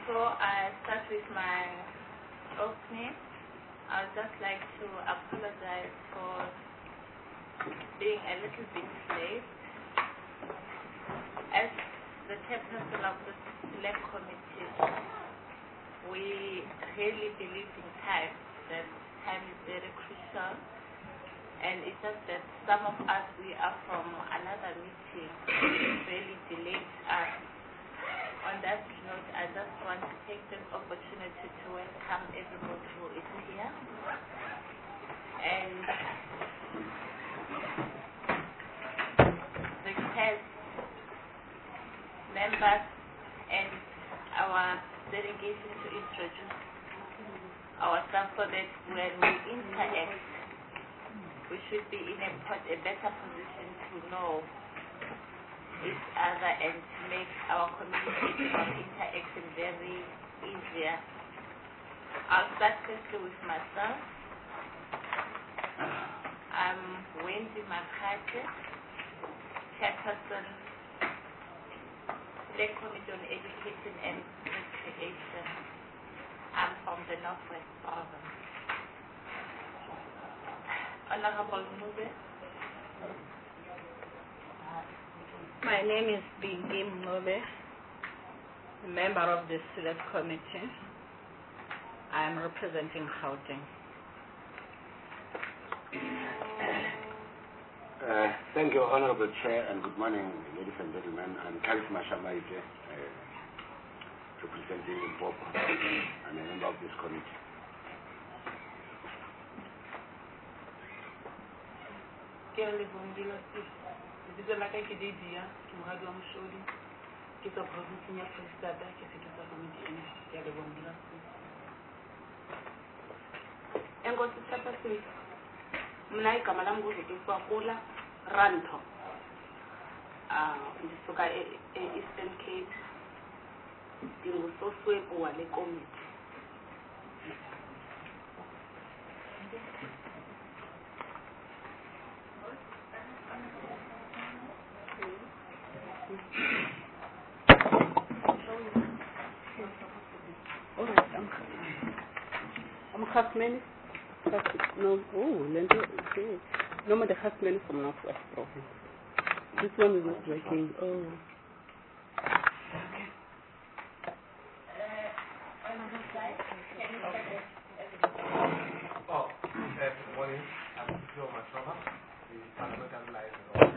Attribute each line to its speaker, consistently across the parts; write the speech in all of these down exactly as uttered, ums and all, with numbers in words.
Speaker 1: Before I start with my opening, I'd just like to apologize for being a little bit late. As the chairperson of the select committee, we really believe in time, that time is very crucial. And it's just that some of us, we are from another meeting, which really delayed us. On that note, I just want to take this opportunity to welcome everybody who is here. And request members and our delegation to introduce ourselves so that when we interact, we should be in a, a better position to know each other and to make our communication and interaction very easier. I'll start firstly with myself. I'm Wendy Makate, Chairperson, Select Committee on Education and Recreation. I'm from the Northwest Province. Honorable Mube.
Speaker 2: My name is Bingi Mube, a member of the Select Committee. I am representing Gauteng.
Speaker 3: Uh, thank you, Honorable Chair, and good morning, ladies and gentlemen. I'm Charisma Shamaite, uh, representing Limpopo. I'm a member of this committee.
Speaker 4: Ke le bombila ditse la ka ke Didia ke mohadi wa Moshodi ke tsa province ya Free State ke sekretary committee ena ya le bombila enkosi chairperson mina igama lami kuzokiswa kula Ranto ah ndisuka e-Eastern Cape ndingusoswebu wale committee.
Speaker 5: Hasmani, no, oh, Lento, okay. No, but the Hasmani from Northwest Province. This one is not working. Oh.
Speaker 1: Okay.
Speaker 6: Oh, good morning. I'm Joe Machoba, the parliamentary liaison.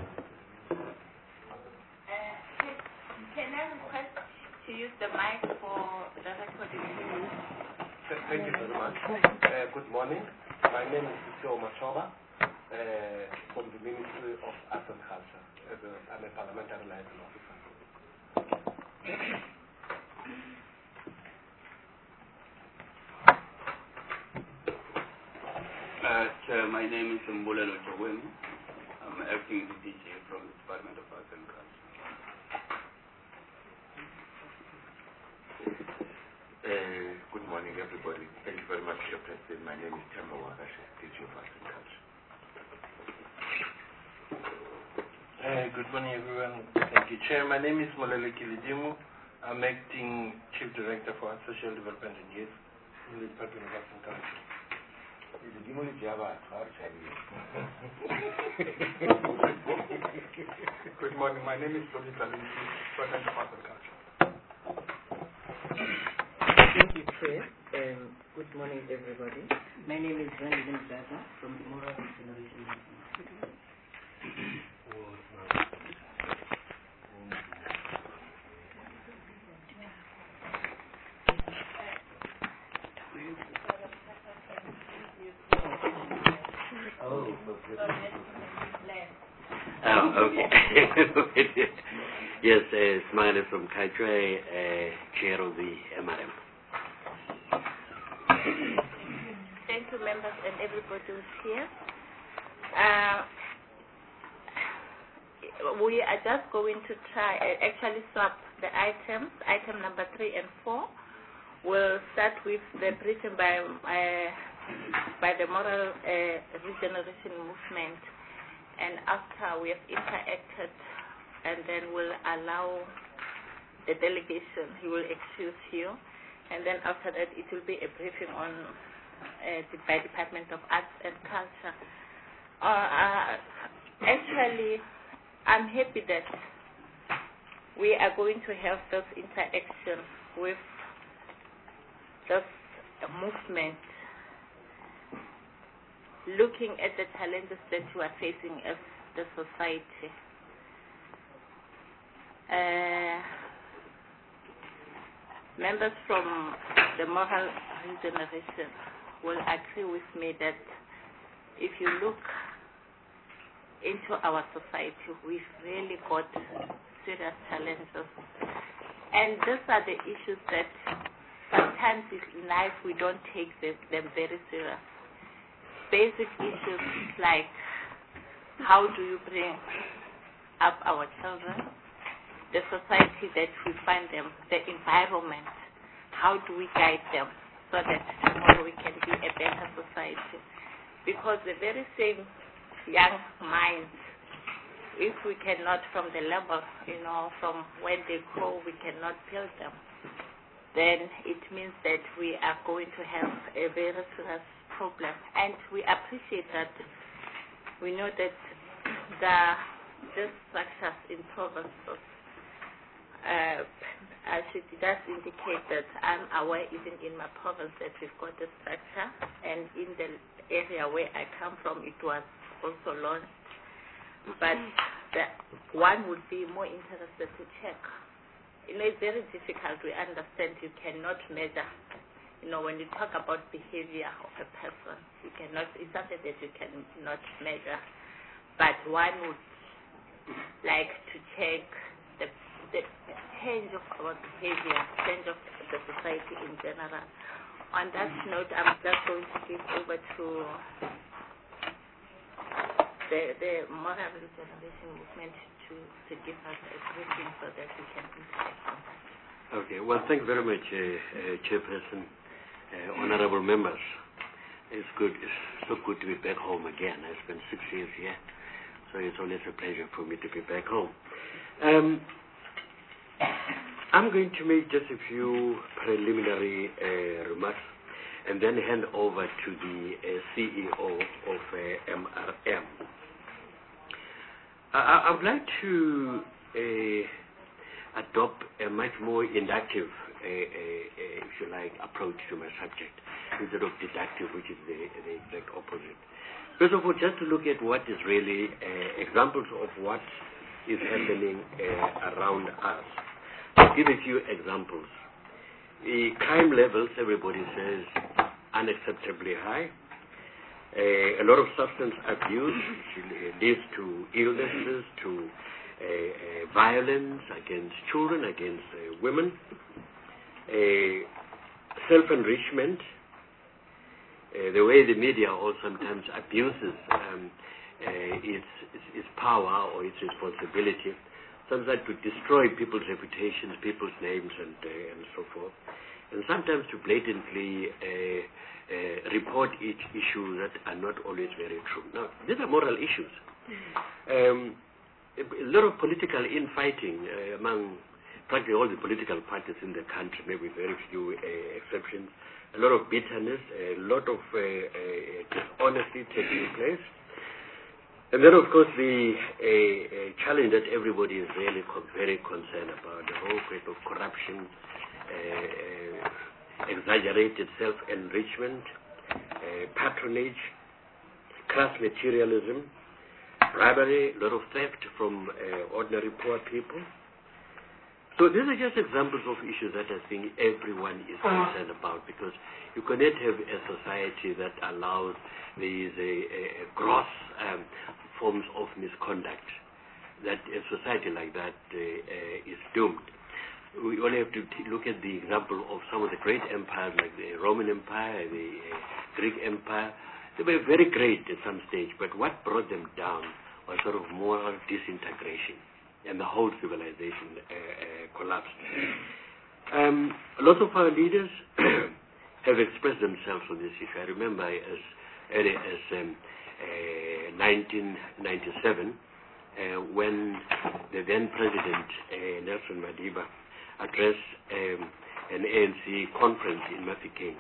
Speaker 1: Can I request to use the mic for the recording?
Speaker 6: Thank you very much. Uh, good morning. My name is Joe Machoba uh, from the Ministry of Arts and Culture. As a, I'm a parliamentary liaison officer.
Speaker 7: Uh, Chair, my name is Mbulelo Chowemi. I'm acting D J from the Department of Arts and Culture.
Speaker 8: Uh, good morning, everybody. Thank you very much, Mister President. My name is Temba Wakashe, D G of Arts and Culture.
Speaker 9: Uh, good morning, everyone. Thank you, Chair. My name is Molele Kilidimu. I'm acting Chief Director for Arts, Social Development and Youth in the Department of Arts and Culture.
Speaker 6: Good morning. My name is Tony Talinci, Department of Arts and Culture.
Speaker 10: Thank you, Chair. Um, good morning, everybody. My name is Randy Zaza from the Moral Generation.
Speaker 11: Oh, okay. Yes, uh, Smiley from Kaitre, uh, chair of the M R M.
Speaker 1: Thank you, members and everybody who's here. Uh, we are just going to try, uh, actually swap the items, item number three and four. We'll start with the briefing by, uh, by the Moral uh, Regeneration Movement. And after we have interacted, and then we'll allow
Speaker 2: the delegation. He will excuse you, and then after that it will be a briefing on uh, the by Department of Arts and Culture. Uh, uh, actually, I'm happy that we are going to have this interaction with this movement, looking at the challenges that we are facing as the society. Uh, members from the moral regeneration will agree with me that if you look into our society, we've really got serious challenges. And these are the issues that sometimes in life we don't take them, them very serious. Basic issues like how do you bring up our children, the society that we find them, the environment, how do we guide them so that tomorrow we can be a better society. Because the very same young minds, if we cannot from the level, you know, from when they grow, we cannot build them, then it means that we are going to have a very serious problem. And we appreciate that. We know that the this structures in provinces, uh, actually it does indicate that I'm aware even in my province that we've got a structure, and in the area where I come from it was also launched. But the one would be more interested to check. You know, it's very difficult. We understand you cannot measure. You know, when you talk about behavior of a person, you cannot, it's something that you cannot measure. But one would like to check the, the change of our behavior, change of the society in general. On that note, I'm just going to give over to the, the moral regeneration movement to, to give us a briefing so that we can interact on that.
Speaker 11: Okay, well, thank you very much, uh, uh, Chairperson, uh, honorable members. It's good, it's so good to be back home again. I spent six years here, so it's always a pleasure for me to be back home. Um, I'm going to make just a few preliminary uh, remarks and then hand over to the uh, C E O of uh, M R M. I, I would like to uh, adopt a much more inductive, uh, uh, uh, if you like, approach to my subject instead of deductive, which is the, the exact opposite. First of all, just to look at what is really uh, examples of what is happening uh, around us. I'll give a few examples. The crime levels, everybody says, unacceptably high. Uh, a lot of substance abuse leads to illnesses, to uh, uh, violence against children, against uh, women. Uh, self-enrichment, uh, the way the media also sometimes abuses um, uh, its, its, its power or its responsibility, sometimes to destroy people's reputations, people's names, and, uh, and so forth. And sometimes to blatantly uh, uh, report each issue that are not always very true. Now, these are moral issues. Um, a, a lot of political infighting uh, among practically all the political parties in the country, maybe very few uh, exceptions. A lot of bitterness, a lot of uh, uh, dishonesty taking place. And then, of course, the uh, uh, challenge that everybody is really co- very concerned about, the whole question of corruption, uh, exaggerated self-enrichment, uh, patronage, class materialism, bribery, a lot of theft from uh, ordinary poor people. So these are just examples of issues that I think everyone is concerned about, because you cannot have a society that allows these uh, uh, gross um, forms of misconduct, that a society like that uh, uh, is doomed. We only have to t- look at the example of some of the great empires like the Roman Empire, the uh, Greek Empire. They were very great at some stage, but what brought them down was sort of moral disintegration, and the whole civilization uh, uh, collapsed. Um, lots of our leaders have expressed themselves on this issue. I remember as early as um, uh, nineteen ninety-seven, uh, when the then President uh, Nelson Madiba address um, an A N C conference in Mafeking.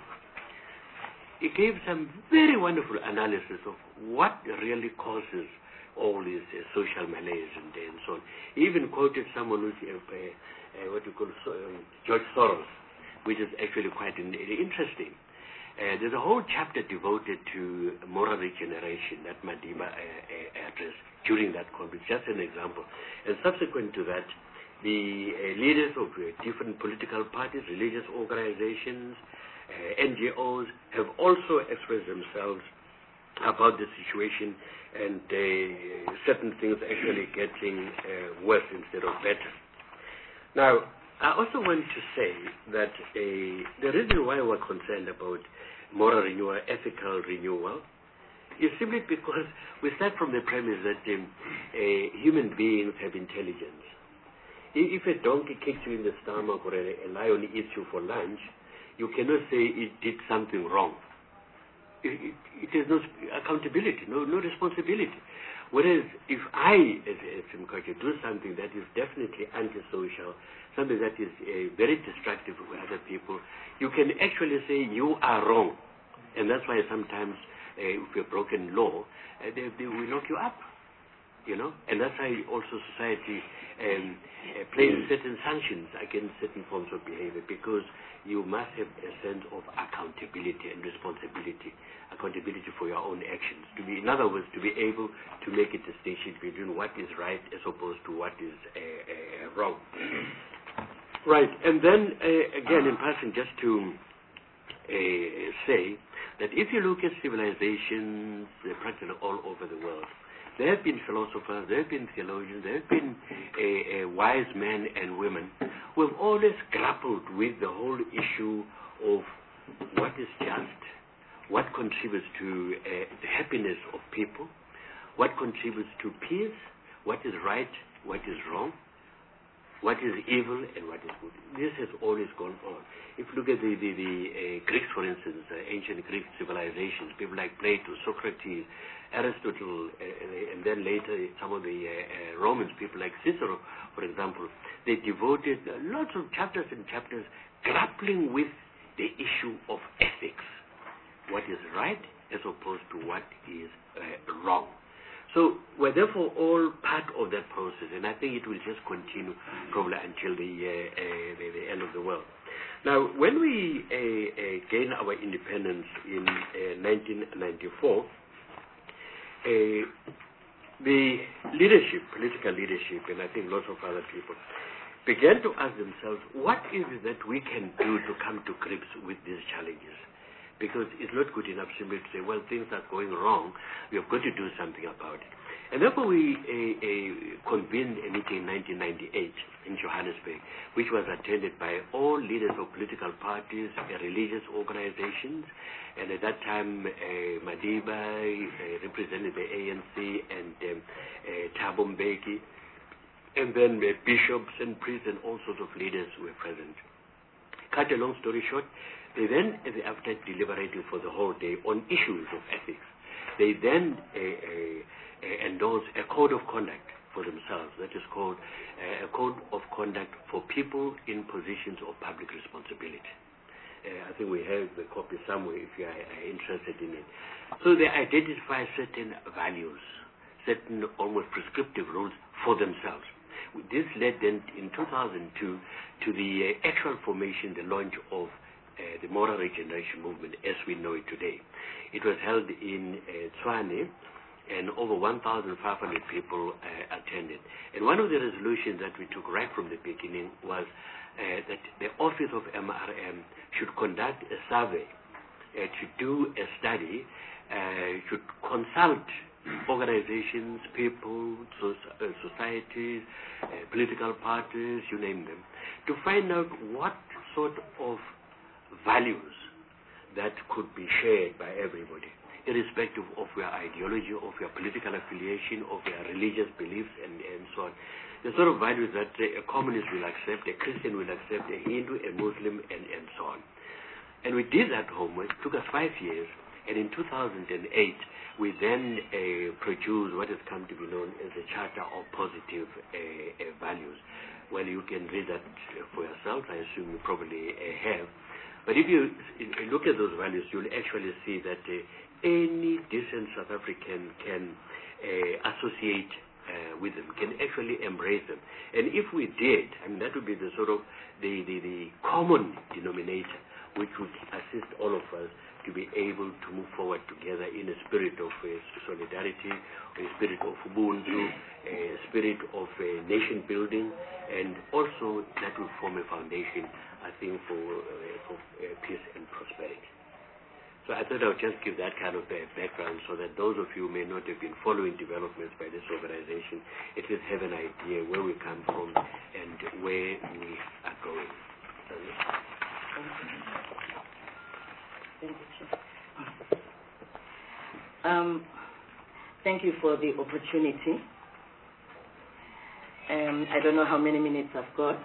Speaker 11: He gave some very wonderful analysis of what really causes all these uh, social malaise and, and so on. He even quoted someone who's uh, uh, what you call so, um, George Soros, which is actually quite in, interesting. Uh, there's a whole chapter devoted to moral regeneration that Madiba uh, uh, addressed during that conference, just an example. And subsequent to that, the uh, leaders of uh, different political parties, religious organizations, uh, N G Os have also expressed themselves about the situation, and uh, certain things actually getting uh, worse instead of better. Now, I also want to say that uh, the reason why we're concerned about moral renewal, ethical renewal, is simply because we start from the premise that um, uh, human beings have intelligence. If a donkey kicks you in the stomach or a, a lion eats you for lunch, you cannot say it did something wrong. It, it, it has no accountability, no, no responsibility. Whereas if I, as a Simkachi, do something that is definitely antisocial, something that is uh, very destructive for other people, you can actually say you are wrong. And that's why sometimes uh, if you've broken law, uh, they, they will lock you up. You know, and that's why also society um, uh, places certain sanctions against certain forms of behavior, because you must have a sense of accountability and responsibility, accountability for your own actions. To be, in other words, to be able to make a distinction between what is right as opposed to what is uh, uh, wrong. Right, and then uh, again, in passing, just to uh, say that if you look at civilizations uh, practically all over the world, there have been philosophers, there have been theologians, there have been uh, uh, wise men and women who have always grappled with the whole issue of what is just, what contributes to uh, the happiness of people, what contributes to peace, what is right, what is wrong, what is evil and what is good. This has always gone on. If you look at the, the, the uh, Greeks, for instance, uh, ancient Greek civilizations, people like Plato, Socrates, Aristotle, uh, and then later some of the uh, uh, Romans, people like Cicero, for example, they devoted lots of chapters and chapters grappling with the issue of ethics, what is right as opposed to what is uh, wrong. So we're therefore all part of that process, and I think it will just continue probably until the, uh, uh, the, the end of the world. Now, when we uh, uh, gained our independence in uh, nineteen ninety-four, uh, the leadership, political leadership, and I think lots of other people, began to ask themselves, what is it that we can do to come to grips with these challenges? Because it's not good enough simply to say, well, things are going wrong, we have got to do something about it. And therefore we uh, uh, convened a meeting in nineteen ninety-eight in Johannesburg, which was attended by all leaders of political parties, uh, religious organizations, and at that time uh, Madiba uh, represented the A N C, and um, uh, Thabo Mbeki, and then uh, bishops and priests and all sorts of leaders were present. Cut a long story short, they then, after deliberating for the whole day on issues of ethics, they then uh, uh, endorsed a code of conduct for themselves that is called uh, a code of conduct for people in positions of public responsibility. Uh, I think we have the copy somewhere if you are uh, interested in it. So they identify certain values, certain almost prescriptive rules for themselves. This led then in two thousand two to the uh, actual formation, the launch of Uh, the moral regeneration movement as we know it today. It was held in uh, Tshwane, and over one thousand five hundred people uh, attended. And one of the resolutions that we took right from the beginning was uh, that the office of M R M should conduct a survey, uh, to do a study, uh, should consult organizations, people, so, uh, societies, uh, political parties, you name them, to find out what sort of values that could be shared by everybody, irrespective of your ideology, of your political affiliation, of your religious beliefs, and, and so on. The sort of values that a communist will accept, a Christian will accept, a Hindu, a Muslim, and, and so on. And we did that homework. It took us five years, and in two thousand eight, we then uh, produced what has come to be known as the Charter of Positive uh, uh, Values. well, you can read that for yourself. I assume you probably uh, have. But if you look at those values, you'll actually see that uh, any decent South African can uh, associate uh, with them, can actually embrace them. And if we did, I mean, that would be the sort of the, the, the common denominator which would assist all of us to be able to move forward together in a spirit of uh, solidarity, a spirit of Ubuntu, a spirit of uh, nation building, and also that will form a foundation, I think, for, uh, for uh, peace and prosperity. So I thought I would just give that kind of uh, background so that those of you who may not have been following developments by this organization at least have an idea where we come from and where we are going.
Speaker 10: Thank you, Chair. Um, thank you for the opportunity. Um, I don't know how many minutes I've got.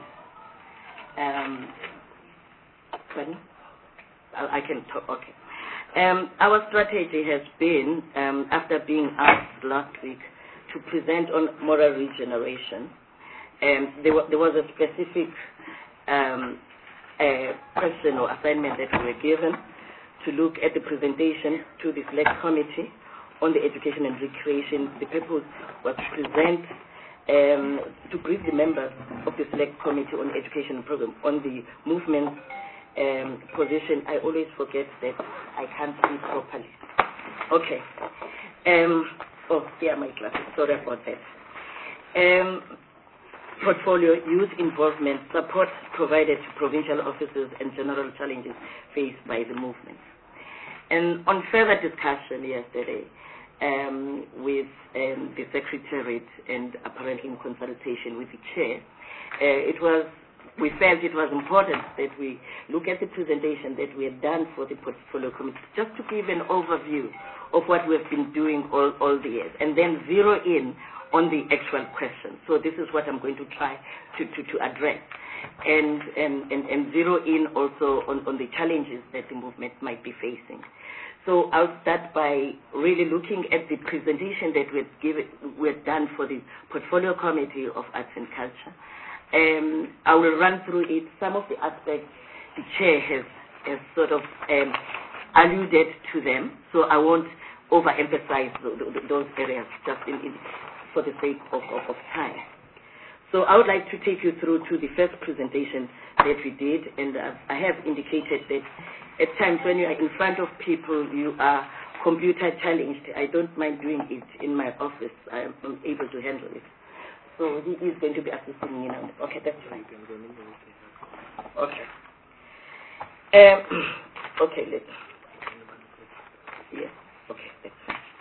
Speaker 10: Um, pardon? I, I can talk, okay. Um, our strategy has been, um, after being asked last week to present on moral regeneration, um, there, there was a specific um, a question or assignment that we were given to look at the presentation to the Select Committee on the Education and Recreation. The purpose was to present, um, to brief the members of the Select Committee on Education Program on the movement Um, position. I always forget that I can't see properly. Okay. Um, oh, yeah, my glasses. Sorry about that. Um, portfolio, youth involvement, support provided to provincial officers and general challenges faced by the movement. And on further discussion yesterday um, with um, the Secretariat and apparently in consultation with the Chair, uh, it was we felt it was important that we look at the presentation that we had done for the portfolio committee, just to give an overview of what we've been doing all, all the years, and then zero in on the actual question. So this is what I'm going to try to, to, to address, and, and, and, and zero in also on, on the challenges that the movement might be facing. So I'll start by really looking at the presentation that we've, given, we've done for the Portfolio Committee of Arts and Culture. Um, I will run through it. Some of the aspects the Chair has, has sort of um, alluded to them, so I won't overemphasize the, the, those areas just in, in, for the sake of, of, of time. So I would like to take you through to the first presentation that we did, and uh, I have indicated that at times when you are in front of people, you are computer challenged. I don't mind doing it in my office. I am able to handle it. So he is going to be assisting me now. Okay, that's fine. Okay. Um, okay, let's. Yes. Okay, that's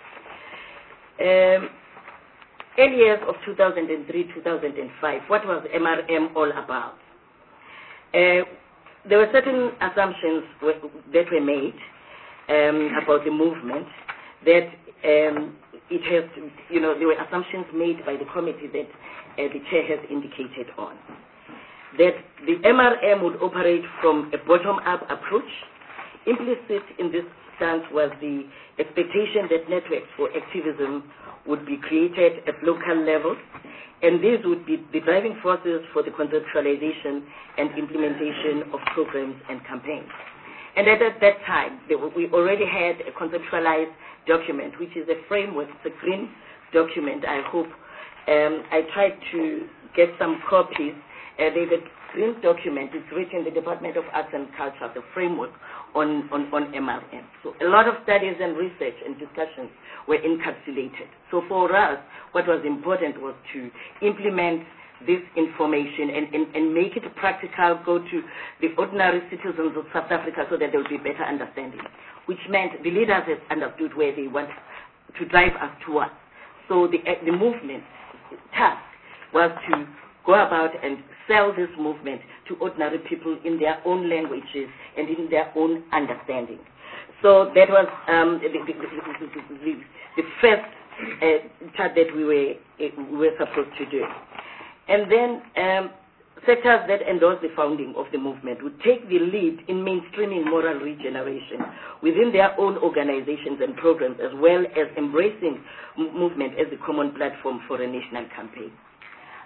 Speaker 10: fine. Um, early years of two thousand three, two thousand five. What was M R M all about? Uh, there were certain assumptions that were made um, about the movement that. Um, It has, you know, there were assumptions made by the committee that uh, the Chair has indicated on. That the M R M would operate from a bottom-up approach. Implicit in this stance was the expectation that networks for activism would be created at local level, and these would be the driving forces for the conceptualization and implementation of programs and campaigns. And at that time, we already had a conceptualized document, which is a framework, it's a green document, I hope. Um, I tried to get some copies. Uh, there's a green document, it's written in the Department of Arts and Culture, the framework on, on, on M R M. So a lot of studies and research and discussions were encapsulated. So for us, what was important was to implement this information and, and, and make it practical, go to the ordinary citizens of South Africa so that there will be better understanding, which meant the leaders have understood where they want to drive us towards. So the, uh, the movement task was to go about and sell this movement to ordinary people in their own languages and in their own understanding. So that was um, the, the, the, the, the first uh, task that we were, uh, we were supposed to do. And then um, sectors that endorse the founding of the movement would take the lead in mainstreaming moral regeneration within their own organizations and programs, as well as embracing movement as a common platform for a national campaign.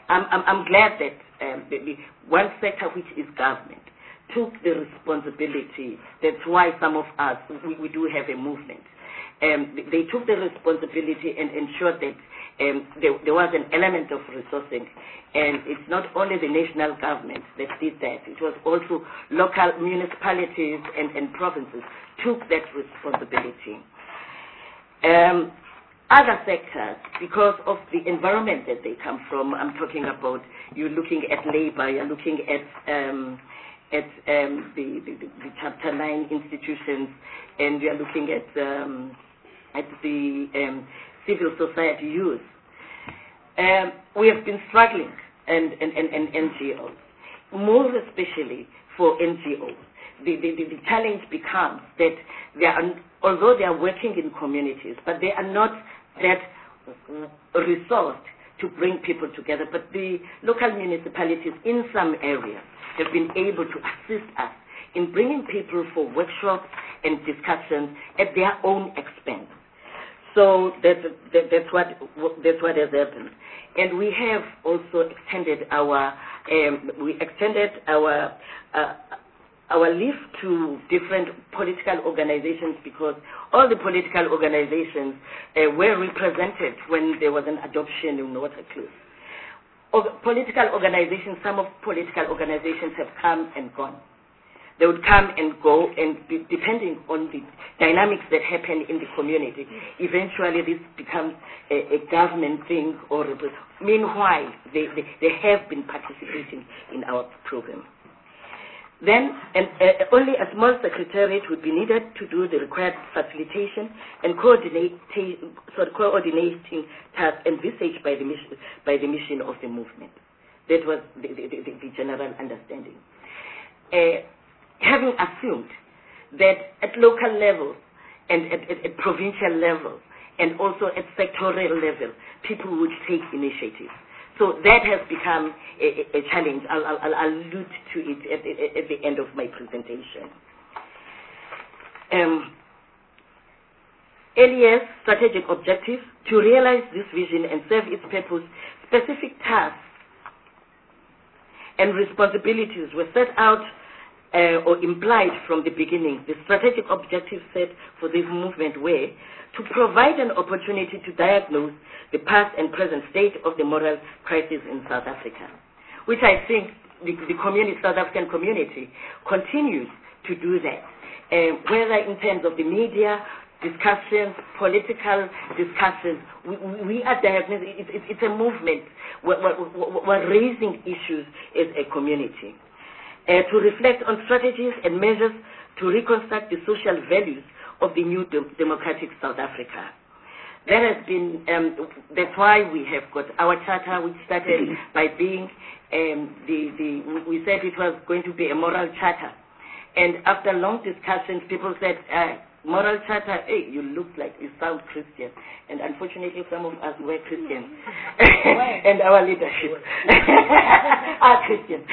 Speaker 10: I'm, I'm, I'm glad that um, the, the one sector, which is government, took the responsibility. That's why some of us, we, we do have a movement. Um, they took the responsibility and ensured that um, there, there was an element of resourcing. And it's not only the national government that did that. It was also local municipalities and, and provinces took that responsibility. Um, other sectors, because of the environment that they come from, I'm talking about, you're looking at labor, you're looking at um, at um, the, the, the Chapter nine institutions, and you're looking at um, at the um, civil society youth. Um, we have been struggling, and, and, and, and N G Os, more especially for N G Os. The, the, the, the challenge becomes that they are, although they are working in communities, but they are not that resourced to bring people together. But the local municipalities in some areas have been able to assist us in bringing people for workshops and discussions at their own expense. So that, that, that's what that's what has happened, and we have also extended our um, we extended our uh, our leave to different political organizations, because all the political organizations uh, were represented when there was an adoption in Waterkloof. O- political organizations, some of political organizations have come and gone. They would come and go, and be, depending on the dynamics that happen in the community, eventually this becomes a, a government thing. Or meanwhile, they, they, they have been participating in our program. Then, and, uh, only a small secretariat would be needed to do the required facilitation and coordinate, sort of coordinating tasks envisaged by the mission, by the mission of the movement. That was the, the, the, the general understanding. Uh, having assumed that at local level and at, at, at provincial level and also at sectorial level, people would take initiative. So that has become a, a challenge. I'll, I'll, I'll allude to it at, at, at the end of my presentation. Um, L E S strategic objective: to realize this vision and serve its purpose, specific tasks and responsibilities were set out uh, or implied from the beginning. The strategic objectives set for this movement were to provide an opportunity to diagnose the past and present state of the moral crisis in South Africa, which I think the, the community, South African community continues to do that, uh, whether in terms of the media, discussions, political discussions. We, we are diagnosing, it, it, it's a movement. We're, we're, we're raising issues as a community. Uh, to reflect on strategies and measures to reconstruct the social values of the new de- democratic South Africa. That has been, um, that's why we have got our charter, which started by being, um, the, the, we said it was going to be a moral charter. And after long discussions, people said, uh, moral charter, hey, you look like you sound Christian. And unfortunately, some of us were Christians. And our leadership are Christians.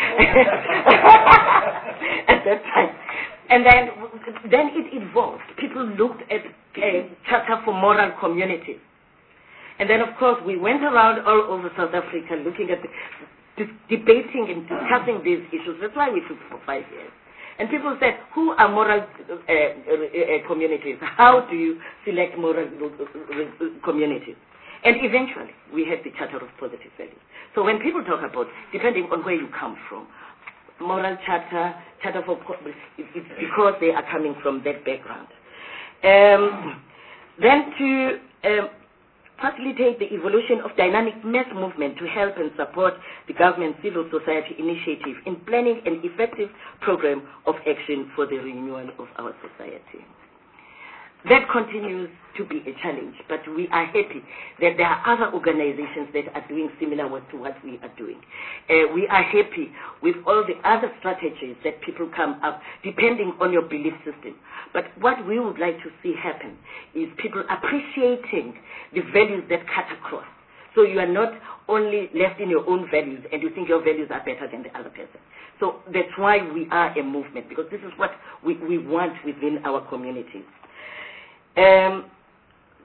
Speaker 10: At that time. And then, then it evolved. People looked at a charter for moral community. And then, of course, we went around all over South Africa looking at, the, debating and discussing these issues. That's why we took for five years. And people said, who are moral uh, uh, communities? How do you select moral uh, communities? And eventually, we had the Charter of Positive Values. So when people talk about, depending on where you come from, moral charter, charter for, it's because they are coming from that background. Um, then to um, facilitate the evolution of dynamic mass movement to help and support the government civil society initiative in planning an effective program of action for the renewal of our society. That continues to be a challenge, but we are happy that there are other organizations that are doing similar work to what we are doing. Uh, we are happy with all the other strategies that people come up, depending on your belief system. But what we would like to see happen is people appreciating the values that cut across. So you are not only left in your own values and you think your values are better than the other person. So that's why we are a movement, because this is what we, we want within our communities. Um,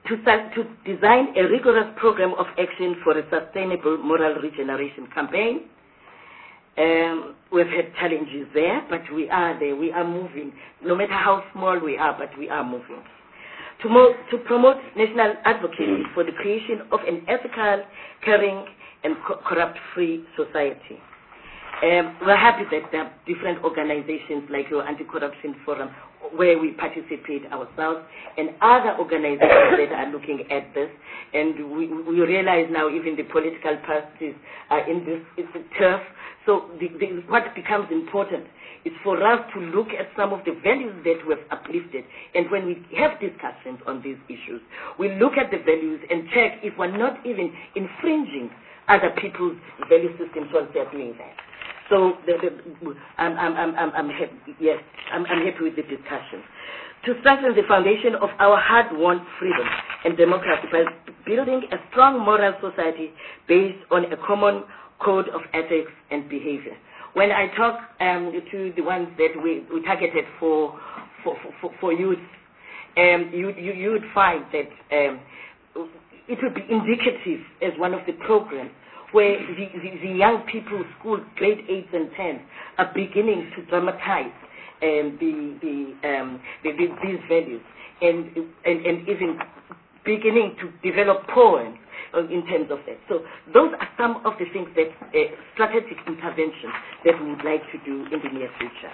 Speaker 10: to, to design a rigorous program of action for a sustainable moral regeneration campaign. Um, we've had challenges there, but we are there. We are moving, no matter how small we are, but we are moving. To, mo to promote national advocacy for the creation of an ethical, caring, and co corrupt-free society. Um, we're happy that there are different organizations like your Anti-Corruption Forum, where we participate ourselves, and other organizations that are looking at this. And we, we realize now even the political parties are in this it's a turf. So the, the, what becomes important is for us to look at some of the values that we have uplifted. And when we have discussions on these issues, we look at the values and check if we're not even infringing other people's value systems once they're doing that. So the, the, I'm, I'm, I'm, I'm happy, yes, I'm, I'm happy with the discussion. To strengthen the foundation of our hard-won freedom and democracy by building a strong moral society based on a common code of ethics and behavior. When I talk um, to the ones that we, we targeted for, for, for, for youth, um, you, you, you would find that um, it would be indicative as one of the programs where the, the, the young people, school grade eights and tens, are beginning to dramatize um, the, the, um, the, the, these values and, and, and even beginning to develop poems uh, in terms of that. So those are some of the things that uh, strategic interventions that we would like to do in the near future.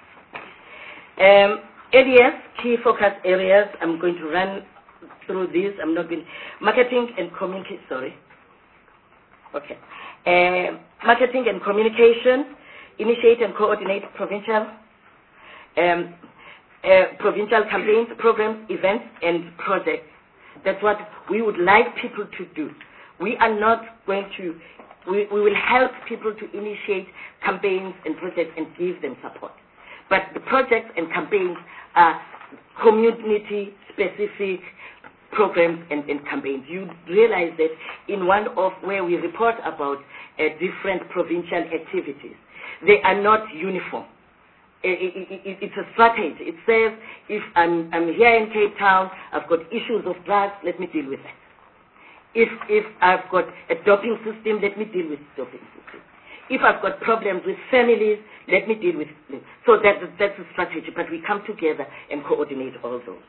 Speaker 10: Um, A D S, key focus areas, I'm going to run through this. I'm not going marketing and communication, sorry. Okay. Uh, marketing and communication, initiate and coordinate provincial um, uh, provincial campaigns, programs, events, and projects. That's what we would like people to do. We are not going to, we, we will help people to initiate campaigns and projects and give them support. But the projects and campaigns are community-specific programs and, and campaigns. You realize that in one of where we report about uh, different provincial activities, they are not uniform. It, it, it, it's a strategy. It says, if I'm, I'm here in Cape Town, I've got issues of drugs, let me deal with that. If, if I've got a doping system, let me deal with the doping system. If I've got problems with families, let me deal with them. So that, that's a strategy, but we come together and coordinate all those.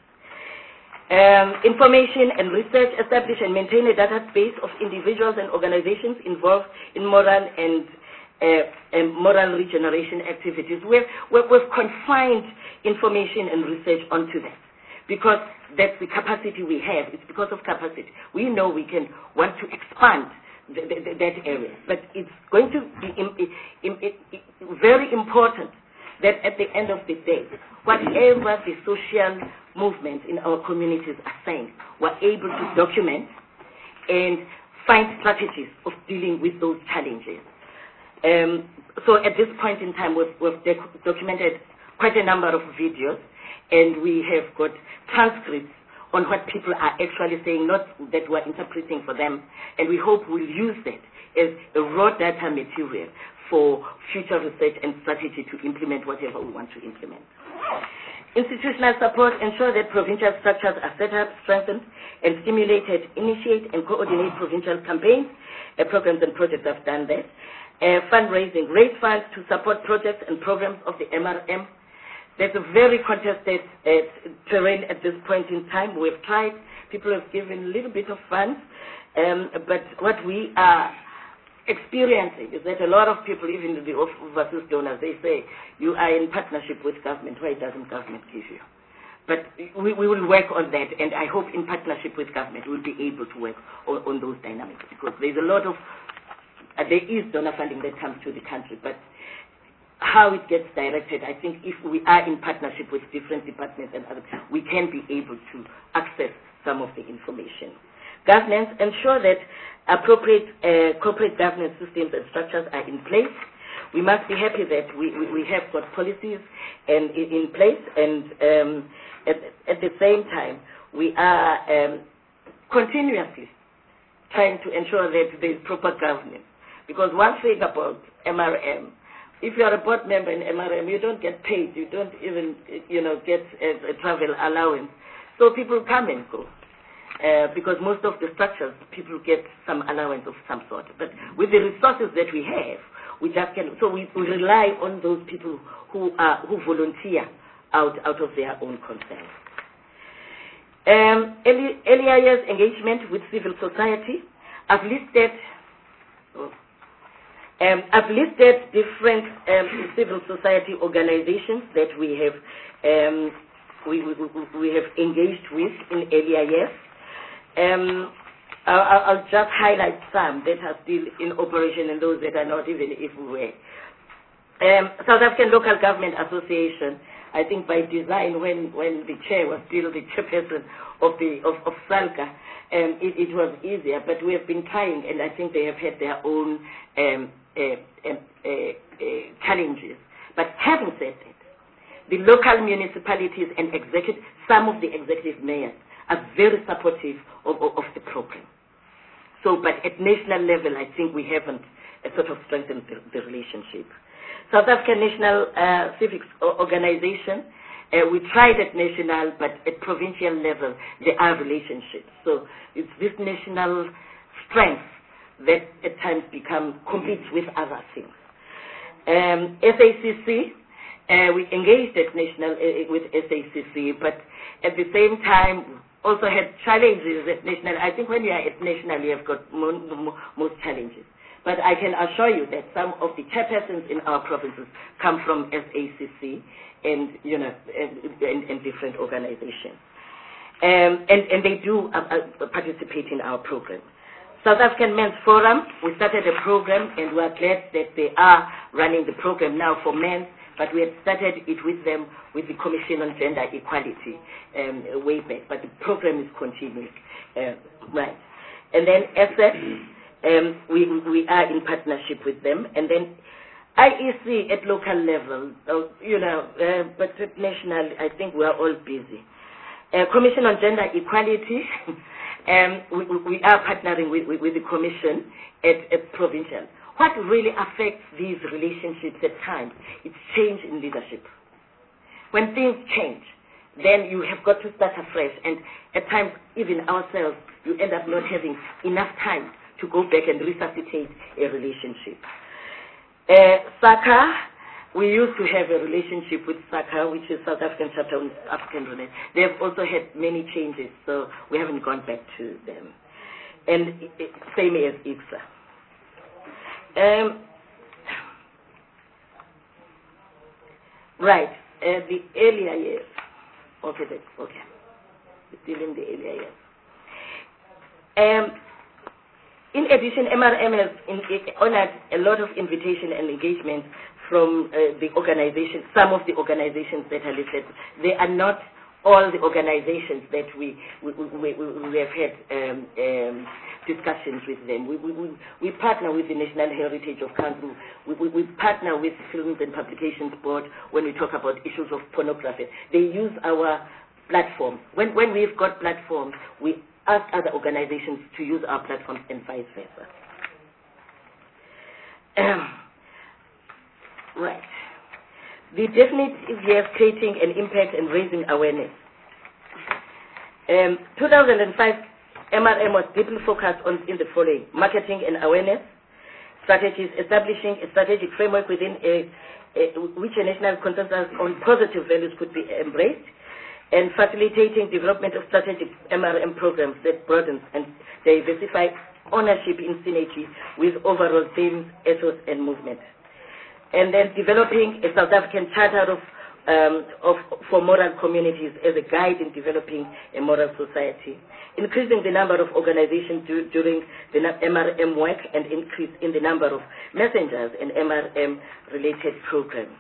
Speaker 10: Um, information and research, establish and maintain a database of individuals and organizations involved in moral and uh, and moral regeneration activities. We've, we've confined information and research onto that because that's the capacity we have. It's because of capacity. We know we can want to expand the, the, that area, but it's going to be im, im, im, very important that at the end of the day, whatever the social movements in our communities are saying, we're able to document and find strategies of dealing with those challenges. Um, so at this point in time, we've, we've documented quite a number of videos, and we have got transcripts on what people are actually saying, not that we're interpreting for them, and we hope we'll use that as a raw data material for future research and strategy to implement whatever we want to implement. Institutional support, ensure that provincial structures are set up, strengthened, and stimulated, initiate and coordinate provincial campaigns, uh, programs and projects have done that. Uh, fundraising, raise funds to support projects and programs of the M R M. There's a very contested uh, terrain at this point in time. We've tried, people have given a little bit of funds, um, but what we are experiencing is that a lot of people, even the overseas donors, they say, you are in partnership with government, why doesn't government give you? But we, we will work on that, and I hope in partnership with government we'll be able to work on, on those dynamics, because there's a lot of, uh, there is donor funding that comes to the country, but how it gets directed, I think if we are in partnership with different departments and others, we can be able to access some of the information. Governance, ensure that appropriate uh, corporate governance systems and structures are in place. We must be happy that we, we, we have got policies and in, in place, and um, at, at the same time, we are um, continuously trying to ensure that there is proper governance. Because one thing about M R M, if you are a board member in M R M, you don't get paid. You don't even, you know, get a, a travel allowance. So people come and go. uh, because most of the structures, people get some allowance of some sort. But with the resources that we have, we just can, so we, we rely on those people who are, who volunteer out, out of their own concern. Um, early, earlier years engagement with civil society. I've listed, oh, um, I've listed different um, civil society organizations that we have um, we, we, we have engaged with in earlier years. Um, I'll, I'll just highlight some that are still in operation and those that are not even everywhere. Um, South African Local Government Association, I think by design, when, when the chair was still the chairperson of the of, of SALCA, um, it, it was easier. But we have been trying, and I think they have had their own um, uh, uh, uh, uh, challenges. But having said that, the local municipalities and executive, some of the executive mayors are very supportive of, of, of the program. So, but at national level, I think we haven't uh, sort of strengthened the, the relationship. South African National uh, Civics Organization, uh, we tried at national, but at provincial level, there are relationships. So it's this national strength that at times become competes with other things. Um, S A C C, uh, we engaged at national uh, with S A C C, but at the same time also had challenges at national. I think when you are at national, you have got mo mo most challenges. But I can assure you that some of the chairpersons in our provinces come from S A C C and, you know, and, and, and different organizations. Um, and, and they do uh, uh, participate in our program. South African Men's Forum, we started a program and we are glad that they are running the program now for men, but we had started it with them with the Commission on Gender Equality um, way back, but the program is continuing. Uh, right. And then S F, Um, we, we are in partnership with them. And then I E C at local level, uh, you know, uh, but at national, I think we are all busy. Uh, Commission on Gender Equality, um, we, we are partnering with, with, with the Commission at, at provincial. What really affects these relationships at times is change in leadership. When things change, then you have got to start afresh. And at times, even ourselves, you end up not having enough time to go back and resuscitate a relationship. Uh, SACA, we used to have a relationship with SACA, which is South African Chapter on African Relations. They have also had many changes, so we haven't gone back to them. And it, same as I C S A. Um, right, uh, the earlier years. Okay, that's okay. Still in the earlier years. Um, In addition, M R M has in, honored a lot of invitation and engagement from uh, the organizations, some of the organizations that are listed. They are not all the organizations that we we, we, we, we have had um, um, discussions with them. We, we, we, we partner with the National Heritage of Council. We, we, we partner with Films and Publications Board when we talk about issues of pornography. They use our platform. When, when we've got platforms, we ask other organizations to use our platforms and vice versa. Um, right. The definitive years creating an impact and raising awareness. Um, two thousand five, M R M was deeply focused on in the following: marketing and awareness, strategies, establishing a strategic framework within a, a, which a national consensus on positive values could be embraced, and facilitating development of strategic M R M programs that broadens and diversify ownership in synergy with overall themes, ethos, and movement. And then developing a South African Charter of, um, of, for moral communities as a guide in developing a moral society. Increasing the number of organizations do, during the M R M work and increase in the number of messengers and M R M-related programs.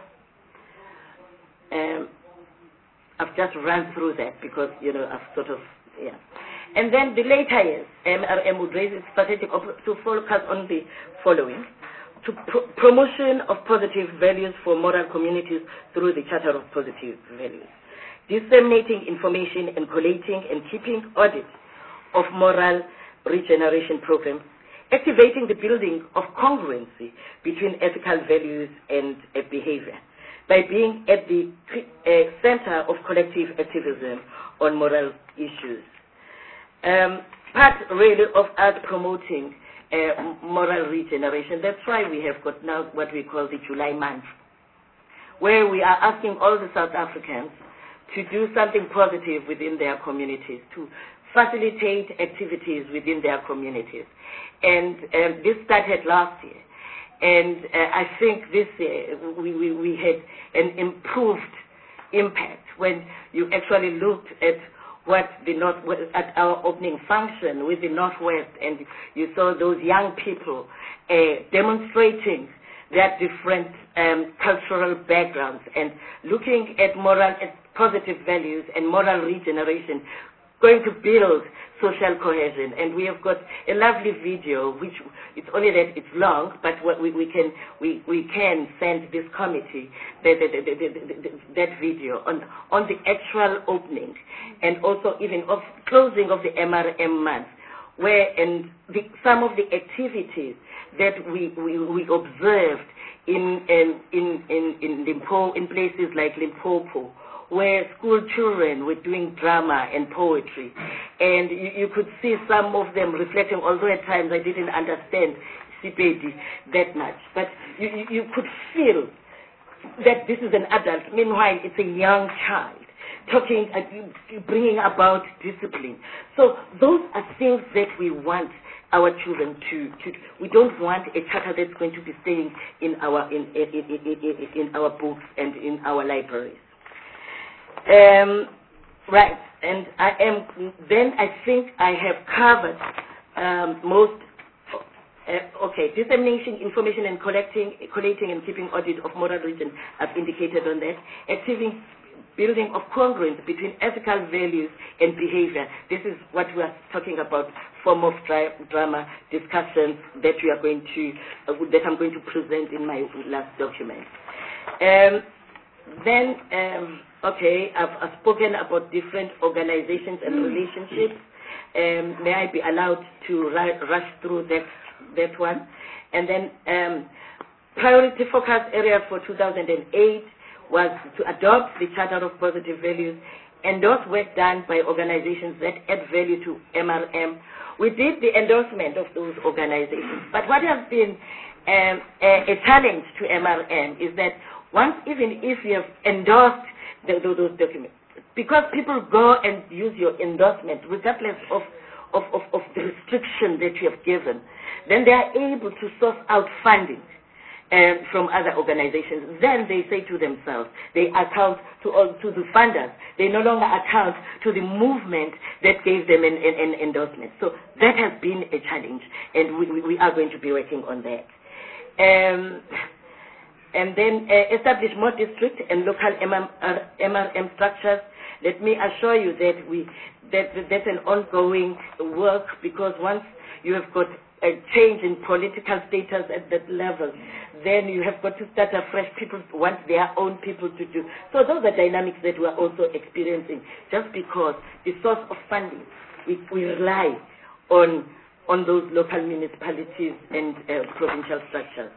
Speaker 10: Um, I've just run through that because, you know, I've sort of, yeah. And then the later years, M R M would raise its strategic to focus on the following: to pro promotion of positive values for moral communities through the Charter of Positive Values, disseminating information and collating and keeping audit of moral regeneration programs, activating the building of congruency between ethical values and uh, behavior, by being at the uh, center of collective activism on moral issues. um, part really of us promoting uh, moral regeneration. That's why we have got now what we call the July month, where we are asking all the South Africans to do something positive within their communities, to facilitate activities within their communities. And um, this started last year. And uh, I think this year we, we, we had an improved impact when you actually looked at what the North, at our opening function with the Northwest, and you saw those young people uh, demonstrating their different um, cultural backgrounds and looking at moral, at positive values and moral regeneration, going to build social cohesion. And we have got a lovely video, which it's only that it's long, but what we, we can we, we can send this committee the, the, the, the, the, that video on on the actual opening and also even of closing of the M R M month, where and the, some of the activities that we, we, we observed in in in in, in Limpopo, in places like Limpopo, where school children were doing drama and poetry. And you, you could see some of them reflecting, although at times I didn't understand Sepedi that much. But you, you, you could feel that this is an adult. Meanwhile, it's a young child talking, uh, bringing about discipline. So those are things that we want our children to, to we don't want a charter that's going to be staying in our, in, in, in, in, in our books and in our libraries. Um, right, and I am, then I think I have covered um, most, uh, okay, dissemination, information and collecting, collating and keeping audit of moral region, I've indicated on that. Achieving building of congruence between ethical values and behavior. This is what we are talking about, form of dra drama discussions that we are going to, uh, that I'm going to present in my last document. Um, then, um, okay, I've, I've spoken about different organizations and relationships. Um, may I be allowed to rush through that, that one? And then um, priority focus area for two thousand eight was to adopt the Charter of Positive Values, endorse work done by organizations that add value to M R M. We did the endorsement of those organizations. But what has been um, a, a challenge to M R M is that once, even if you have endorsed the, the, those documents, because people go and use your endorsement regardless of, of, of, of the restriction that you have given, then they are able to source out funding um, from other organizations. Then they say to themselves, they account to, all, to the funders. They no longer account to the movement that gave them an, an, an endorsement. So that has been a challenge, and we, we are going to be working on that. Um, and then uh, establish more district and local M R M structures. Let me assure you that we that that's an ongoing work, because once you have got a change in political status at that level, then you have got to start afresh. People want their own people to do. So those are dynamics that we are also experiencing, just because the source of funding, we, we rely on, on those local municipalities and uh, provincial structures.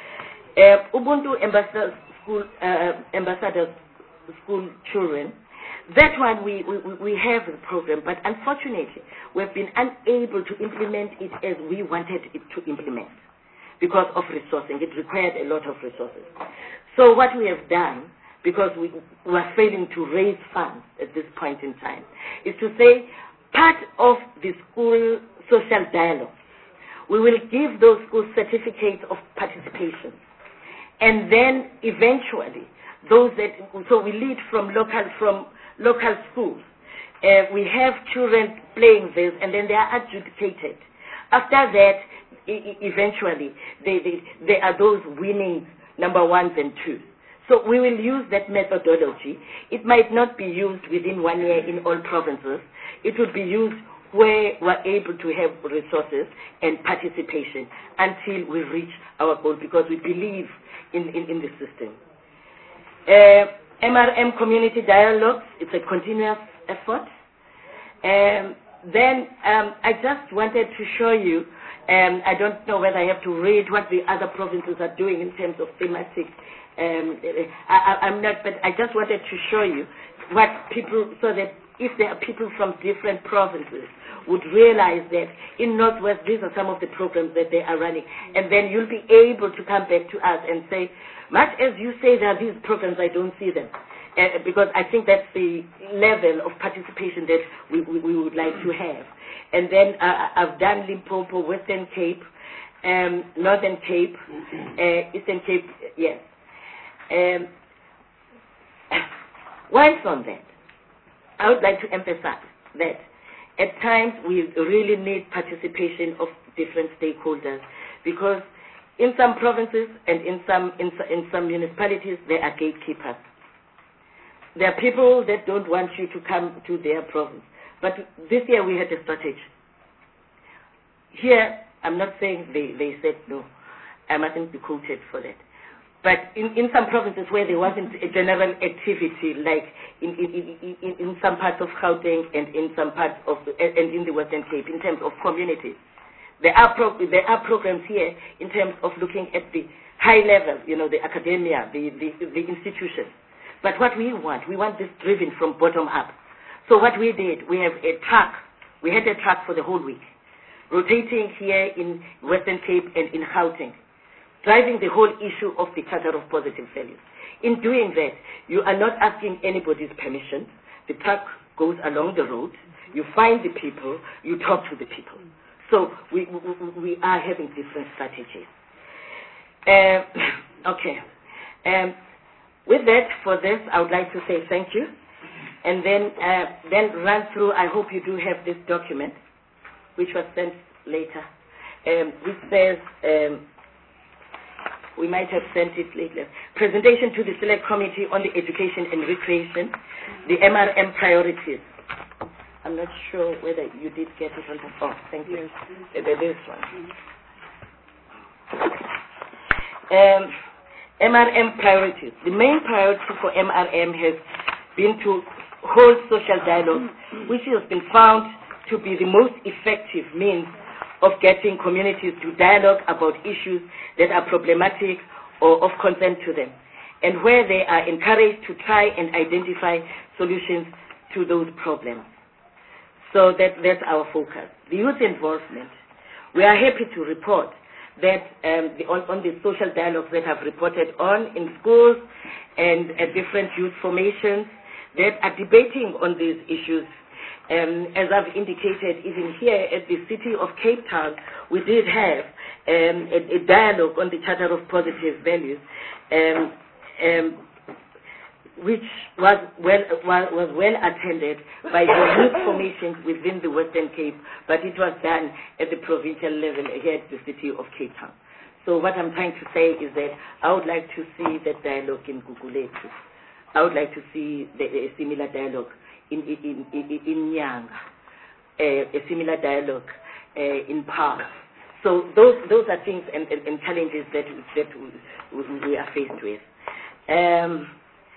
Speaker 10: Uh, Ubuntu Ambassador School, uh, Ambassador School Children, that one we, we, we have a program, but unfortunately we've been unable to implement it as we wanted it to implement because of resourcing. It required a lot of resources. So what we have done, because we were failing to raise funds at this point in time, is to say part of the school social dialogue, we will give those schools certificates of participation. And then eventually, those that, so we lead from local, from local schools. Uh, we have children playing this, and then they are adjudicated. After that, e eventually, they, they, they are those winning number ones and twos. So we will use that methodology. It might not be used within one year in all provinces. It will be used where we're able to have resources and participation until we reach our goal, because we believe in, in, in the system. Uh, M R M community dialogues, it's a continuous effort. Um, then um, I just wanted to show you, um, I don't know whether I have to read what the other provinces are doing in terms of thematic. Um, I, I, I'm not, but I just wanted to show you what people, so that if there are people from different provinces, would realize that in Northwest, these are some of the programs that they are running. And then you'll be able to come back to us and say, much as you say there are these programs, I don't see them. Uh, because I think that's the level of participation that we, we, we would like to have. And then uh, I've done Limpopo, Western Cape, um, Northern Cape, uh, Eastern Cape, yes. Um, whilst on that, I would like to emphasize that at times we really need participation of different stakeholders, because in some provinces and in some, in, in some municipalities there are gatekeepers. There are people that don't want you to come to their province. But this year we had a strategy. Here, I'm not saying they, they said no. I mustn't be quoted for that. But in, in some provinces where there wasn't a general activity, like in, in, in, in some parts of Gauteng and in some parts of, and in the Western Cape, in terms of communities, there are, pro, there are programs here in terms of looking at the high level, you know, the academia, the, the, the institutions. But what we want, we want this driven from bottom up. So what we did, we have a track, we had a track for the whole week, rotating here in Western Cape and in Gauteng, driving the whole issue of the Charter of Positive Values. In doing that, you are not asking anybody's permission. The truck goes along the road, you find the people, you talk to the people. So we, we, we are having different strategies. Uh, okay. Um, with that, for this, I would like to say thank you. And then, uh, then run through, I hope you do have this document, which was sent later, um, which says, um, we might have sent it later. Presentation to the Select Committee on the Education and Recreation, the M R M priorities. I'm not sure whether you did get it on the phone. Oh, thank you. Yes. Uh, this one. Um, M R M priorities. The main priority for M R M has been to hold social dialogue, which has been found to be the most effective means of getting communities to dialogue about issues that are problematic or of concern to them, and where they are encouraged to try and identify solutions to those problems. So that, that's our focus. The youth involvement. We are happy to report that um, the, on, on the social dialogues that have reported on in schools and at different youth formations that are debating on these issues. Um, as I've indicated, even here at the city of Cape Town, we did have um, a, a dialogue on the Charter of Positive Values, um, um, which was well, was, was well attended by the youth formations within the Western Cape, but it was done at the provincial level here at the city of Cape Town. So what I'm trying to say is that I would like to see that dialogue in Gugulethu. I would like to see the, a similar dialogue in in in, in Nyanga, uh, a similar dialogue uh, in Park. So those those are things and, and, and challenges that that we, we are faced with. Um,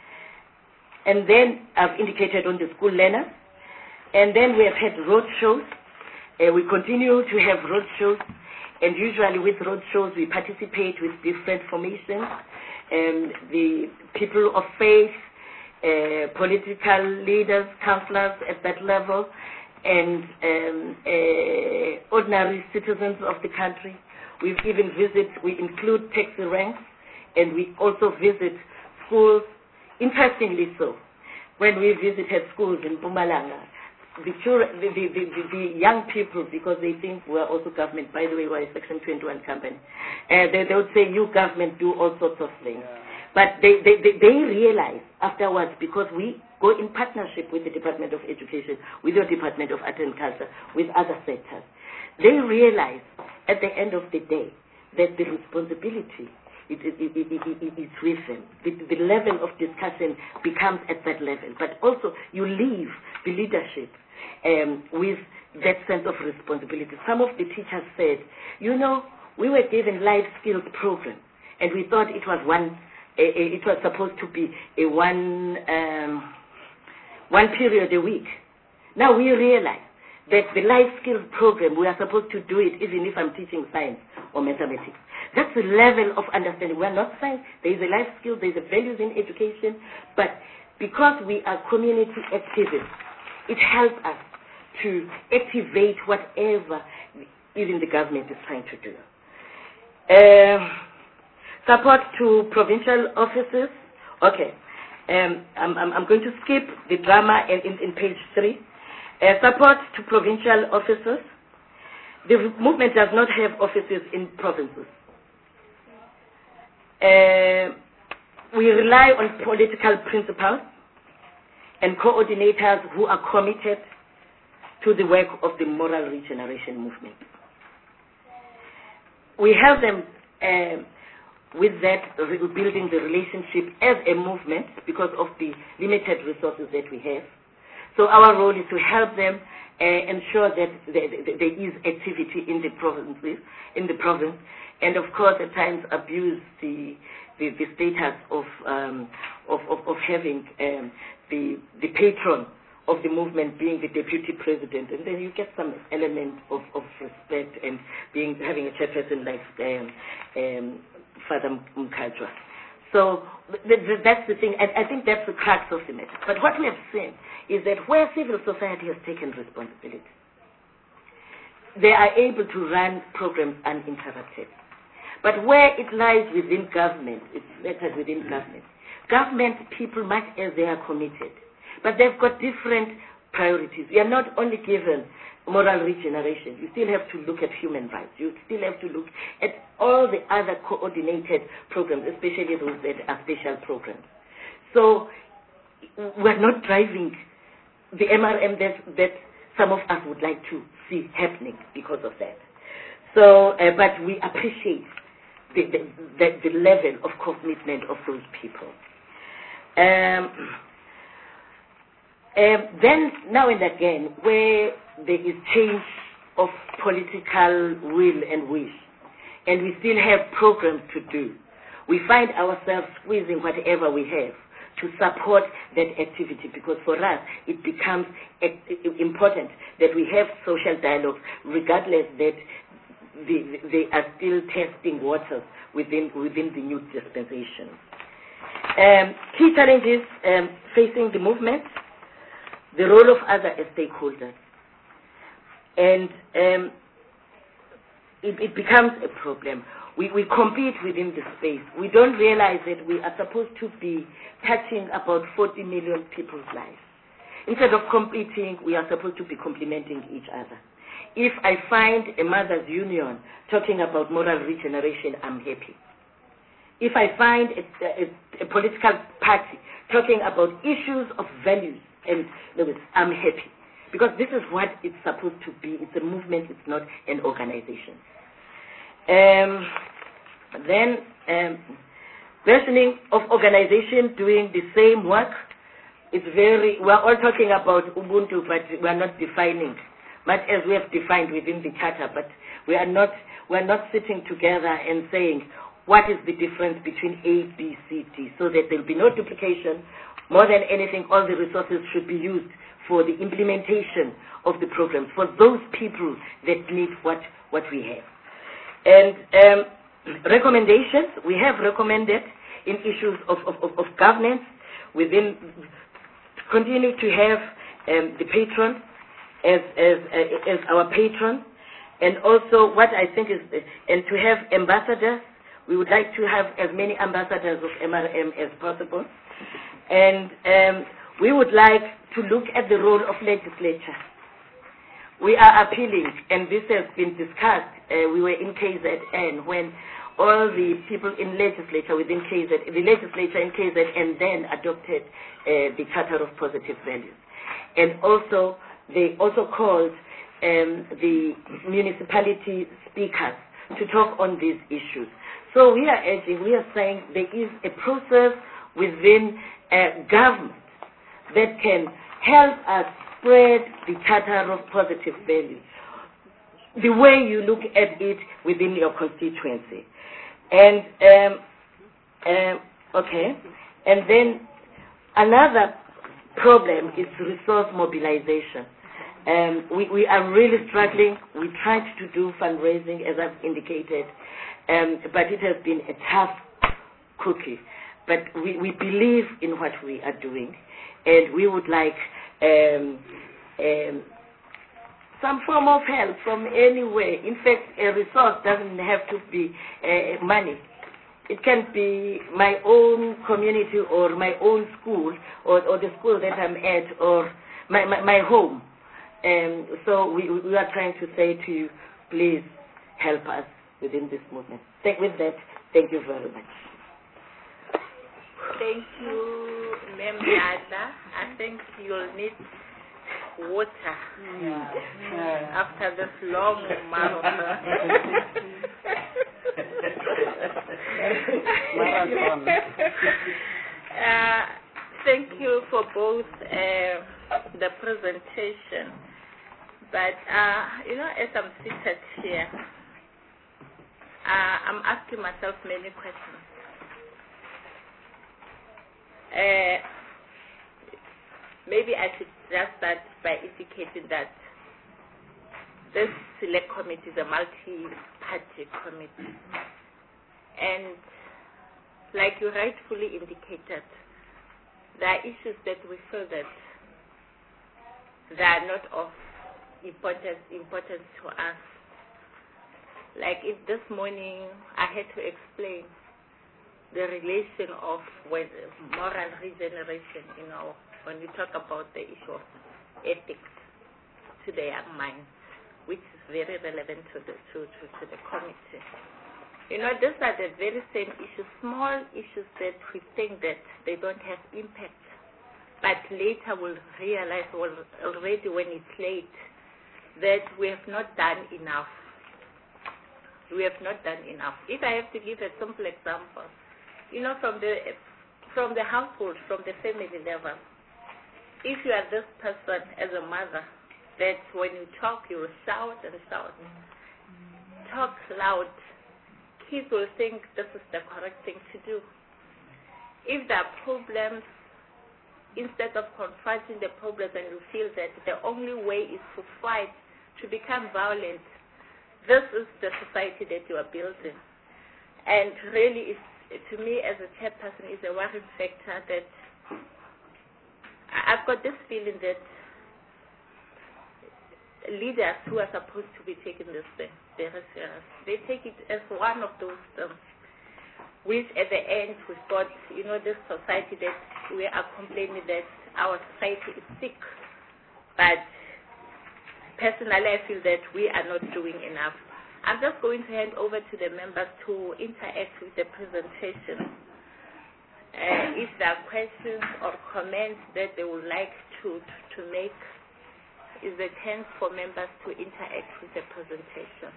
Speaker 10: and then I've indicated on the school learners, and then we have had road shows. Uh, we continue to have road shows, and usually with road shows we participate with different formations, um, the people of faith, Uh, political leaders, councillors at that level, and um, uh, ordinary citizens of the country. We've even visit, we include taxi ranks, and we also visit schools. Interestingly so, when we visited schools in Mpumalanga, the, the, the, the, the young people, because they think we're also government, by the way, we're a Section twenty-one company, uh, they, they would say, you government do all sorts of things. Yeah. But they, they, they, they realize afterwards, because we go in partnership with the Department of Education, with the Department of Art and Culture, with other sectors, they realize at the end of the day that the responsibility it, it, it, it, it, it's with them. The, the level of discussion becomes at that level. But also you leave the leadership um, with that sense of responsibility. Some of the teachers said, you know, we were given life skills program, and we thought it was one it was supposed to be a one um, one period a week. Now we realize that the life skills program, we are supposed to do it even if I'm teaching science or mathematics. That's the level of understanding. We are not saying there is a life skill, there is a values in education, but because we are community activists, it helps us to activate whatever even the government is trying to do. Um, support to provincial offices. Okay, um, I'm, I'm, I'm going to skip the drama in, in, in page three. Uh, support to provincial offices. The movement does not have offices in provinces. Uh, we rely on political principles and coordinators who are committed to the work of the moral regeneration movement. We help them uh, with that, building the relationship as a movement because of the limited resources that we have. So our role is to help them uh, ensure that there, there is activity in the provinces, in the province, and of course at times abuse the the, the status of, um, of, of of having um, the the patron of the movement being the deputy president, and then you get some element of, of respect and being having a chairperson like um, um, Father Mkajwa. So th th that's the thing, and I think that's the crux of the matter. But what we have seen is that where civil society has taken responsibility, they are able to run programs uninterrupted. But where it lies within government, it's better within government. Government people, much as they are committed, but they've got different priorities. You are not only given moral regeneration, you still have to look at human rights. You still have to look at all the other coordinated programs, especially those that are special programs. So we're not driving the M R M that, that some of us would like to see happening because of that. So, uh, but we appreciate the, the, the, the level of commitment of those people. Um, um, then, now and again, where there is change of political will and wish, and we still have programs to do, we find ourselves squeezing whatever we have to support that activity, because for us it becomes important that we have social dialogue, regardless that they, they are still testing waters within, within the new dispensation. Um, key challenges um, facing the movement, the role of other stakeholders, and um, it, it becomes a problem. We, we compete within the space. We don't realize that we are supposed to be touching about forty million people's lives. Instead of competing, we are supposed to be complementing each other. If I find a mothers' union talking about moral regeneration, I'm happy. If I find a, a, a political party talking about issues of values, and I'm happy. Because this is what it's supposed to be. It's a movement, it's not an organization. Um, then, um, mentioning of organization doing the same work, it's very, we're all talking about Ubuntu, but we're not defining, much as we have defined within the charter, but we are not, we're not sitting together and saying, what is the difference between A, B, C, D, so that there will be no duplication. More than anything, all the resources should be used for the implementation of the program, for those people that need what, what we have. And um, recommendations, we have recommended in issues of, of, of, of governance, within, continue to have um, the patron as, as, uh, as our patron, and also what I think is, uh, and to have ambassadors. We would like to have as many ambassadors of M R M as possible. And um, we would like to look at the role of legislature. We are appealing, and this has been discussed. Uh, we were in K Z N when all the people in legislature within K Z, the legislature in K Z N then adopted uh, the Charter of Positive Values. And also, they also called um, the municipality speakers to talk on these issues. So we are urging, we are saying there is a process within uh, government that can help us spread the Charter of Positive Values, the way you look at it within your constituency. And, um, um, okay, and then another problem is resource mobilization. Um, we, we are really struggling. We tried to do fundraising, as I've indicated, um, but it has been a tough cookie. But we, we believe in what we are doing, and we would like um, um, some form of help from anywhere. In fact, a resource doesn't have to be uh, money. It can be my own community or my own school or, or the school that I'm at or my, my, my home. Um, so we, we are trying to say to you, please help us within this movement. Thank, with that, thank you very much.
Speaker 2: Thank you, Ma'am Yada. I think you'll need water
Speaker 5: Yeah. Yeah.
Speaker 2: after this long marathon.
Speaker 5: Marathon.
Speaker 2: uh, thank you for both uh, the presentation. But, uh, you know, as I'm seated here, uh, I'm asking myself many questions. Uh, maybe I should just start by indicating that this select committee is a multi-party committee. And like you rightfully indicated, there are issues that we feel that they are not of importance, importance to us. Like if this morning I had to explain the relation of when, moral regeneration, you know, when we talk about the issue of ethics to the young minds, which is very relevant to the, to, to, to the committee. You know, these are the very same issues, small issues that we think that they don't have impact, but later we'll realize well, already when it's late that we have not done enough. We have not done enough. If I have to give a simple example, you know, from the from the household, from the family level, if you are this person as a mother, that when you talk, you will shout and shout, talk loud, kids will think this is the correct thing to do. If there are problems, instead of confronting the problems and you feel that the only way is to fight, to become violent, this is the society that you are building. And really, it's, to me as a chairperson, is a worrying factor that I've got this feeling that leaders who are supposed to be taking this thing very serious, they take it as one of those things, which at the end we've got, you know, this society that we are complaining that our society is sick. But personally, I feel that we are not doing enough. I'm just going to hand over to the members to interact with the presentation. Uh, if there are questions or comments that they would like to, to make, is the chance for members to interact with the presentation.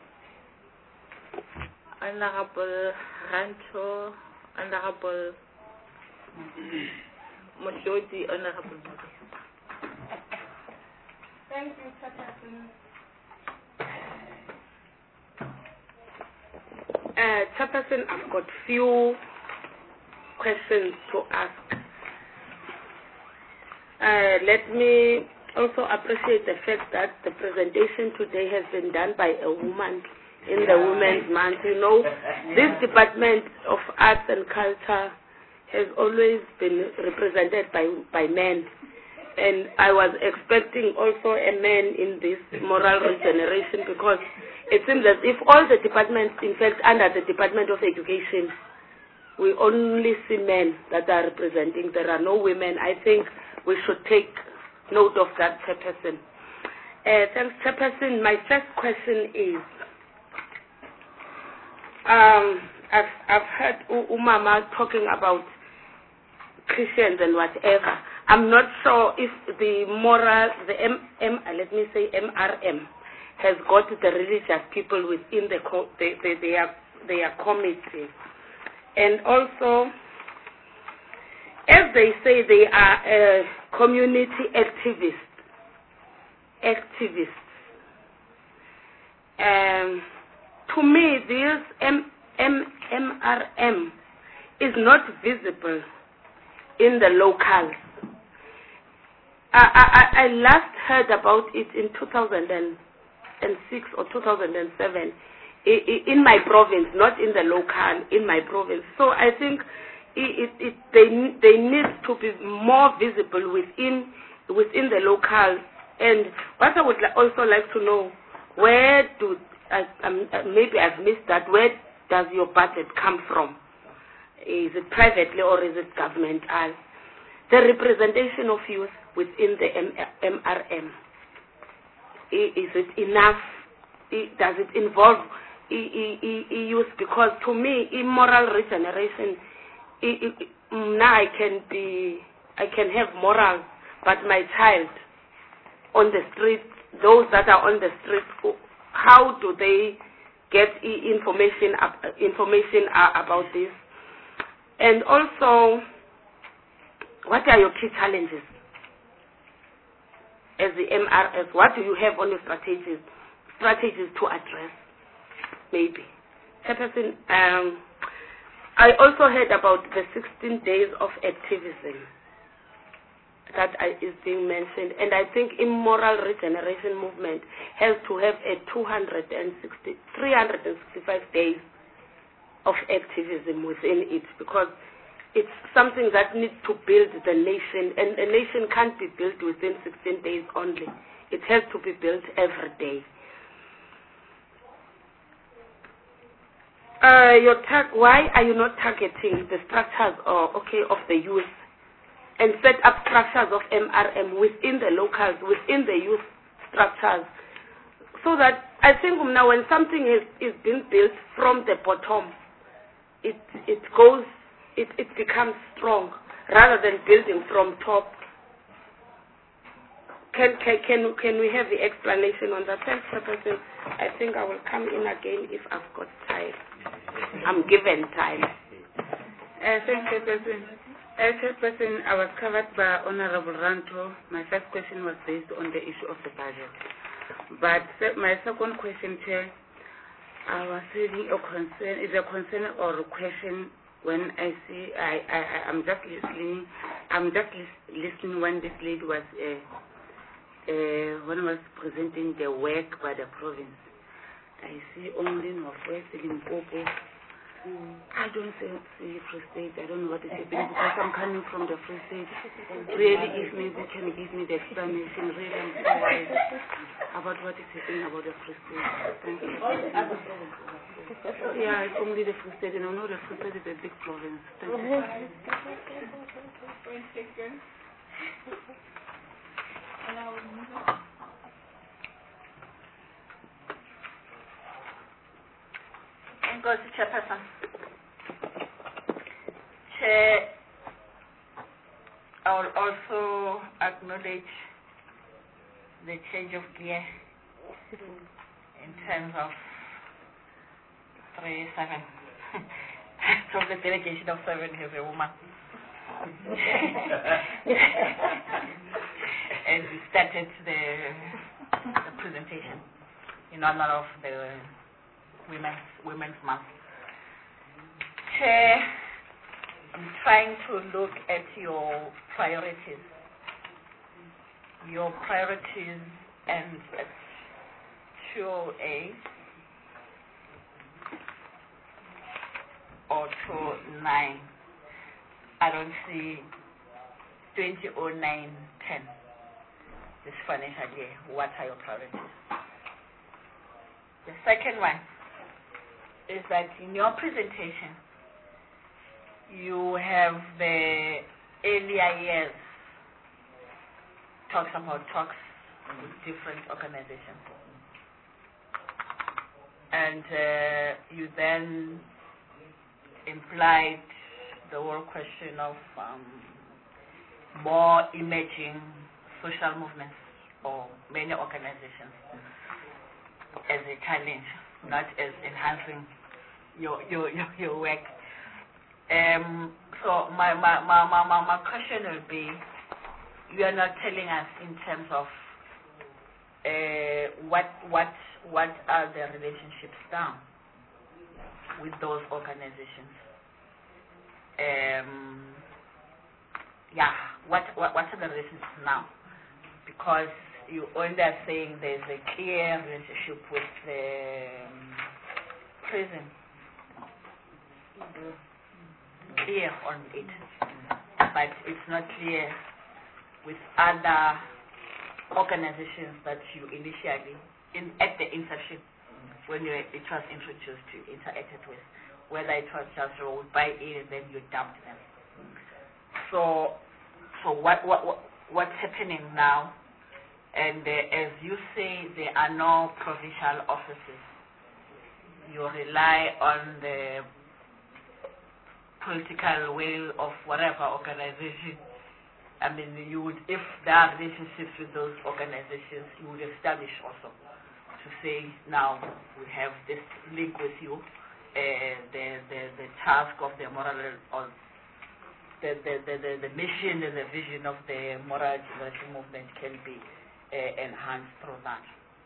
Speaker 2: Honorable Ranto, Honorable Mojodi, Honorable Modi.
Speaker 5: Thank you, Chairperson. Uh, Chairperson, I've got few questions to ask. Uh, let me also appreciate the fact that the presentation today has been done by a woman in the Women's Month. You know, this Department of Arts and Culture has always been represented by, by men. And I was expecting also a man in this moral regeneration, because it seems as if all the departments, in fact, under the Department of Education, we only see men that are representing. There are no women. I think we should take note of that, Chairperson. Uh, thanks, Chairperson. My first question is, um, I've, I've heard U- Umama talking about Christians and whatever. I'm not sure if the moral, the M, M, let me say M R M, has got the religious people within the, co- the, the their their committee, and also, as they say, they are uh, community activists. Activists. Um, to me, this M, M, M R M is not visible in the locals. I, I, I last heard about it in two thousand six or two thousand seven in my province, not in the local, in my province. So I think it, it, it, they, they need to be more visible within, within the local And what I would li- also like to know, where do, I, um, uh, maybe I've missed that, where does your budget come from? Is it privately or is it governmental? The representation of youth within the M R M, I- is it enough? I- Does it involve I- I- I- I- youth? Because to me, immoral regeneration, I- I- now I can be, I can have morals, but my child on the street, those that are on the street, how do they get I- information ab- information uh, about this? And also, what are your key challenges as the M R S? What do you have on your strategies strategies to address? Maybe. Chairperson, um, I also heard about the sixteen days of activism that is being mentioned, and I think immoral regeneration movement has to have a two hundred sixty, three hundred sixty-five days of activism within it, because it's something that needs to build the nation, and a nation can't be built within sixteen days only. It has to be built every day. Uh, your tar- why are you not targeting the structures or, okay, of the youth and set up structures of M R M within the locals, within the youth structures, so that I think now when something is, is being built from the bottom, it it goes, it, it becomes strong rather than building from top. Can can can, can we have the explanation on that? Thanks, Chairperson. I think I will come in again if I've got time. I'm given time.
Speaker 4: Uh, thank you, Chairperson. Uh, Chairperson, I was covered by Honorable Ranto. My first question was based on the issue of the budget. But se- my second question, Chair, I was reading a concern, is a concern or a question when I see, I, I, I- I'm just listening, I'm just lis- listening when this lady was, uh, uh, when I was presenting the work by the province. I see only Northwest, Limpopo. Mm. I don't see, see Free State. I don't know what is happening because I'm coming from the Free State. Really, if maybe you can give me the explanation, really, I'm so worried about what is happening about the Free State. Thank you. Yeah, it's only the Free State, and I know the Free State is a big province. Thank you.
Speaker 2: Ngozi Chairperson. Chair, I will also acknowledge the change of gear in terms of three seven. From the delegation of seven has a woman. And we started the, the presentation in honor of the Women's, Women's Month. Chair, I'm trying to look at your priorities. Your priorities and at two oh eight or two oh nine. I don't see twenty oh nine ten. This financial year. What are your priorities? The second one is that in your presentation, you have the earlier years talks about talks with different organizations. And uh, you then implied the whole question of um, more emerging social movements or many organizations as a challenge, not as enhancing your your your, your work. Um, so my my, my, my, my my question will be, you are not telling us in terms of uh, what what what are the relationships now with those organizations. Um, yeah, what, what what are the relationships now? Because you only are saying there's a clear relationship with the um, prison. Clear on it, but it's not clear with other
Speaker 12: organizations that you initially, in, at the inception, when you, it was introduced, you interacted with, whether it was just you would buy in and then you dumped them. So, so what, what, what what's happening now? And uh, as you say, there are no provincial offices. You rely on the political will of whatever organization. I mean, you would, if there are relationships with those organizations, you would establish also to say, now we have this link with you, uh, the, the the task of the moral, or the the, the, the the mission and the vision of the moral generation movement can be uh, enhanced through that.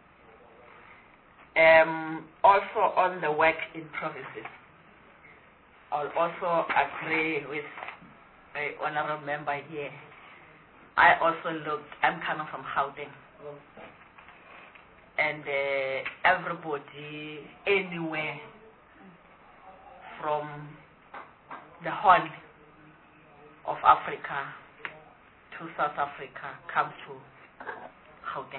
Speaker 12: Um, also on the work in provinces, I'll also agree with the honorable member here. I also looked, I'm coming from Gauteng, and uh, everybody anywhere from the whole of Africa to South Africa comes to Gauteng.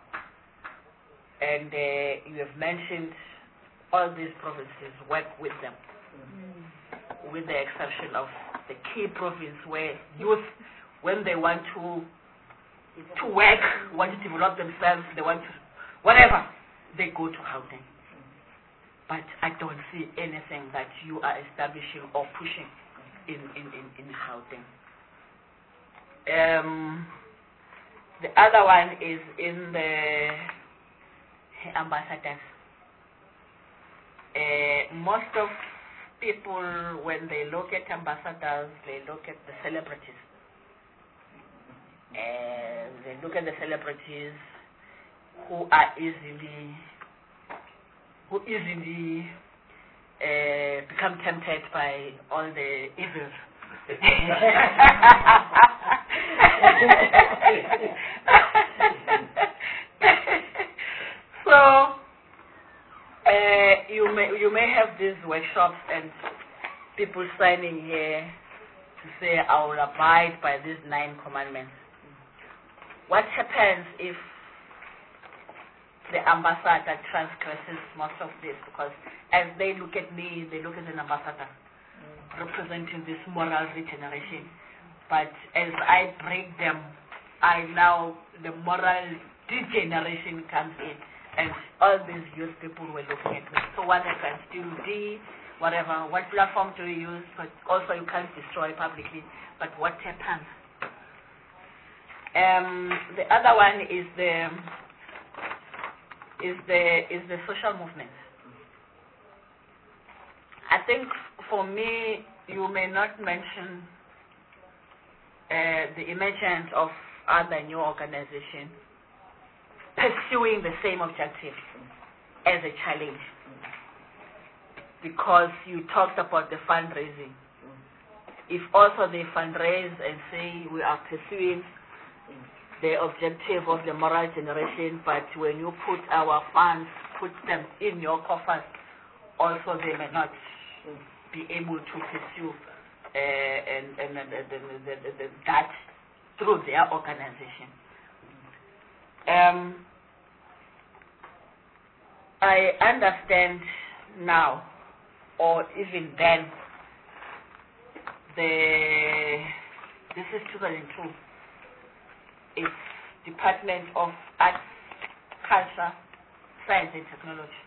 Speaker 12: And uh, you have mentioned all these provinces work with them, mm. with the exception of the key province where youth, when they want to to work, want to develop themselves, they want to, whatever, they go to Gauteng. But I don't see anything that you are establishing or pushing in, in, in, in Gauteng. Um, the other one is in the ambassadors. Uh, most of people, when they look at ambassadors, they look at the celebrities. Uh, they look at the celebrities who are easily, who easily uh, become tempted by all the evils. So uh, you may you may have these workshops and people signing here to say, I will abide by these nine commandments. What happens if the ambassador transgresses most of this? Because as they look at me, they look at an ambassador mm. representing this moral regeneration. But as I break them, I now, the moral degeneration comes in. And all these youth people were looking at me. So what happens? Do you D, whatever, what platform do you use? But also you can't destroy publicly. But what happens? Um, the other one is the is the is the social movement. I think for me, you may not mention uh, the emergence of other new organizations pursuing the same objective as a challenge, because you talked about the fundraising. If also they fundraise and say we are pursuing the objective of the moral generation, but when you put our funds, put them in your coffers, also they may not be able to pursue uh, and, and, and, and, and, and, and that through their organization. Um, I understand now, or even then, the this is two thousand two. It's Department of Arts, Culture, Science and Technology.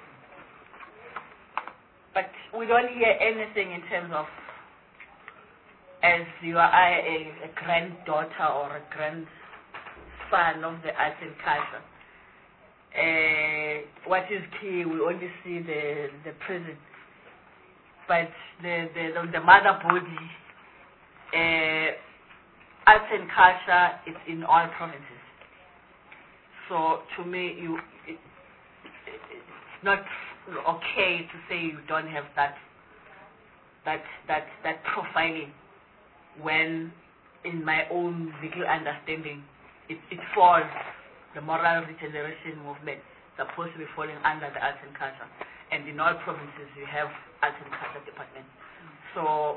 Speaker 12: But we don't hear anything in terms of, as you are a, a granddaughter or a grandson of the arts and culture. Uh, what is key, we only see the, the prison. But the, the, the mother body, uh, arts and culture is in all provinces. So to me, you, it, it's not okay to say you don't have that that that that profiling, when in my own legal understanding it, it falls, the moral regeneration movement supposed to be falling under the arts and culture, and in all provinces you have arts and culture departments. So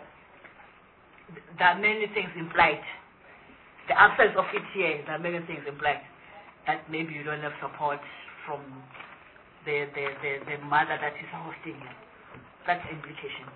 Speaker 12: th- there are many things implied. The absence of it here, there are many things implied. that maybe you don't have support from the, the, the, the mother that is hosting you. That's the implication.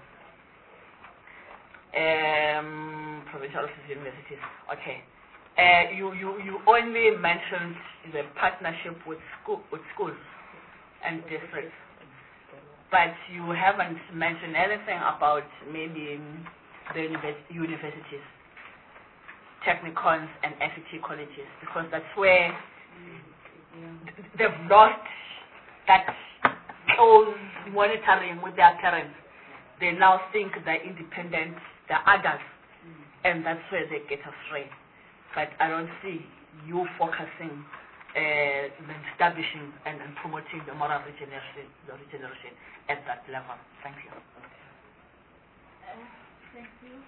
Speaker 12: Um, provincial offices, universities. Okay. Uh, you, you, you only mentioned the partnership with school with schools and districts, but you haven't mentioned anything about maybe the univers- universities, technicons and F E T colleges, because that's where th- they've lost that own monitoring with their parents. They now think they're independent, they're adults, and that's where they get astray. But I don't see you focusing, uh, establishing and, and promoting the moral regeneration, the regeneration at that level. Thank you.
Speaker 1: Uh, thank you.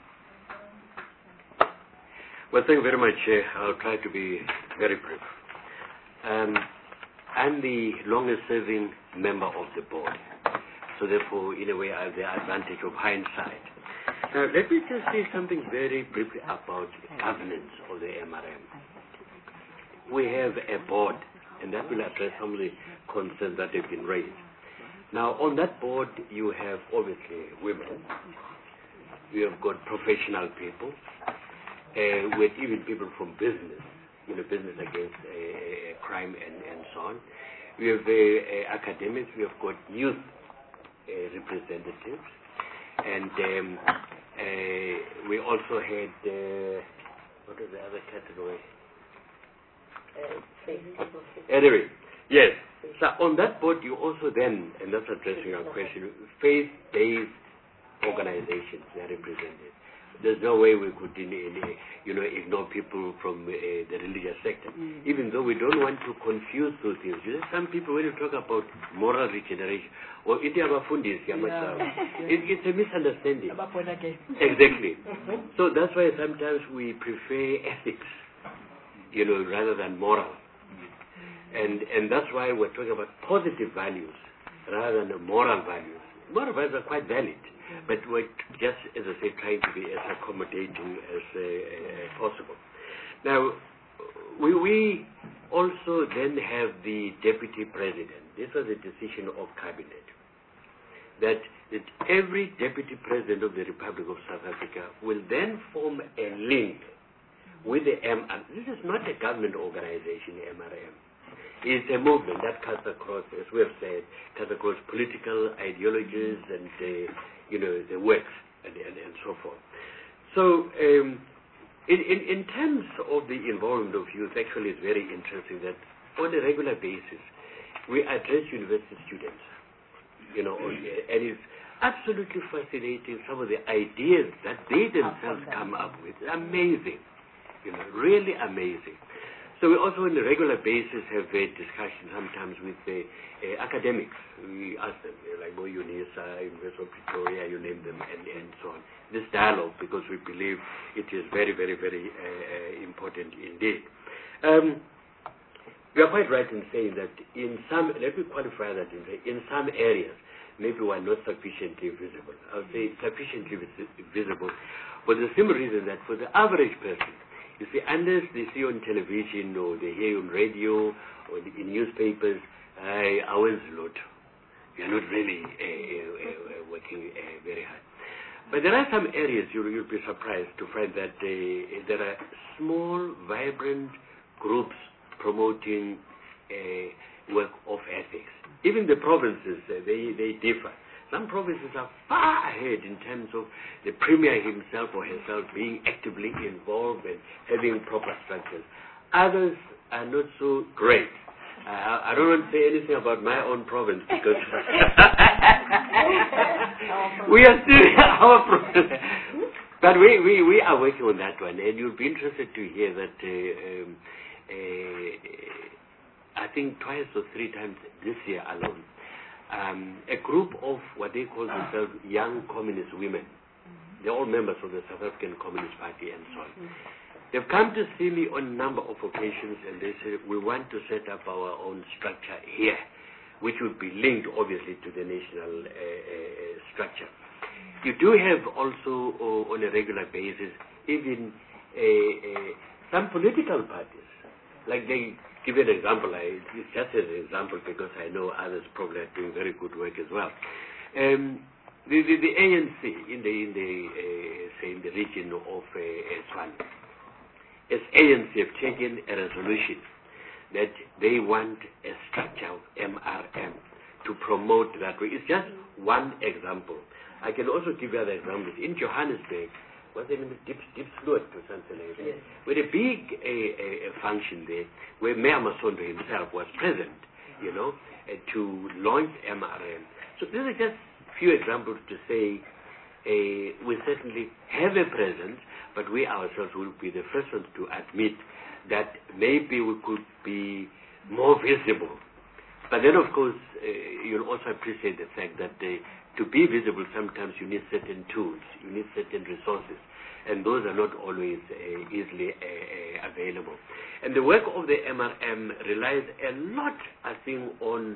Speaker 11: Well, thank you very much. Uh, I'll try to be very brief. Um, I'm the longest-serving member of the board, so therefore, in a way, I have the advantage of hindsight. Now, let me just say something very briefly about governance of the M R M. We have a board, and that will address some of the concerns that have been raised. Now, on that board, you have obviously women. You have got professional people, uh, with even people from business, you know, business against uh, crime and, and so on. We have uh, uh, academics. We have got youth uh, representatives, and um, uh, we also had uh, what is the other category? Uh, anyway, yes. So on that board, you also then, and that's addressing your question, faith-based organizations that are represented. There's no way we could, in, in, you know, ignore people from uh, the religious sector, mm-hmm. even though we don't want to confuse those things. You know, some people, when you talk about moral regeneration, or it, it's a misunderstanding. Exactly. So that's why sometimes we prefer ethics, you know, rather than moral. And and that's why we're talking about positive values rather than moral values. Moral values are quite valid, but we're just, as I say, trying to be as accommodating as uh, uh, possible. Now, we, we also then have the deputy president. This was a decision of cabinet, that, that every deputy president of the Republic of South Africa will then form a link with the M R M. This is not a government organization, the M R M. It's a movement that cuts across, as we have said, cuts across political ideologies and, uh, you know, the works and, and, and so forth. So, um, in, in, in terms of the involvement of youth, actually it's very interesting that on a regular basis, we address university students, you know, and it's absolutely fascinating, some of the ideas that they themselves come up with. Amazing, you know, really amazing. So we also on a regular basis have a discussion sometimes with the uh, academics. We ask them, like Mo UNISA, University of Pretoria, you name them, and, and so on. This dialogue, because we believe it is very, very, very uh, important indeed. Um, you are quite right in saying that in some, let me qualify that in, in some areas, maybe we are not sufficiently visible. I would say sufficiently vis- visible for the simple reason that for the average person, you see, unless they see on television or they hear on radio or in newspapers, I always lot. You are not really uh, uh, working uh, very hard. But there are some areas you, you'll be surprised to find that uh, there are small, vibrant groups promoting uh, work of ethics. Even the provinces, uh, they, they differ. Some provinces are far ahead in terms of the premier himself or herself being actively involved and having proper structures. Others are not so great. Uh, I don't want to say anything about my own province because we are still our province. But we, we, we are working on that one, and you'll be interested to hear that uh, um, uh, I think twice or three times this year alone, Um, a group of what they call themselves young communist women. They're all members of the South African Communist Party and so on. They've come to see me on a number of occasions and they said, we want to set up our own structure here, which would be linked obviously to the national uh, uh, structure. You do have also uh, on a regular basis even uh, uh, some political parties like they give you an example. I, it's just as an example because I know others probably are doing very good work as well. Um, the, the, the A N C in the, in the uh, say in the region of uh, Tshwane, as A N C have taken a resolution that they want a structure of M R M to promote that way. It's just one example. I can also give you other examples. In Johannesburg, what's the name? Dips, Dips Lord or something like that. Yes. With a big a, a, a function there where Mayor Masondo himself was present, you know, uh, to launch M R M. So these are just few examples to say uh, we certainly have a presence, but we ourselves will be the first ones to admit that maybe we could be more visible. But then, of course, uh, you'll also appreciate the fact that uh, to be visible, sometimes you need certain tools, you need certain resources, and those are not always uh, easily uh, uh, available. And the work of the M R M relies a lot, I think, on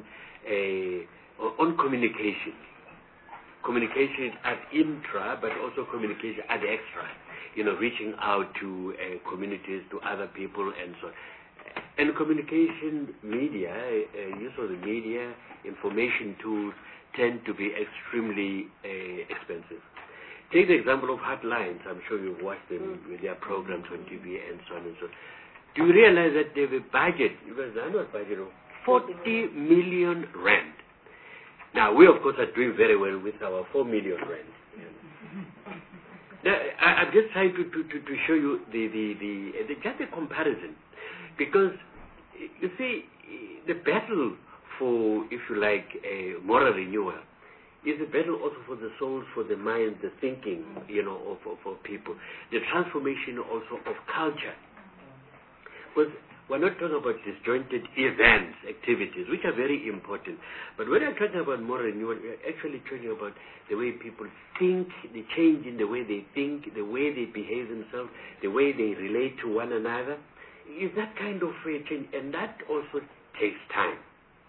Speaker 11: uh, on communication. Communication at intra, but also communication at extra. You know, reaching out to uh, communities, to other people, and so on. And communication media, uh, use of the media, information tools tend to be extremely uh, expensive. Take the example of Hotlines. I'm sure you've watched them with their programs on T V and so on and so on. Do you realize that they have a budget, because the annual budget of forty million rand? Now, we of course are doing very well with our four million rand. Now, I, I'm just trying to, to, to, to show you the, the, the, the just a comparison, because you see the battle for, if you like, a moral renewal is a battle also for the souls, for the mind, the thinking, you know, of, of, of people, the transformation also of culture. Because we're not talking about disjointed events, activities, which are very important. But when I'm talking about moral renewal, we're actually talking about the way people think, the change in the way they think, the way they behave themselves, the way they relate to one another. Is that kind of a change, and that also takes time.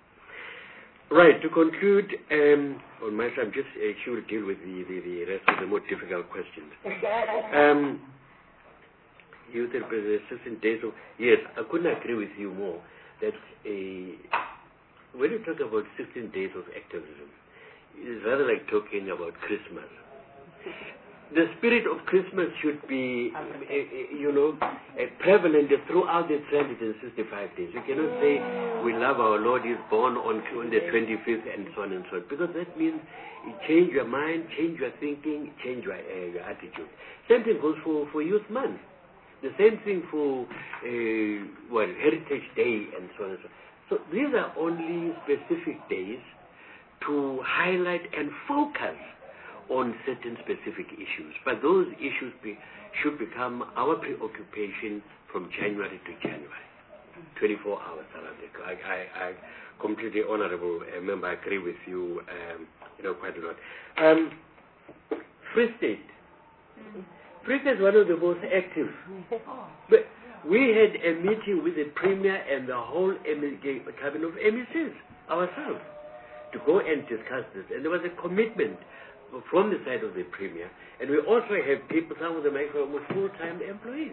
Speaker 11: Right, to conclude, um, on my side, I'm just uh, sure to deal with the, the, the rest of the more difficult questions. Um, Youth and sixteen days of, yes, I couldn't agree with you more that uh, when you talk about sixteen days of activism, it's rather like talking about Christmas. The spirit of Christmas should be, uh, uh, you know, uh, prevalent throughout the three hundred sixty-five days. You cannot say we love our Lord, He's born on, on the twenty-fifth and so on and so on, because that means you change your mind, change your thinking, change your, uh, your attitude. Same thing goes for, for Youth Month. The same thing for uh, well, Heritage Day and so on and so on. So these are only specific days to highlight and focus on certain specific issues. But those issues be, should become our preoccupation from January to January, twenty-four hours around the clock. I, I, I completely honorable uh, member, I agree with you, um, you know, quite a lot. Um, Free State. Mm-hmm. Free State is one of the most active. But we had a meeting with the Premier and the whole cabinet of M E Cs ourselves to go and discuss this. And there was a commitment from the side of the Premier. And we also have people, some of them are almost full-time employees.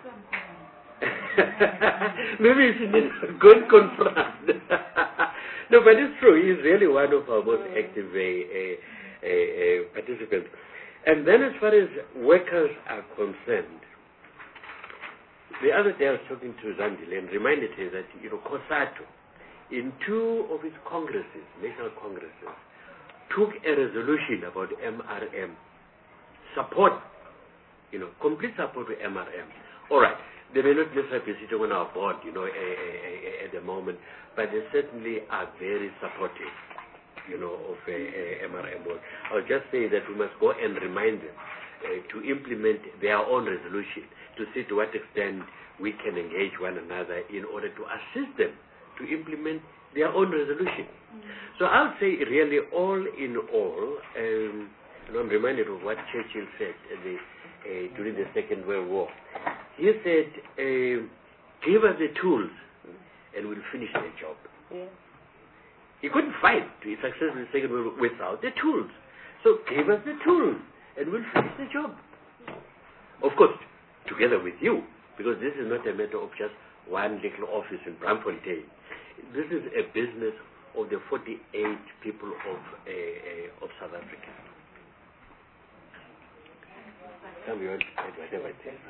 Speaker 11: Maybe it's a good contrast. No, but it's true. He's really one of our most active uh, uh, uh, participants. And then as far as workers are concerned, the other day I was talking to Zandile and reminded her that, you know, COSATU, in two of its congresses, national congresses, took a resolution about M R M. Support, you know, complete support to M R M. All right, they may not necessarily be sitting on our board, you know, a, a, a, at the moment, but they certainly are very supportive, you know, of a, a M R M work. I'll just say that we must go and remind them uh, to implement their own resolution, to see to what extent we can engage one another in order to assist them to implement their own resolution. Mm-hmm. So I would say really all in all, um, and I'm reminded of what Churchill said at the, uh, during the Second World War. He said, uh, give us the tools and we'll finish the job. Yeah. He couldn't fight to be successful in the Second World War without the tools. So give us the tools and we'll finish the job. Of course, together with you, because this is not a matter of just one little office in Braamfontein. This is a business of the forty-eight people of, uh, uh, of South Africa. Come on, whatever it is.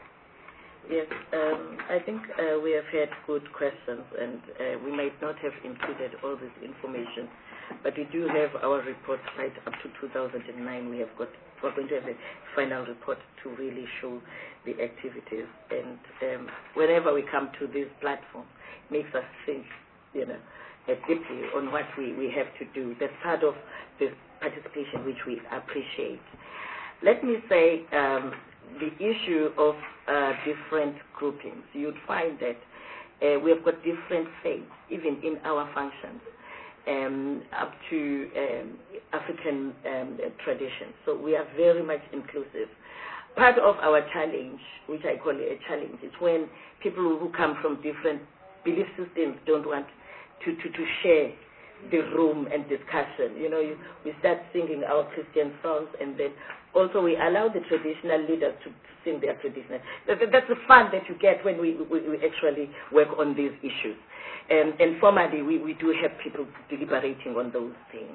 Speaker 10: Yes, um, I think uh, we have had good questions, and uh, we might not have included all this information, but we do have our report right up to two thousand nine. We have got, we're going to have a final report to really show the activities, and um, whenever we come to this platform, it makes us think, you know, uh, deeply on what we, we have to do. That's part of this participation, which we appreciate. Let me say, um, the issue of uh, different groupings, you'd find that uh, we have got different faiths, even in our functions, um, up to um, African um, traditions. So we are very much inclusive. Part of our challenge, which I call a challenge, is when people who come from different belief systems don't want to, to, to share the room and discussion. You know, you, we start singing our Christian songs, and then also we allow the traditional leaders to sing their traditional. That, that's the fun that you get when we, we, we actually work on these issues. Um, and formally, we, we do have people deliberating on those things.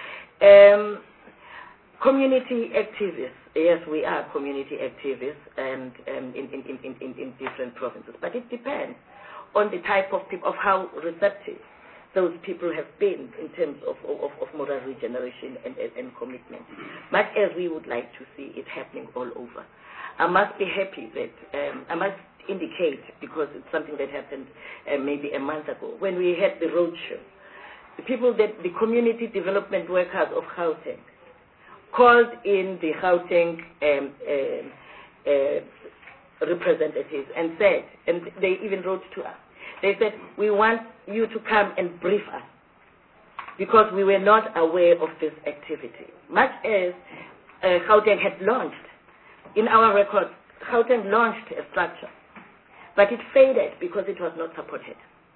Speaker 10: Um, community activists. Yes, we are community activists and um, in, in, in, in, in different provinces. But it depends on the type of people, of how receptive those people have been in terms of, of, of moral regeneration and, and, and commitment, much as we would like to see it happening all over. I must be happy that, um, I must indicate, because it's something that happened uh, maybe a month ago, when we had the roadshow, the people that, the community development workers of Gauteng, called in the Gauteng um, uh, uh, representatives and said, and they even wrote to us, they said, we want you to come and brief us because we were not aware of this activity. Much as uh, Gauteng had launched, in our records, Gauteng launched a structure, but it faded because it was not supported.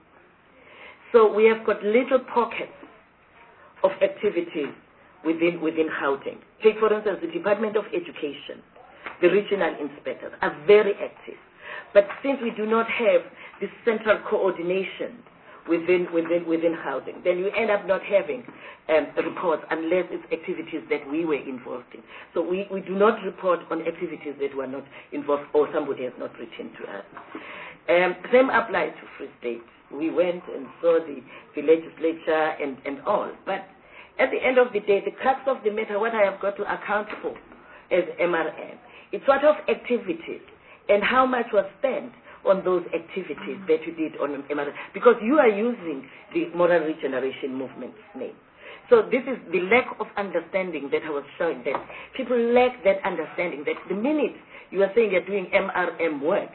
Speaker 10: So we have got little pockets of activities within, within Gauteng. Take, for instance, the Department of Education, the regional inspectors are very active. But since we do not have this central coordination within within within housing, then you end up not having um, reports unless it's activities that we were involved in. So we, we do not report on activities that were not involved or somebody has not written to us. Um, same applies to Free State. We went and saw the, the legislature and, and all. But at the end of the day, the crux of the matter, what I have got to account for as M R M, it's what of activities and how much was spent on those activities that you did on M R M, because you are using the moral regeneration movement's name. So this is the lack of understanding that I was showing, that people lack that understanding, that the minute you are saying you're doing M R M work,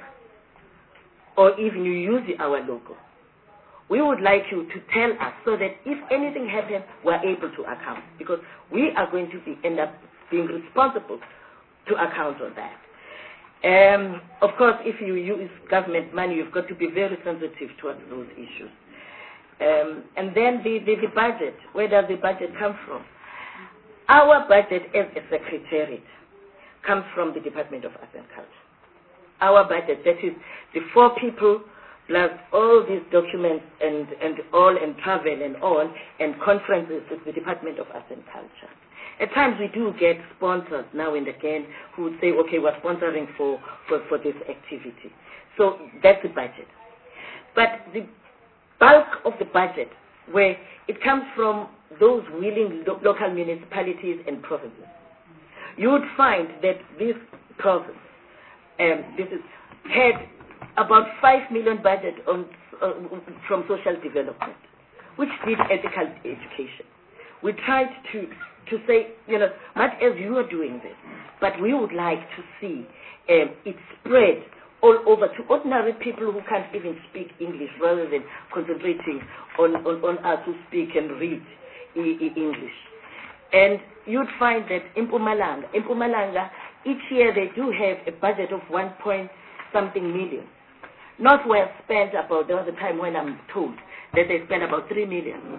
Speaker 10: or even you use our logo, we would like you to tell us so that if anything happens, we're able to account, because we are going to be, end up being responsible to account on that. Um, of course, if you use government money, you've got to be very sensitive towards those issues. Um, and then the, the, the budget, where does the budget come from? Our budget as a secretariat comes from the Department of Arts and Culture. Our budget, that is the four people plus all these documents and, and all and travel and all and conferences is the Department of Arts and Culture. At times we do get sponsors now and again who would say, okay, we're sponsoring for, for, for this activity. So that's the budget. But the bulk of the budget, where it comes from those willing lo local municipalities and provinces, you would find that this province um, this is, had about five million budget on, uh, from social development, which did ethical education. We tried to to say, you know, much as you are doing this, but we would like to see um, it spread all over to ordinary people who can't even speak English, rather than concentrating on, on, on us who speak and read e e English. And you'd find that in Mpumalanga, in Mpumalanga, each year they do have a budget of one point something million. Not well spent about, there was a time when I'm told that they spent about three million.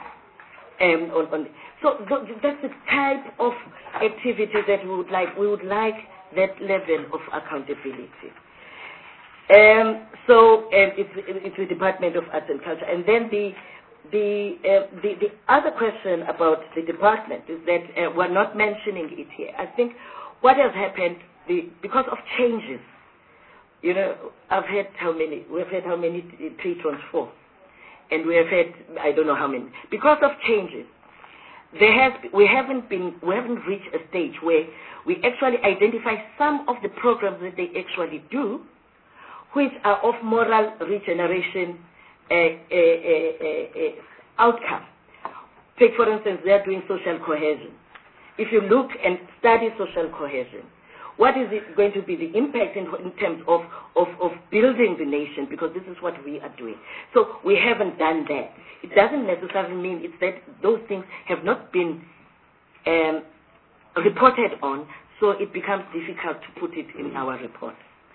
Speaker 10: Um, on, on, so th that's the type of activity that we would like. We would like that level of accountability. Um, so um, it's, it's the Department of Arts and Culture. And then the the, uh, the the other question about the department is that uh, we're not mentioning it here. I think what has happened, the, because of changes, you know, I've had how many, we've had how many patrons for, and we have had, I don't know how many. Because of changes, there has, we haven't been, we haven't reached a stage where we actually identify some of the programs that they actually do, which are of moral regeneration uh, uh, uh, uh, outcome. Take, for instance, they are doing social cohesion. If you look and study social cohesion, what is it going to be the impact in, in terms of, of, of building the nation? Because this is what we are doing. So we haven't done that. It doesn't necessarily mean it's that those things have not been um, reported on, so it becomes difficult to put it in our report.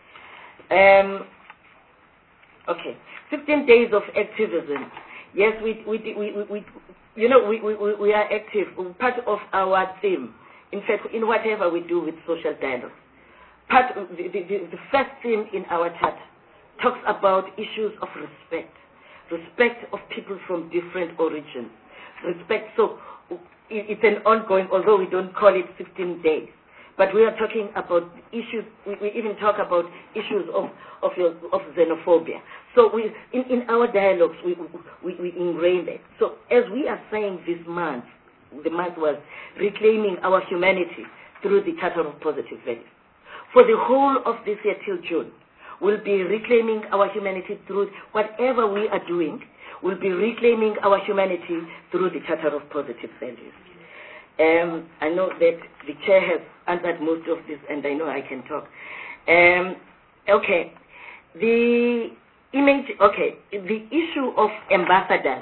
Speaker 10: Um, okay, fifteen days of activism. Yes, we, we, we, we, we you know, we, we, we are active. Part of our theme, in fact, in whatever we do with social dialogue, part of the, the, the first theme in our charter talks about issues of respect, respect of people from different origins, respect. So it's an ongoing, although we don't call it fifteen days. But we are talking about issues, we, we even talk about issues of, of, your, of xenophobia. So we, in, in our dialogues, we, we, we ingrain that. So as we are saying this month, the month was reclaiming our humanity through the Charter of Positive Values. For the whole of this year till June, we'll be reclaiming our humanity through whatever we are doing, we'll be reclaiming our humanity through the Charter of Positive Values. Um, I know that the chair has answered most of this, and I know I can talk. Um, okay, the image. Okay, the issue of ambassadors.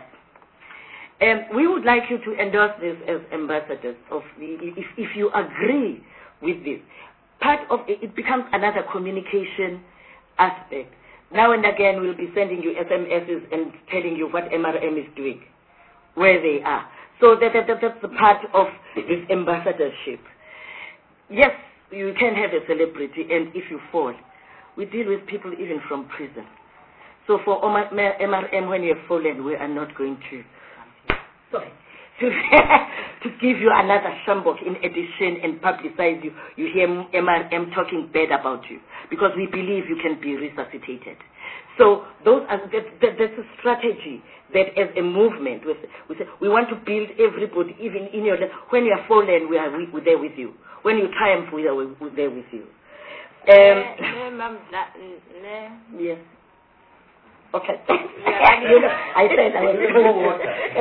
Speaker 10: Um, we would like you to endorse this as ambassadors of the. If, if you agree with this, part of it, it becomes another communication aspect. Now and again, we'll be sending you S M Ses and telling you what M R M is doing, where they are. So that, that, that's the part of this ambassadorship. Yes, you can have a celebrity, and if you fall, we deal with people even from prison. So for M R M, when you have fallen, we are not going to, sorry, to, to give you another shambok in addition and publicize you. You hear M R M talking bad about you, because we believe you can be resuscitated. So those are, that, that, that's a strategy that as a movement, we, we, say, we want to build everybody, even in your, when you are fallen, we are we, we're there with you. When you triumph, we are we're there with you. Um, yes. Okay. You know, I said I was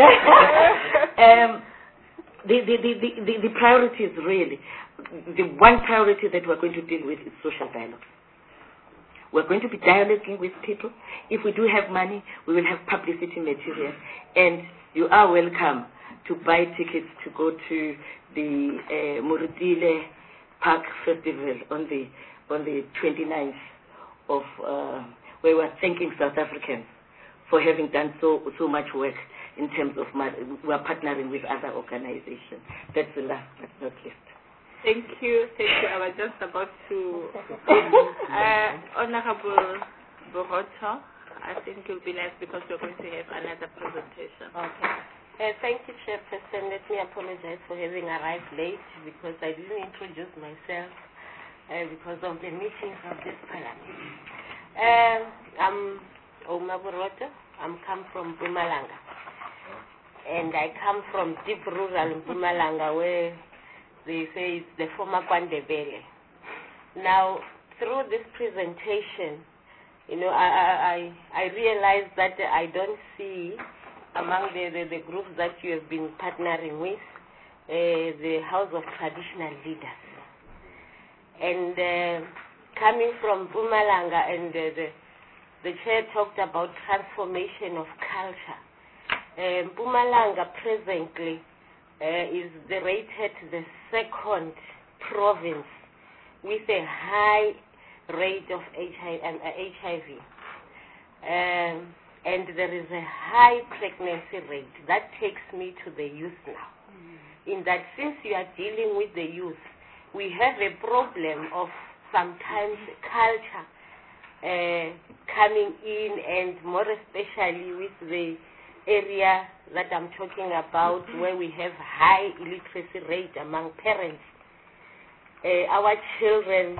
Speaker 10: um, the, the, the, the, the priority is really, the one priority that we're going to deal with is social dialogue. We're going to be dialoguing with people. If we do have money, we will have publicity material. And you are welcome to buy tickets to go to the uh, Murutile Park Festival on the on the twenty-ninth of, uh, where we're thanking South Africans for having done so so much work in terms of, we're partnering with other organizations. That's the last but not least.
Speaker 2: Thank you, thank you. I was just about to, uh, Honorable Boroto, I think you'll be nice because we're going to have another presentation.
Speaker 13: Okay. Uh, thank you, Chairperson. Let me apologize for having arrived late because I didn't introduce myself uh, because of the meetings of this parliament. Uh, I'm Oma Boroto. I'm come from Mpumalanga. And I come from deep rural Mpumalanga where they say it's the former Kwandebele. Now, through this presentation, you know, I I, I realized that I don't see among the, the, the groups that you have been partnering with uh, the House of Traditional Leaders. And uh, coming from Mpumalanga, and uh, the, the chair talked about transformation of culture. Uh, Mpumalanga presently Uh, is the rated the second province with a high rate of H I V. Um, and there is a high pregnancy rate. That takes me to the youth now. Mm. In that since you are dealing with the youth, we have a problem of sometimes culture uh, coming in, and more especially with the area that I'm talking about, where we have high illiteracy rate among parents. Uh, our children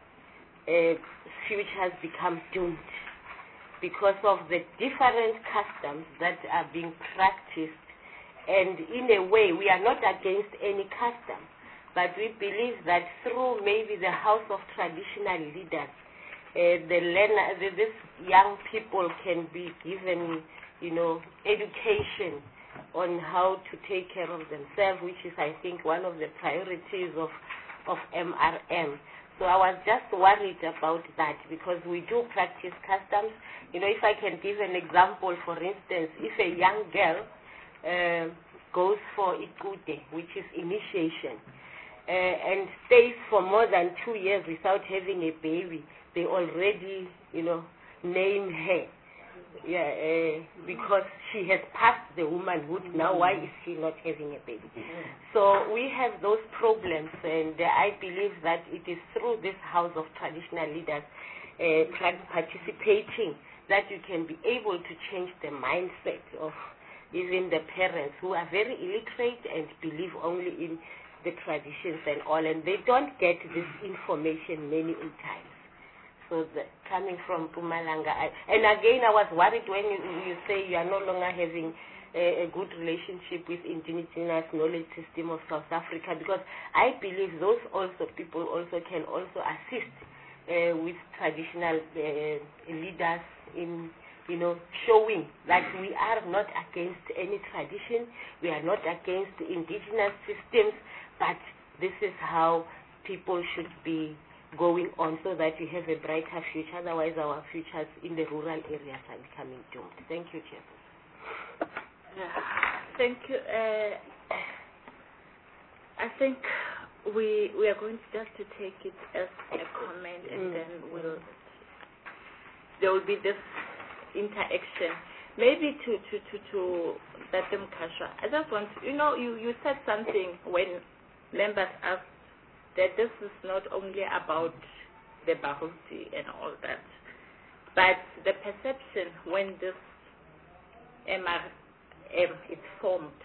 Speaker 13: uh, future has become doomed because of the different customs that are being practiced. And in a way, we are not against any custom, but we believe that through maybe the House of Traditional Leaders, uh, the learner, the, these young people can be given, you know, education on how to take care of themselves, which is, I think, one of the priorities of, of M R M. So I was just worried about that because we do practice customs. You know, if I can give an example, for instance, if a young girl uh, goes for ikude, which is initiation, uh, and stays for more than two years without having a baby, they already, you know, name her. Yeah, uh, because she has passed the womanhood. Now, why is she not having a baby? So we have those problems, and uh, I believe that it is through this House of Traditional Leaders uh, participating that you can be able to change the mindset of even the parents who are very illiterate and believe only in the traditions and all, and they don't get this information many times. So the, coming from Mpumalanga, I, and again I was worried when you, you say you are no longer having a, a good relationship with indigenous knowledge system of South Africa, because I believe those also people also can also assist uh, with traditional uh, leaders in, you know, showing that we are not against any tradition, we are not against indigenous systems, but this is how people should be going on so that we have a brighter future. Otherwise, our futures in the rural areas are becoming doomed. Thank you, Chair.
Speaker 2: Yeah. Thank you. Uh, I think we we are going to just to take it as a comment, and mm. then we'll there will be this interaction. Maybe to to to to Tatem Kasha. I just want to, you know, you you said something when members asked that this is not only about the Bahuti and all that, but the perception when this M R M is formed,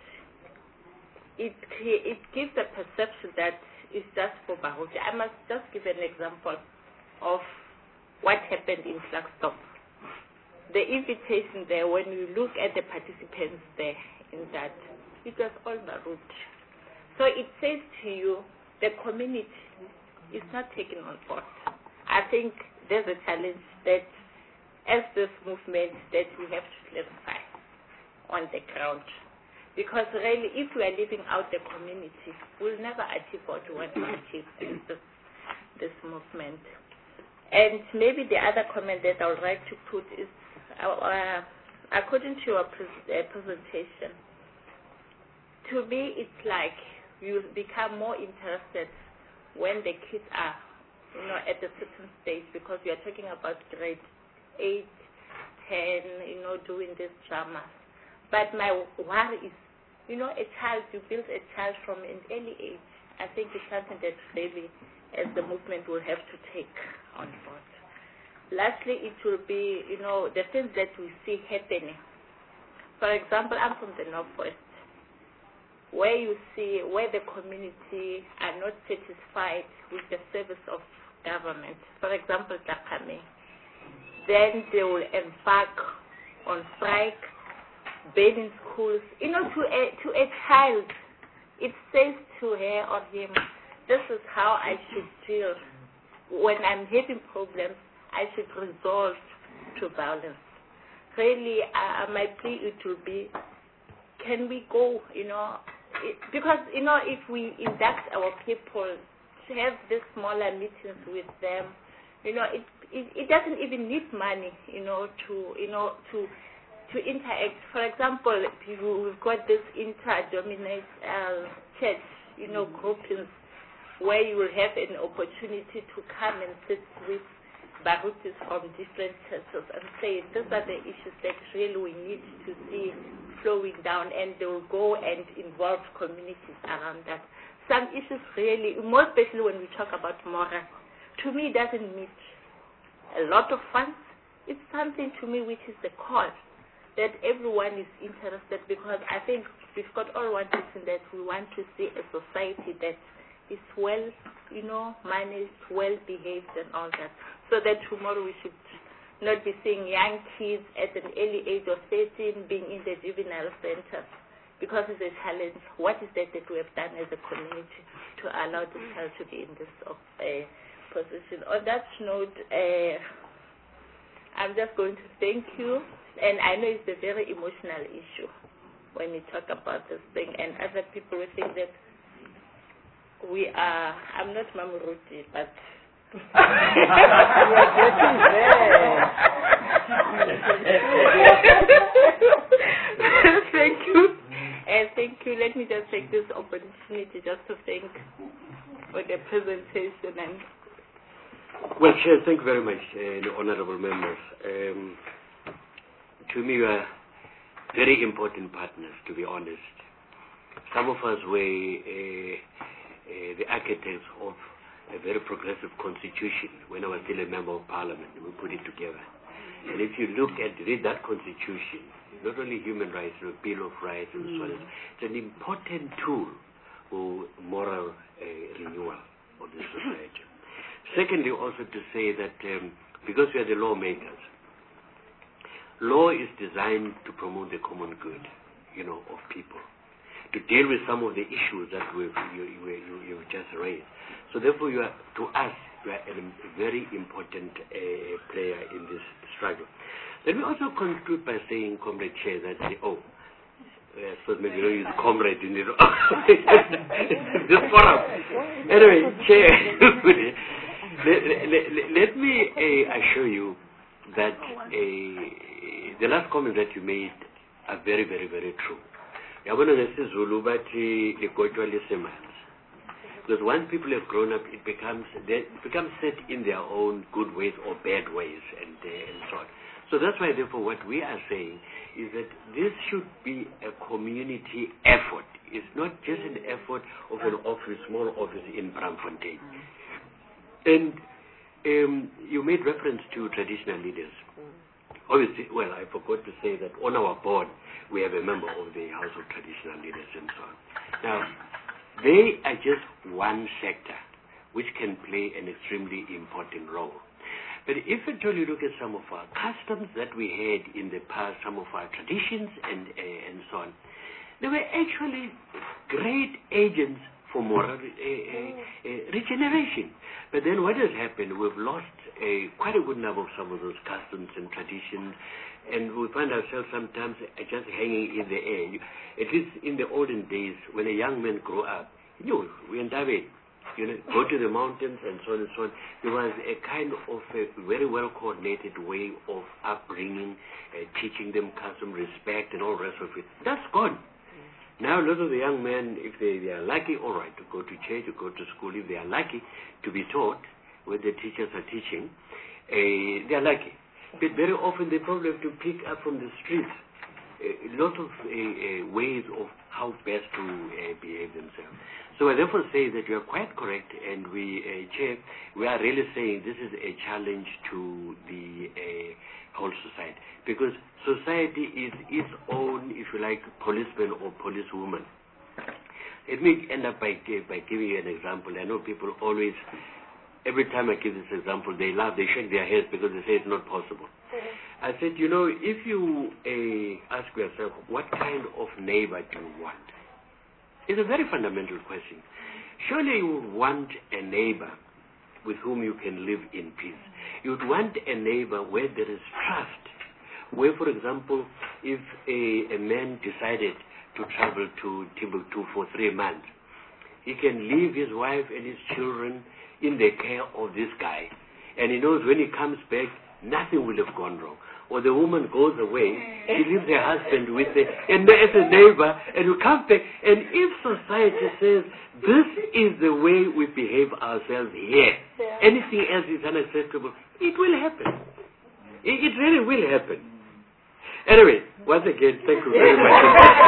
Speaker 2: it, it gives the perception that it's just for Bahuti. I must just give an example of what happened in Flagstop. The invitation there, when you look at the participants there in that, it was all Bahuti. So it says to you, the community is not taken on board. I think there's a challenge that, as this movement, that we have to clarify on the ground. Because really, if we are leaving out the community, we'll never achieve what we want to achieve in this, this movement. And maybe the other comment that I would like to put is, uh, according to your pres uh, presentation, to me it's like you become more interested when the kids are, you know, at a certain stage, because we are talking about grade eight, ten, you know, doing this drama. But my worry is, you know, a child, you build a child from an early age. I think it's something that really, as the movement, will have to take on board. Lastly, it will be, you know, the things that we see happening. For example, I'm from the Northwest, where you see where the community are not satisfied with the service of government. For example, Takame. Then they will embark on strike, burning schools. You know, to a, to a child, it says to her or him, this is how I should feel. When I'm having problems, I should resort to violence. Really, uh, my plea it will be, can we go, you know, It, because, you know, if we induct our people to have these smaller meetings with them, you know, it, it, it doesn't even need money, you know, to, you know, to to interact. For example, we've got this inter-dominate uh, church, you know, groupings where you will have an opportunity to come and sit with Bahutis from different churches and say, these are the issues that really we need to see flowing down, and they will go and involve communities around that. Some issues really, more especially when we talk about moral, to me it doesn't meet a lot of funds. It's something to me which is the cause that everyone is interested, because I think we've got all one thing that we want to see a society that is well, you know, managed, well behaved and all that, so that tomorrow we should not be seeing young kids at an early age of thirteen being in the juvenile center, because it's a challenge. What is that that we have done as a community to allow this child to be in this uh, position? On that note, uh, I'm just going to thank you. And I know it's a very emotional issue when you talk about this thing, and other people will think that we are, I'm not Mamuruti, but we are getting there. Thank you. And thank you. Let me just take this opportunity just to thank for the presentation. And
Speaker 11: well, Chair, thank you very much, uh, the honorable members. Um, To me, you are very important partners, to be honest. Some of us were uh, uh, the architects of a very progressive constitution when I was still a member of parliament. We put it together. And if you look at read that constitution, not only human rights, but Bill of Rights and so on, it's an important tool for moral uh, renewal of the society. Secondly, also to say that um, because we are the lawmakers, law is designed to promote the common good, you know, of people, to deal with some of the issues that we've, you, you, you, you've just raised. So therefore, you are, to us, you are a very important uh, player in this struggle. Let me also conclude by saying, Comrade Chair, that, oh, I suppose maybe you don't use comrade in the this forum. Anyway, Chair, let, let, let me uh, assure you that uh, the last comment that you made are very, very, very true. Because once people have grown up, it becomes they becomes set in their own good ways or bad ways, and uh, and so on. So that's why, therefore, what we are saying is that this should be a community effort. It's not just an effort of an office, small office in Braamfontein. And um, you made reference to traditional leaders. Obviously, well, I forgot to say that on our board, we have a member of the House of Traditional Leaders and so on. Now, they are just one sector which can play an extremely important role. But if at all you look at some of our customs that we had in the past, some of our traditions and, uh, and so on, they were actually great agents for moral uh, uh, uh, regeneration. But then what has happened, we've lost uh, quite a good number of some of those customs and traditions, and we find ourselves sometimes just hanging in the air. At least in the olden days, when a young man grew up, you know, we in David, you know, go to the mountains and so on and so on. There was a kind of a very well coordinated way of upbringing, uh, teaching them custom, respect, and all the rest of it. That's gone. Now, a lot of the young men, if they, they are lucky, all right, to go to church, to go to school, if they are lucky to be taught where the teachers are teaching, uh, they are lucky. But very often they probably have to pick up from the streets a lot of uh, uh, ways of how best to uh, behave themselves. So I therefore say that you are quite correct, and we, uh, Chair, we are really saying this is a challenge to the uh, whole society, because society is its own, if you like, policeman or policewoman. Let me end up by, by giving you an example. I know people always, every time I give this example, they laugh, they shake their heads because they say it's not possible. Mm-hmm. I said, you know, if you uh, ask yourself, what kind of neighbor do you want? It's a very fundamental question. Surely you would want a neighbor with whom you can live in peace. You would want a neighbor where there is trust, where, for example, if a, a man decided to travel to Timbuktu for three months, he can leave his wife and his children in the care of this guy, and he knows when he comes back, nothing will have gone wrong. Or the woman goes away, she leaves her husband with her, and as a neighbor, and you come back, and if society says, this is the way we behave ourselves here, yeah. anything else is unacceptable, it will happen. It, it really will happen. Anyway, once again, thank you very much.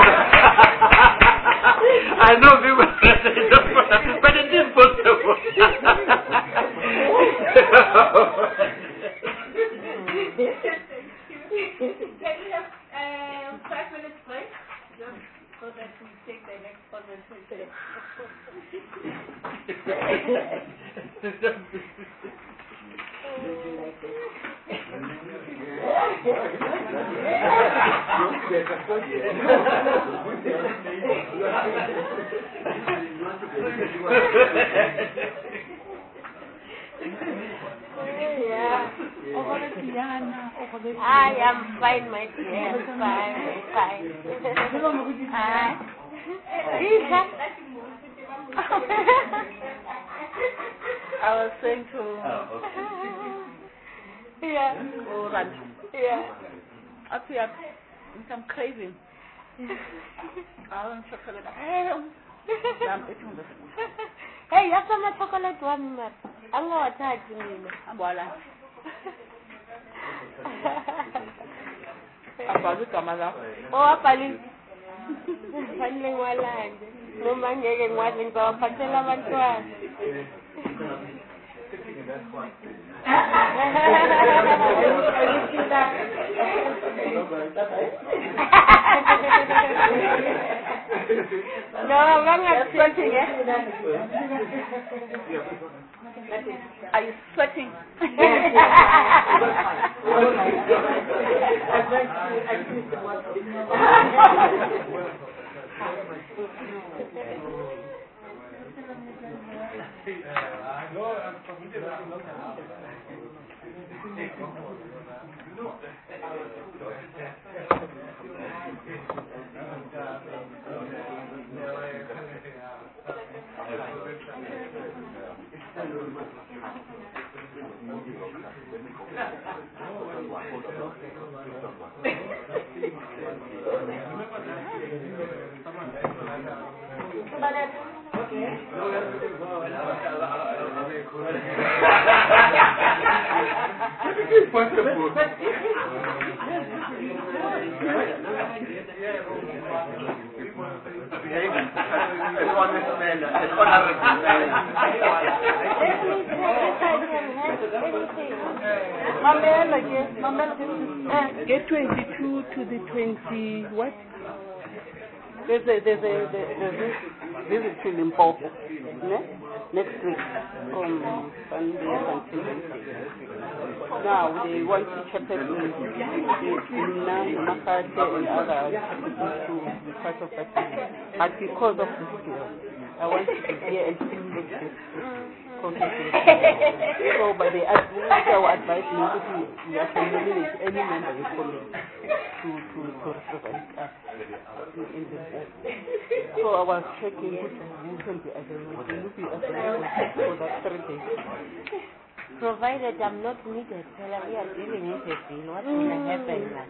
Speaker 11: I know people but it is possible.
Speaker 12: take the next presentation.
Speaker 13: I am fine, my dear. Fine, fine. Hi. Lisa.
Speaker 12: I was saying to
Speaker 13: yeah.
Speaker 12: oh, Rand.
Speaker 13: Yeah.
Speaker 12: Up here, I'm craving. I want chocolate. I'm eating the food.
Speaker 13: Hey, you have some chocolate one, man. I'm not touching you.
Speaker 12: I'm boiling. Abali kamala.
Speaker 13: Oh, abali. Fanele walande. Noma ngeke ngwazi ngizawaphathela abantwana. No, I'm not sweating, eh?
Speaker 12: Are you sweating?
Speaker 5: Get twenty-two to the twenty, what? There's a, there's a, there's a visit to Limpopo, ne? Next week, from Sunday until Wednesday. Now, they want to chairperson, Lina, Makate, and others to be part of that. But because of this deal, I want to be here and see this conversation. So, but they advise, our advice me to you have to nominate any member you comment to, to, to represent us in the board. So I was checking who can be available. Can you be available for that third day?
Speaker 13: Provided I'm not needed, well, we are dealing with a deal. What's going to happen now?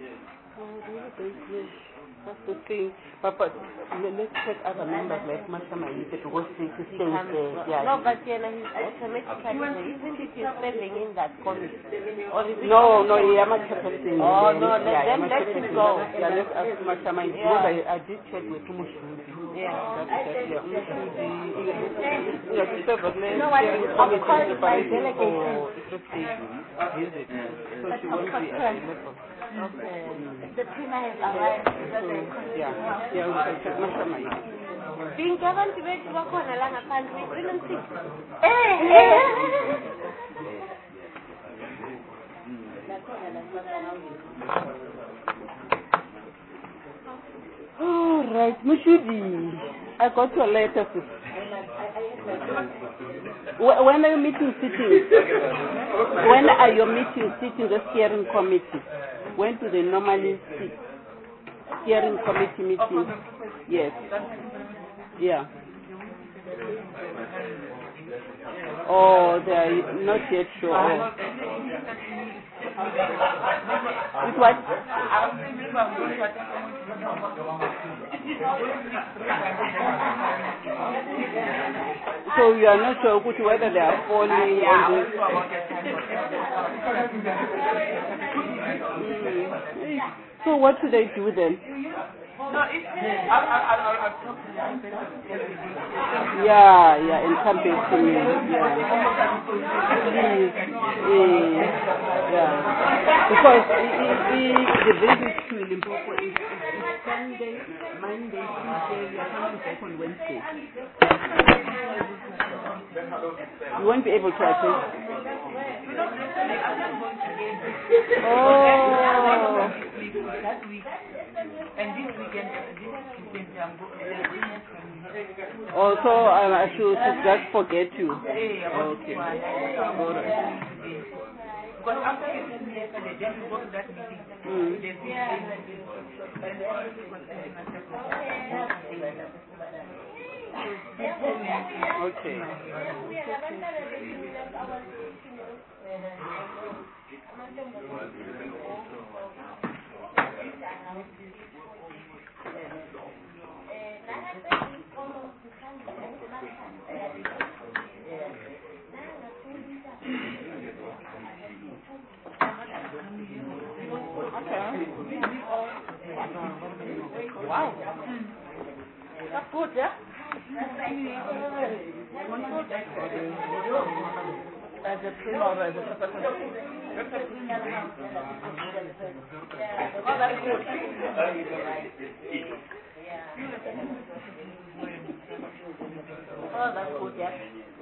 Speaker 5: That's the thing. But, but let's check other members like Mashama Yite because he stays there. Yeah.
Speaker 13: No, but you know, he's automatically there. Isn't it he's spending in that committee? Or is it
Speaker 5: no, no, he am a chairperson.
Speaker 13: Oh, no, let,
Speaker 5: yeah,
Speaker 13: then let him go.
Speaker 5: Yeah, let's ask Mashama Yite because I, I did check with Umushudi.
Speaker 13: Yeah.
Speaker 5: Yeah, Umushudi. Yeah, to serve as
Speaker 13: you know what? Of course, my delegation.
Speaker 5: Visit. So she won't be available.
Speaker 13: Okay. The Tina has arrived.
Speaker 5: Yeah, yeah, we can check Mashama Yite.
Speaker 13: Being abantu bethu bakhona la ngaphandle we-three eh eh
Speaker 5: all right, Mushudi, I got your letter. When are you meeting sitting? When are your meetings sitting the steering committee? When do they normally sit? Steering committee meetings? Yes. Yeah. Oh, they are not yet sure. Oh. With what? So you are not sure whether they are falling on this. Mm. So what should they do then?
Speaker 12: No, if, I'll, I'll, I'll, I'll talk to you.
Speaker 14: Yeah, yeah, and come back to me. Yeah. Please. Uh, yeah. Because I, I, I, the visit to Limpopo is, is Sunday, Monday, Tuesday. We are coming back on Wednesday. You won't be able to attend. Oh.
Speaker 12: That week. And this weekend, this weekend, I'm going.
Speaker 14: Also, um, I should just forget you.
Speaker 12: Yeah,
Speaker 14: okay. All right.
Speaker 12: Because after you sent me yesterday, then we go to that meeting.
Speaker 14: Mm.
Speaker 12: They
Speaker 14: Okay.
Speaker 12: Wow. That's good, yeah? As a prima or as a secretary? Oh, that's good. Oh, that's good, yeah.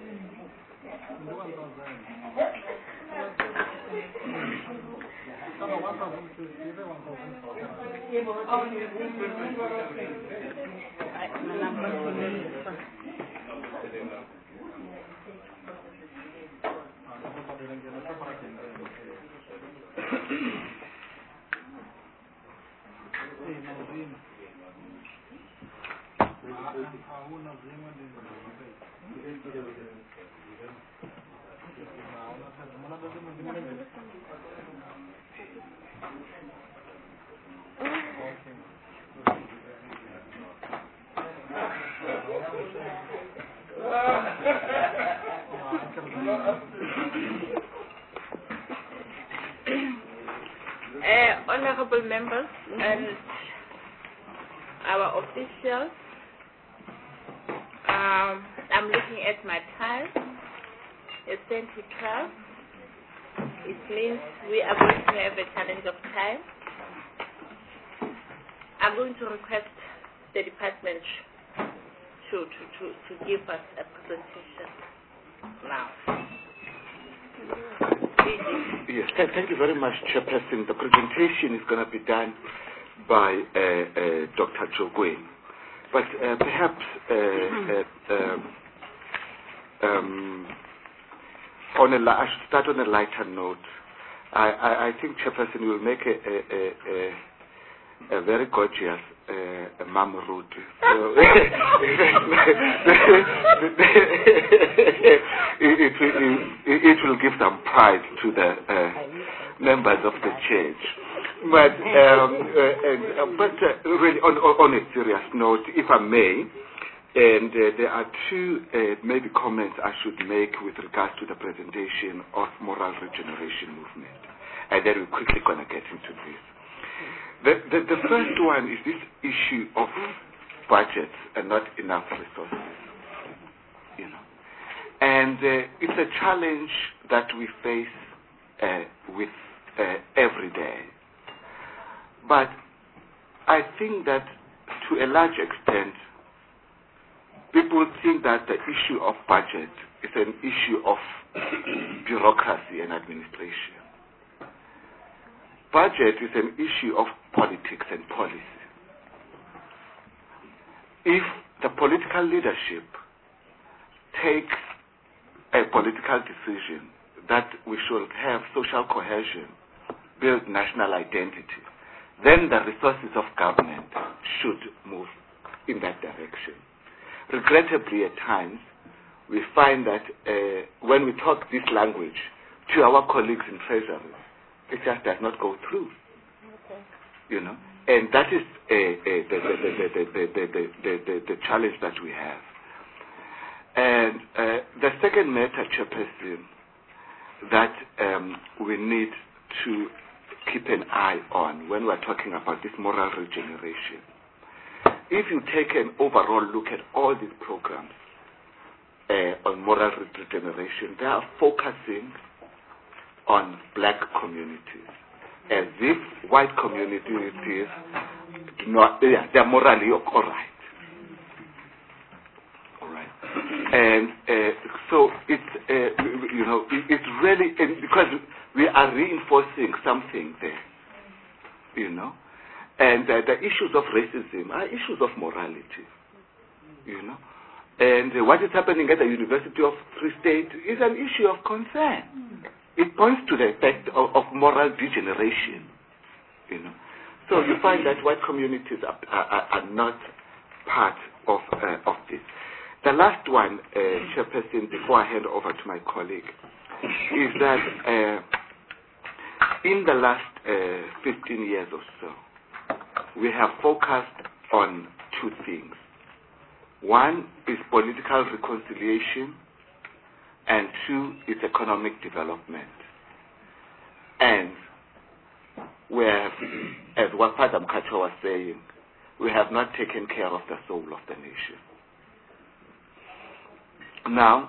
Speaker 2: Uh, honorable members mm-hmm. and our officials, um, I'm looking at my time. It's ten to twelve. It means we are going to have a challenge of time. I'm going to request the department to, to, to, to give us a presentation now.
Speaker 8: Yes, th- thank you very much, Chairperson. The presentation is going to be done by uh, uh, Doctor Jogweng. But uh, perhaps uh, uh, um, um, on a li- I should start on a lighter note. I, I, I think Chairperson will make a, a, a, a, a very gorgeous uh, mum root. So it, it, it, it will give some pride to the uh, members of the church. But, um, uh, and, uh, but uh, really, on, on a serious note, if I may, and uh, there are two uh, maybe comments I should make with regards to the presentation of Moral Regeneration Movement. And then we're quickly going to get into this. The, the, the first one is this issue of budgets and not enough resources. You know, and uh, it's a challenge that we face uh, with uh, every day. But I think that to a large extent, people think that the issue of budget is an issue of bureaucracy and administration. Budget is an issue of politics and policy. If the political leadership takes a political decision that we should have social cohesion, build national identity, then the resources of government should move in that direction. Regrettably, at times, we find that uh, when we talk this language to our colleagues in Treasury, it just does not go through. Okay. You know, and that is uh, uh, the, the, the, the, the, the, the, the, the challenge that we have. And uh, the second matter, Chairperson, that um, we need to keep an eye on when we're talking about this moral regeneration if you take an overall look at all these programs uh, on moral regeneration, they are focusing on black communities, as if white communities do not, yeah, they're morally all right. All right. And uh, so it's, uh, you know, it, it's really, because we are reinforcing something there, you know. And uh, the issues of racism are issues of morality, you know. And uh, what is happening at the University of Free State is an issue of concern. It points to the effect of, of moral degeneration, you know. So you find that white communities are, are, are not part of, uh, of this. The last one, uh, Chairperson, before I hand over to my colleague, is that uh, in the last uh, fifteen years or so, we have focused on two things. One is political reconciliation, and two is economic development. And we have, as Wapada Mkacho was saying, we have not taken care of the soul of the nation. Now,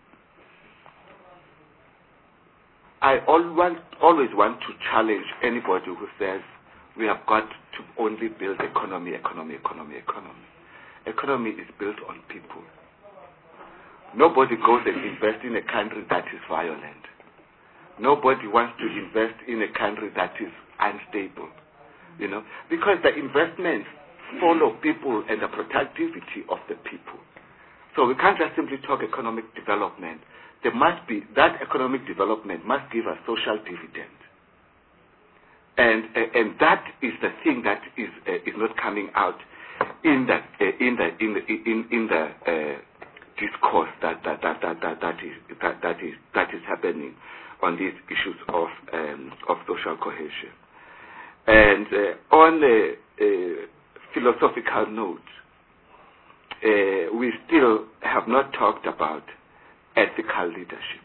Speaker 8: I always, always want to challenge anybody who says we have got to only build economy, economy, economy, economy. Economy is built on people. Nobody goes and invests in a country that is violent. Nobody wants to invest in a country that is unstable, you know, because the investments follow people and the productivity of the people. So we can't just simply talk economic development. There must be, that economic development must give a social dividend. And uh, and that is the thing that is uh, is not coming out in the uh, in the in the in in the uh, discourse that that that that that, that is that, that is that is happening on these issues of um, of social cohesion. And uh, on a, a philosophical note, uh, we still have not talked about ethical leadership.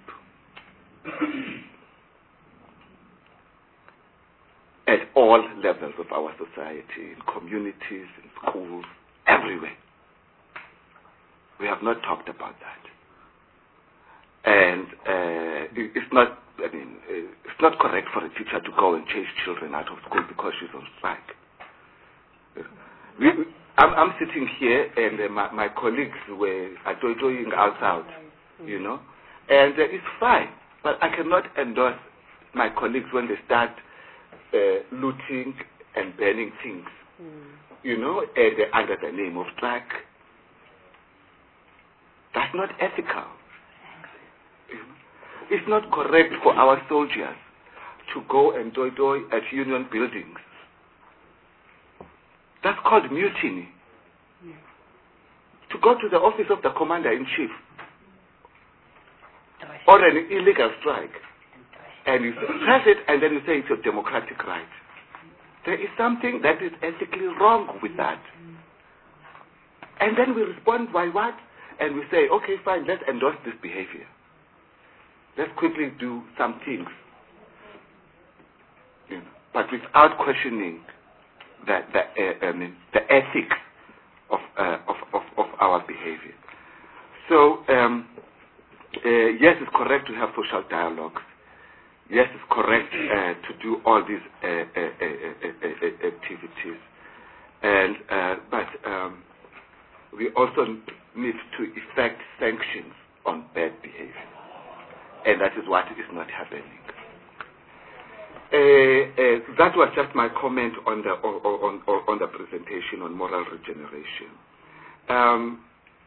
Speaker 8: At all levels of our society, in communities, in schools, everywhere. We have not talked about that. And uh, it's not, I mean, it's not correct for a teacher to go and chase children out of school because she's on strike. We, I'm, I'm sitting here, and uh, my, my colleagues were doing us out, you know, and uh, it's fine. But I cannot endorse my colleagues when they start Uh, looting and burning things, mm. you know, and, uh, under the name of strike. That's not ethical. It's not correct for our soldiers to go and doy-doy at union buildings. That's called mutiny. Mm. To go to the office of the commander-in-chief or an illegal strike, and you press it, and then you say it's your democratic right. There is something that is ethically wrong with that. And then we respond by what? And we say, okay, fine, let's endorse this behavior. Let's quickly do some things. You know, but without questioning the, the, uh, I mean, the ethics of, uh, of, of, of our behavior. So, um, uh, yes, it's correct to have social dialogues. Yes, it's correct uh, to do all these uh, uh, uh, uh, uh, activities, and uh, but um, we also need to effect sanctions on bad behavior, and that is what is not happening. Uh, uh, that was just my comment on the on, on, on, on the presentation on moral regeneration. Um,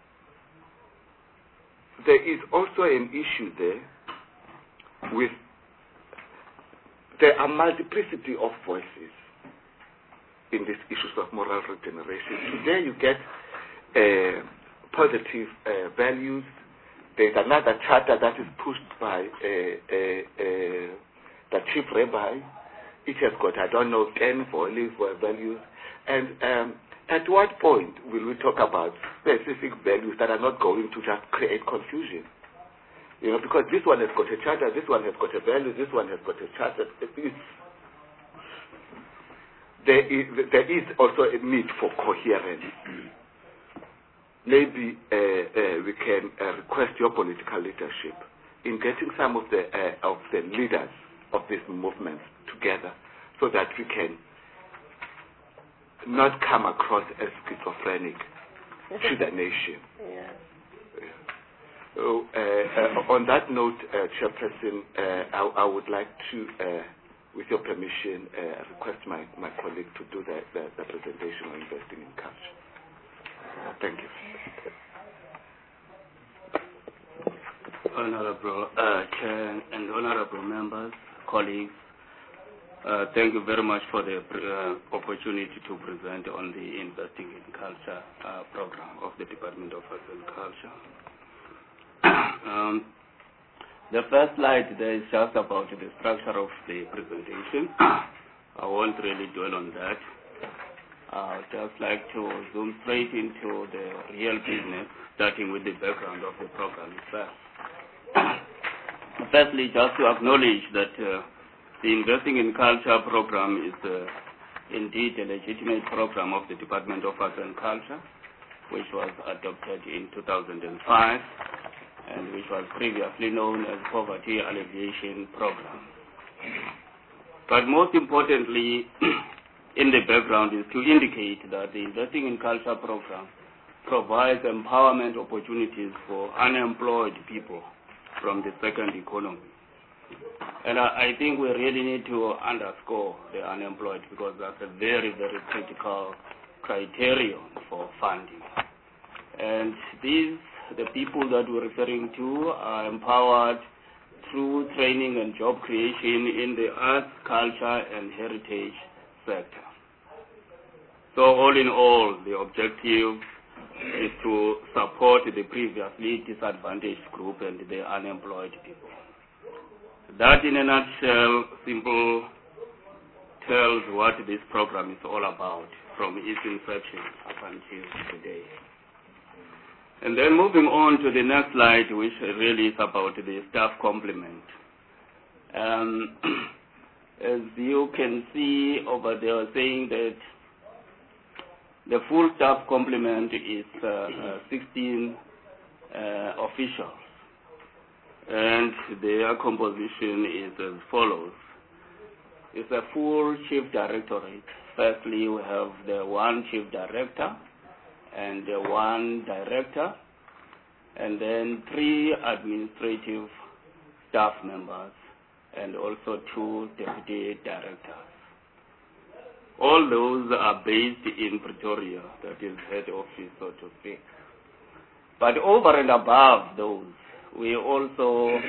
Speaker 8: there is also an issue there with. There are multiplicity of voices in these issues of moral regeneration. Today you get uh, positive uh, values. There's another charter that is pushed by uh, uh, uh, the chief rabbi. It has got, I don't know, ten values. And um, at what point will we talk about specific values that are not going to just create confusion? You know, because this one has got a charter, this one has got a value, this one has got a charter. It's, there is, there is also a need for coherence. Maybe uh, uh, we can uh, request your political leadership in getting some of the uh, of the leaders of these movements together, so that we can not come across as schizophrenic to the nation.
Speaker 13: Yeah.
Speaker 8: So, uh, uh, on that note, uh, Chairperson, uh, I, I would like to, uh, with your permission, uh, request my, my colleague to do the, the, the presentation on investing in culture. Uh, thank you.
Speaker 7: Honorable uh, Chair and honorable members, colleagues, uh, thank you very much for the uh, opportunity to present on the Investing in Culture uh, program of the Department of Arts and Culture. um, the first slide there is just about the structure of the presentation. I won't really dwell on that. I would just like to zoom straight into the real business, starting with the background of the program itself. Firstly, just to acknowledge that uh, the Investing in Culture program is uh, indeed a legitimate program of the Department of Arts and Culture, which was adopted in two thousand five and which was previously known as Poverty Alleviation Program. But most importantly, in the background is to indicate that the Investing in Culture program provides empowerment opportunities for unemployed people from the second economy. And I, I think we really need to underscore the unemployed, because that's a very, very critical criterion for funding. And these, the people that we're referring to, are empowered through training and job creation in the arts, culture, and heritage sector. So all in all, the objective is to support the previously disadvantaged group and the unemployed people. That, in a nutshell, simple tells what this program is all about from its inception up until today. And then moving on to the next slide, which really is about the staff complement. Um, as you can see over there, saying that the full staff complement is uh, uh, sixteen uh, officials, and their composition is as follows. It's a full chief directorate. Firstly, we have the one chief director and the one director, and then three administrative staff members, and also two deputy directors. All those are based in Pretoria, that is head office, so to speak. But over and above those, we also,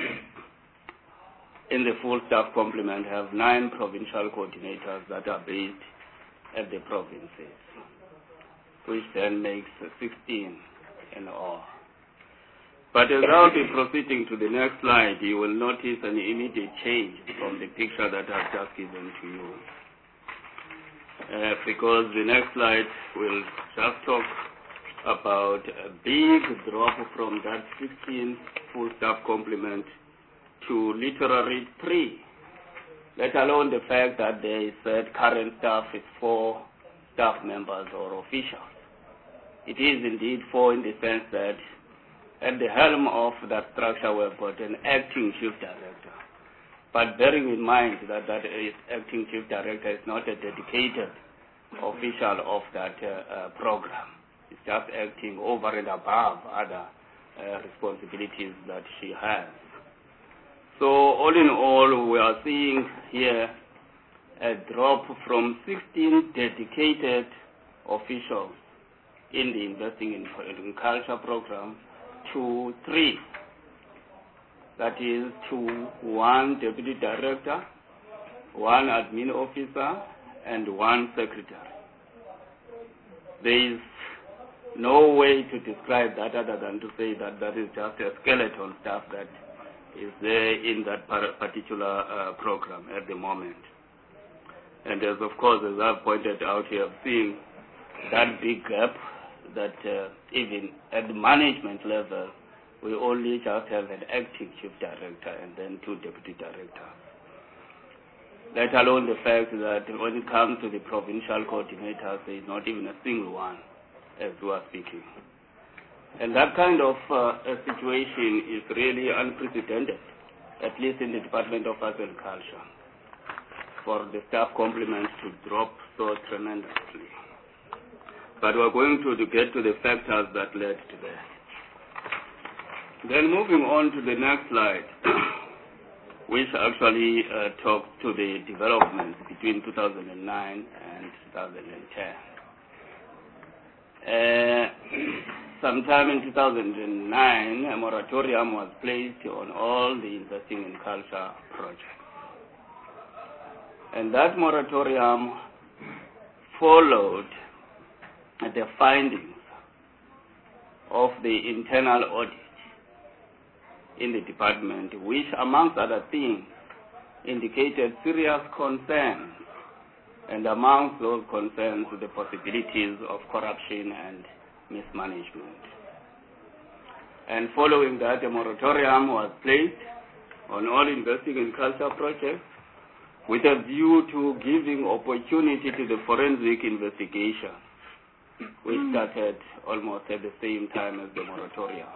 Speaker 7: in the full staff complement, have nine provincial coordinators that are based at the provinces, which then makes sixteen in all. But as I'll be proceeding to the next slide, you will notice an immediate change from the picture that I've just given to you. Uh, because the next slide will just talk about a big drop from that sixteen full staff complement to literally three, let alone the fact that there is that current staff is four staff members or officials. It is indeed four in the sense that at the helm of that structure we've got an acting chief director. But bearing in mind that that is acting chief director is not a dedicated official of that uh, uh, program. It's just acting over and above other uh, responsibilities that she has. So all in all, we are seeing here a drop from sixteen dedicated officials in the Investing in, in Culture program to three. That is to one deputy director, one admin officer, and one secretary. There is no way to describe that other than to say that that is just a skeleton staff that is there in that particular uh, program at the moment. And as of course, as I've pointed out here, seeing that big gap that uh, even at the management level, we only just have an acting chief director and then two deputy directors. let alone the fact that when it comes to the provincial coordinators, there is not even a single one as we are speaking. And that kind of uh, a situation is really unprecedented, at least in the Department of Arts and Culture, for the staff complement to drop so tremendously. But we're going to, to get to the factors that led to that. Then moving on to the next slide, which actually uh, talks to the developments between two thousand nine and two thousand ten. Uh, sometime in two thousand nine, a moratorium was placed on all the investing in culture projects. And that moratorium followed the findings of the internal audit in the department, which, amongst other things, indicated serious concerns, and amongst those concerns, the possibilities of corruption and mismanagement. And following that, a moratorium was placed on all investing in culture projects with a view to giving opportunity to the forensic investigation, which started almost at the same time as the moratorium.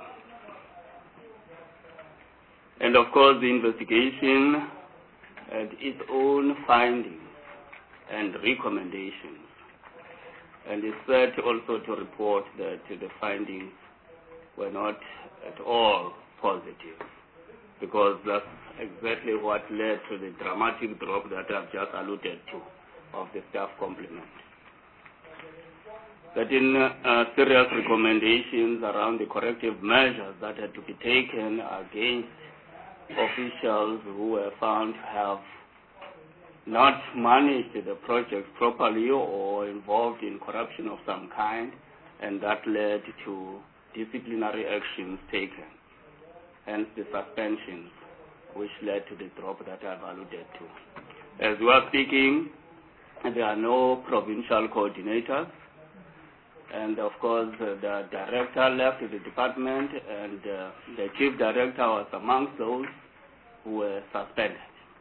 Speaker 7: And of course, the investigation had its own findings and recommendations. And it's sad also to report that the findings were not at all positive, because that's exactly what led to the dramatic drop that I've just alluded to of the staff complement. That in uh, serious recommendations around the corrective measures that had to be taken against officials who were found to have not managed the project properly or involved in corruption of some kind, and that led to disciplinary actions taken, hence the suspensions, which led to the drop that I've alluded to. As we are speaking, there are no provincial coordinators, and of course uh, the director left the department, and uh, the chief director was amongst those who were suspended.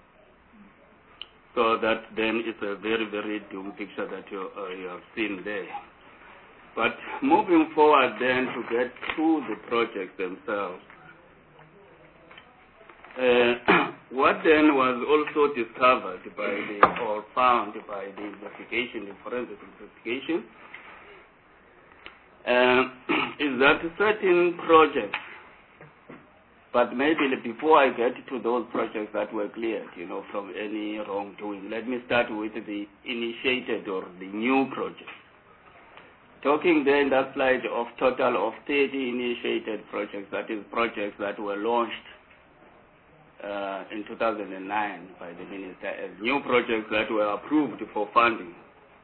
Speaker 7: So that then is a very, very dim picture that you, uh, you have seen there. But moving forward then to get through the projects themselves, uh, what then was also discovered by the, or found by the investigation, the forensic investigation, uh, is that certain projects, but maybe before I get to those projects that were cleared, you know, from any wrongdoing, let me start with the initiated or the new projects. Talking there in that slide of total of thirty initiated projects, that is projects that were launched uh, in two thousand nine by the minister as new projects that were approved for funding.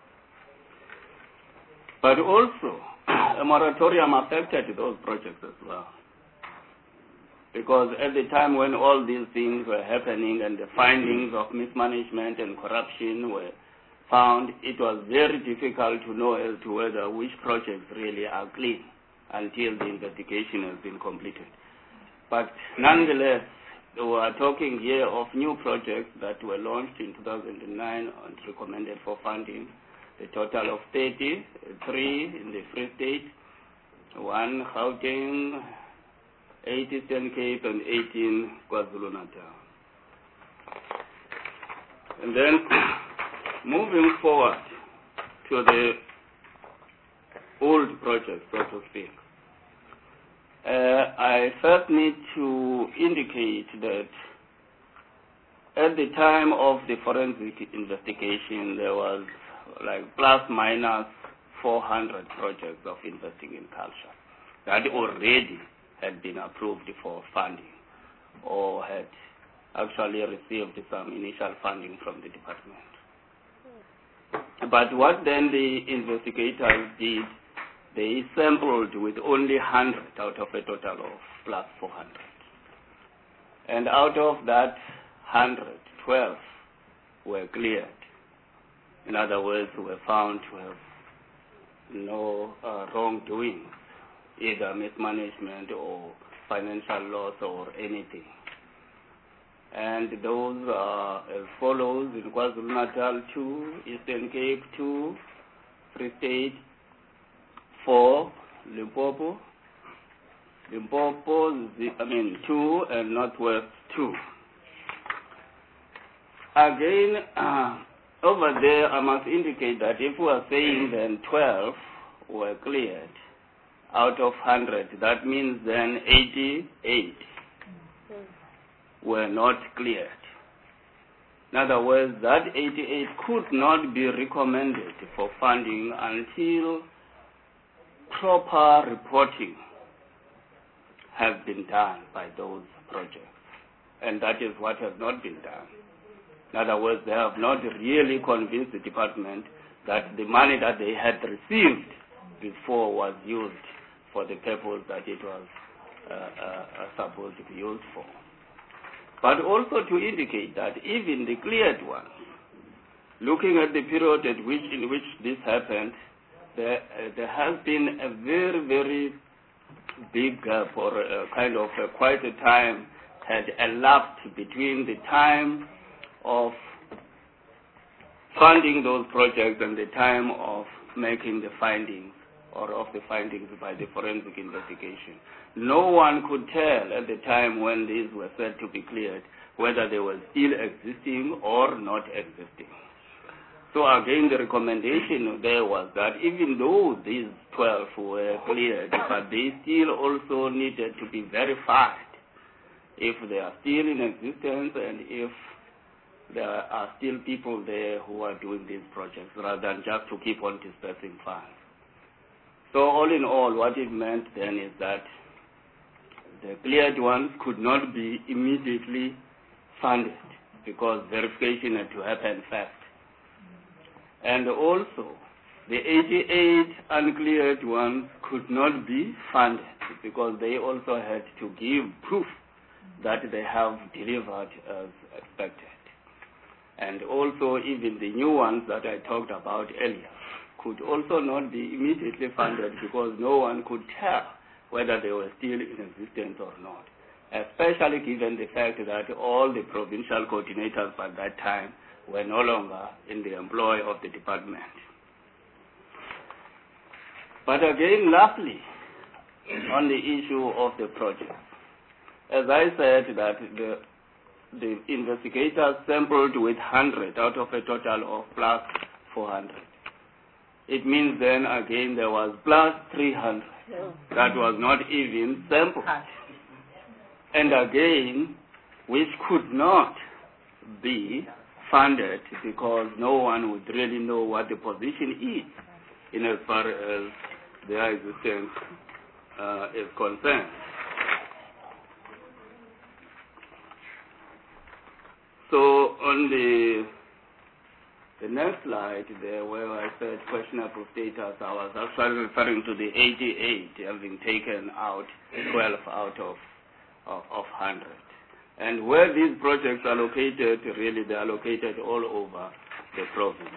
Speaker 7: But also, a moratorium affected those projects as well. Because at the time when all these things were happening and the findings of mismanagement and corruption were found, it was very difficult to know as to whether which projects really are clean until the investigation has been completed. But nonetheless, we are talking here of new projects that were launched in two thousand nine and recommended for funding, the total of thirty, three in the Free State, one Gauteng, eight Eastern Cape, and eighteen KwaZulu-Natal. And then moving forward to the old projects, so to speak, uh, I first need to indicate that at the time of the forensic investigation, there was like plus minus four hundred projects of investing in culture that already had been approved for funding or had actually received some initial funding from the department. But what then the investigators did, they sampled with only one hundred out of a total of plus four hundred. And out of that one hundred, twelve were cleared. In other words, were found to have no uh, wrongdoing, either mismanagement or financial loss or anything. And those are as follows: in KwaZulu-Natal, two; Eastern Cape, two; Free State, four; Limpopo, Limpopo, I mean, two; and Northwest, two. Again, uh, over there, I must indicate that if we are saying then twelve were cleared out of one hundred, that means then eighty-eight were not cleared. In other words, that eighty-eight could not be recommended for funding until proper reporting has been done by those projects. And that is what has not been done. In other words, they have not really convinced the department that the money that they had received before was used for the purpose that it was uh, uh, supposed to be used for. But also to indicate that even the cleared ones, looking at the period at which, in which this happened, there, uh, there has been a very, very big gap, or a kind of uh, quite a time had elapsed between the time of funding those projects and the time of making the findings, or of the findings by the forensic investigation. No one could tell at the time when these were said to be cleared whether they were still existing or not existing. So again, the recommendation there was that even though these twelve were cleared, but they still also needed to be verified if they are still in existence and if there are still people there who are doing these projects, rather than just to keep on dispersing funds. So all in all, what it meant then is that the cleared ones could not be immediately funded because verification had to happen fast. And also, the eighty-eight uncleared ones could not be funded because they also had to give proof that they have delivered as expected. And also, even the new ones that I talked about earlier could also not be immediately funded because no one could tell whether they were still in existence or not, especially given the fact that all the provincial coordinators at that time were no longer in the employ of the department. But again, lastly, on the issue of the project, as I said that the, the investigators sampled with one hundred out of a total of plus four hundred. It means then again there was plus three hundred. That was not even sampled. And again, which could not be funded because no one would really know what the position is in as far as their existence uh, is concerned. So on the the next slide there, where I said questionable status, I was actually referring to the eighty-eight having taken out twelve out of, of, of one hundred. And where these projects are located, really they are located all over the province.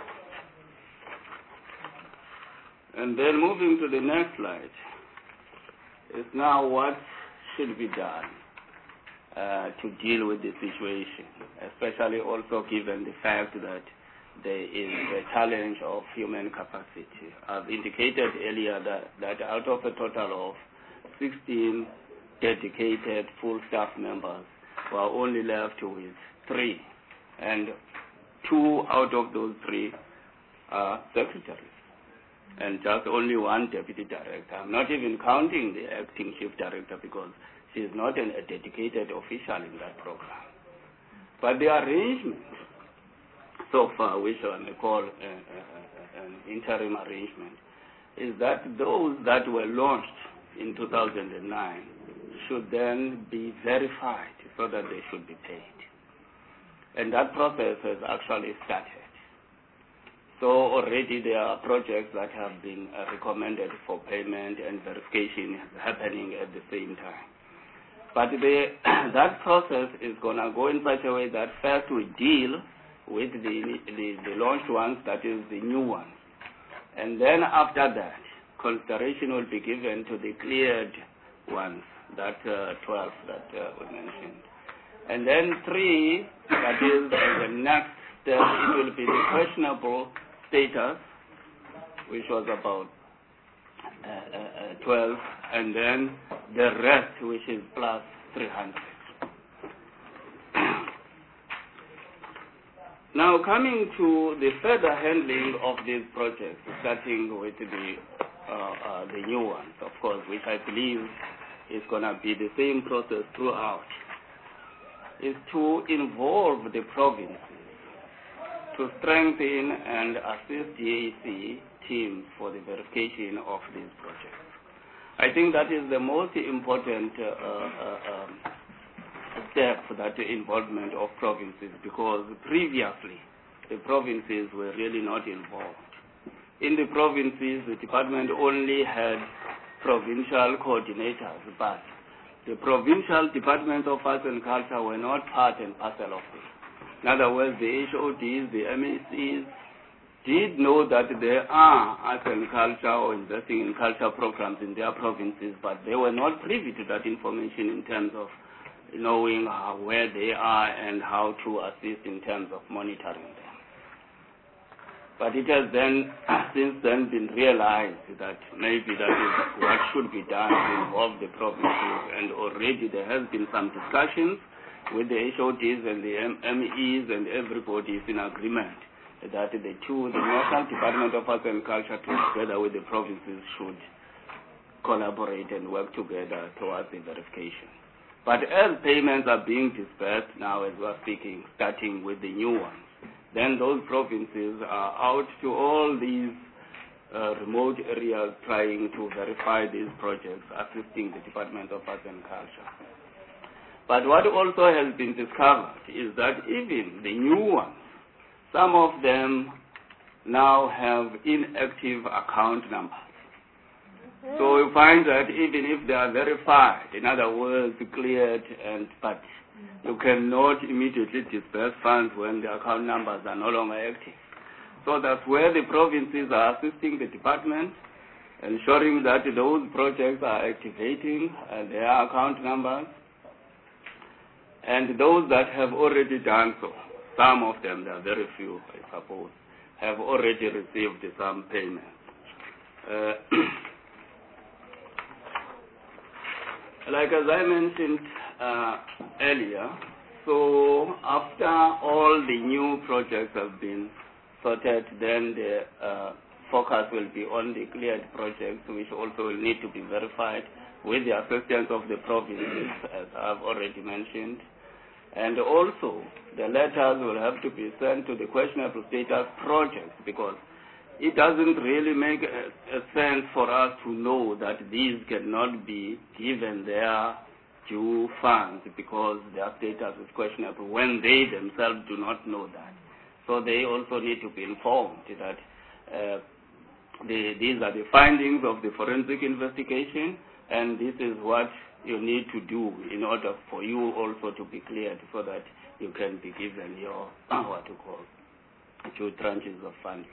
Speaker 7: And then moving to the next slide is now what should be done uh, to deal with the situation, especially also given the fact that there is a challenge of human capacity. I've indicated earlier that, that out of a total of sixteen dedicated full staff members, we are only left with three, and two out of those three are secretaries, and just only one deputy director. I'm not even counting the acting chief director because she is not an, a dedicated official in that program. But the arrangement so far, which I may call a, a, an interim arrangement, is that those that were launched in two thousand nine should then be verified so that they should be paid. And that process has actually started. So already there are projects that have been uh, recommended for payment and verification happening at the same time. But the, that process is going to go in such a way that first we deal with the, the, the launched ones, that is the new ones. And then after that, consideration will be given to the cleared ones, that uh, twelve that uh, we mentioned. And then three, that is the next step, it will be the questionable status, which was about uh, uh, twelve, and then the rest, which is plus three hundred. Now, coming to the further handling of these projects, starting with the uh, uh, the new ones, of course, which I believe is going to be the same process throughout, is to involve the provinces to strengthen and assist G A C teams for the verification of these projects. I think that is the most important uh, uh, um, step for that involvement of provinces, because previously the provinces were really not involved. In the provinces, the department only had provincial coordinators, but the provincial departments of arts and culture were not part and parcel of it. In other words, the H O Ds, the M A Cs, did know that there are arts and culture or investing in culture programs in their provinces, but they were not privy to that information in terms of knowing how, where they are and how to assist in terms of monitoring them. But it has then, since then, been realized that maybe that is what should be done to involve the provinces, and already there has been some discussions with the H O Ds and the M Es, and everybody is in agreement that the two, the National Department of Arts and Culture, together with the provinces, should collaborate and work together towards the verification. But as payments are being dispersed now, as we are speaking, starting with the new ones, then those provinces are out to all these uh, remote areas trying to verify these projects, assisting the Department of Arts and Culture. But what also has been discovered is that even the new ones, some of them now have inactive account numbers. So you find that even if they are verified, in other words, cleared, and but you cannot immediately disperse funds when the account numbers are no longer active. So that's where the provinces are assisting the department, ensuring that those projects are activating uh, their account numbers. And those that have already done so, some of them, there are very few, I suppose, have already received some payments. Uh, Like as I mentioned uh, earlier, so after all the new projects have been sorted, then the uh, focus will be on the cleared projects, which also will need to be verified with the assistance of the provinces, as I've already mentioned. And also, the letters will have to be sent to the questionable status projects, because it doesn't really make a, a sense for us to know that these cannot be given their due funds because their status is questionable when they themselves do not know that. So they also need to be informed that uh, the, these are the findings of the forensic investigation, and this is what you need to do in order for you also to be cleared so that you can be given your, what you call, two tranches of funding.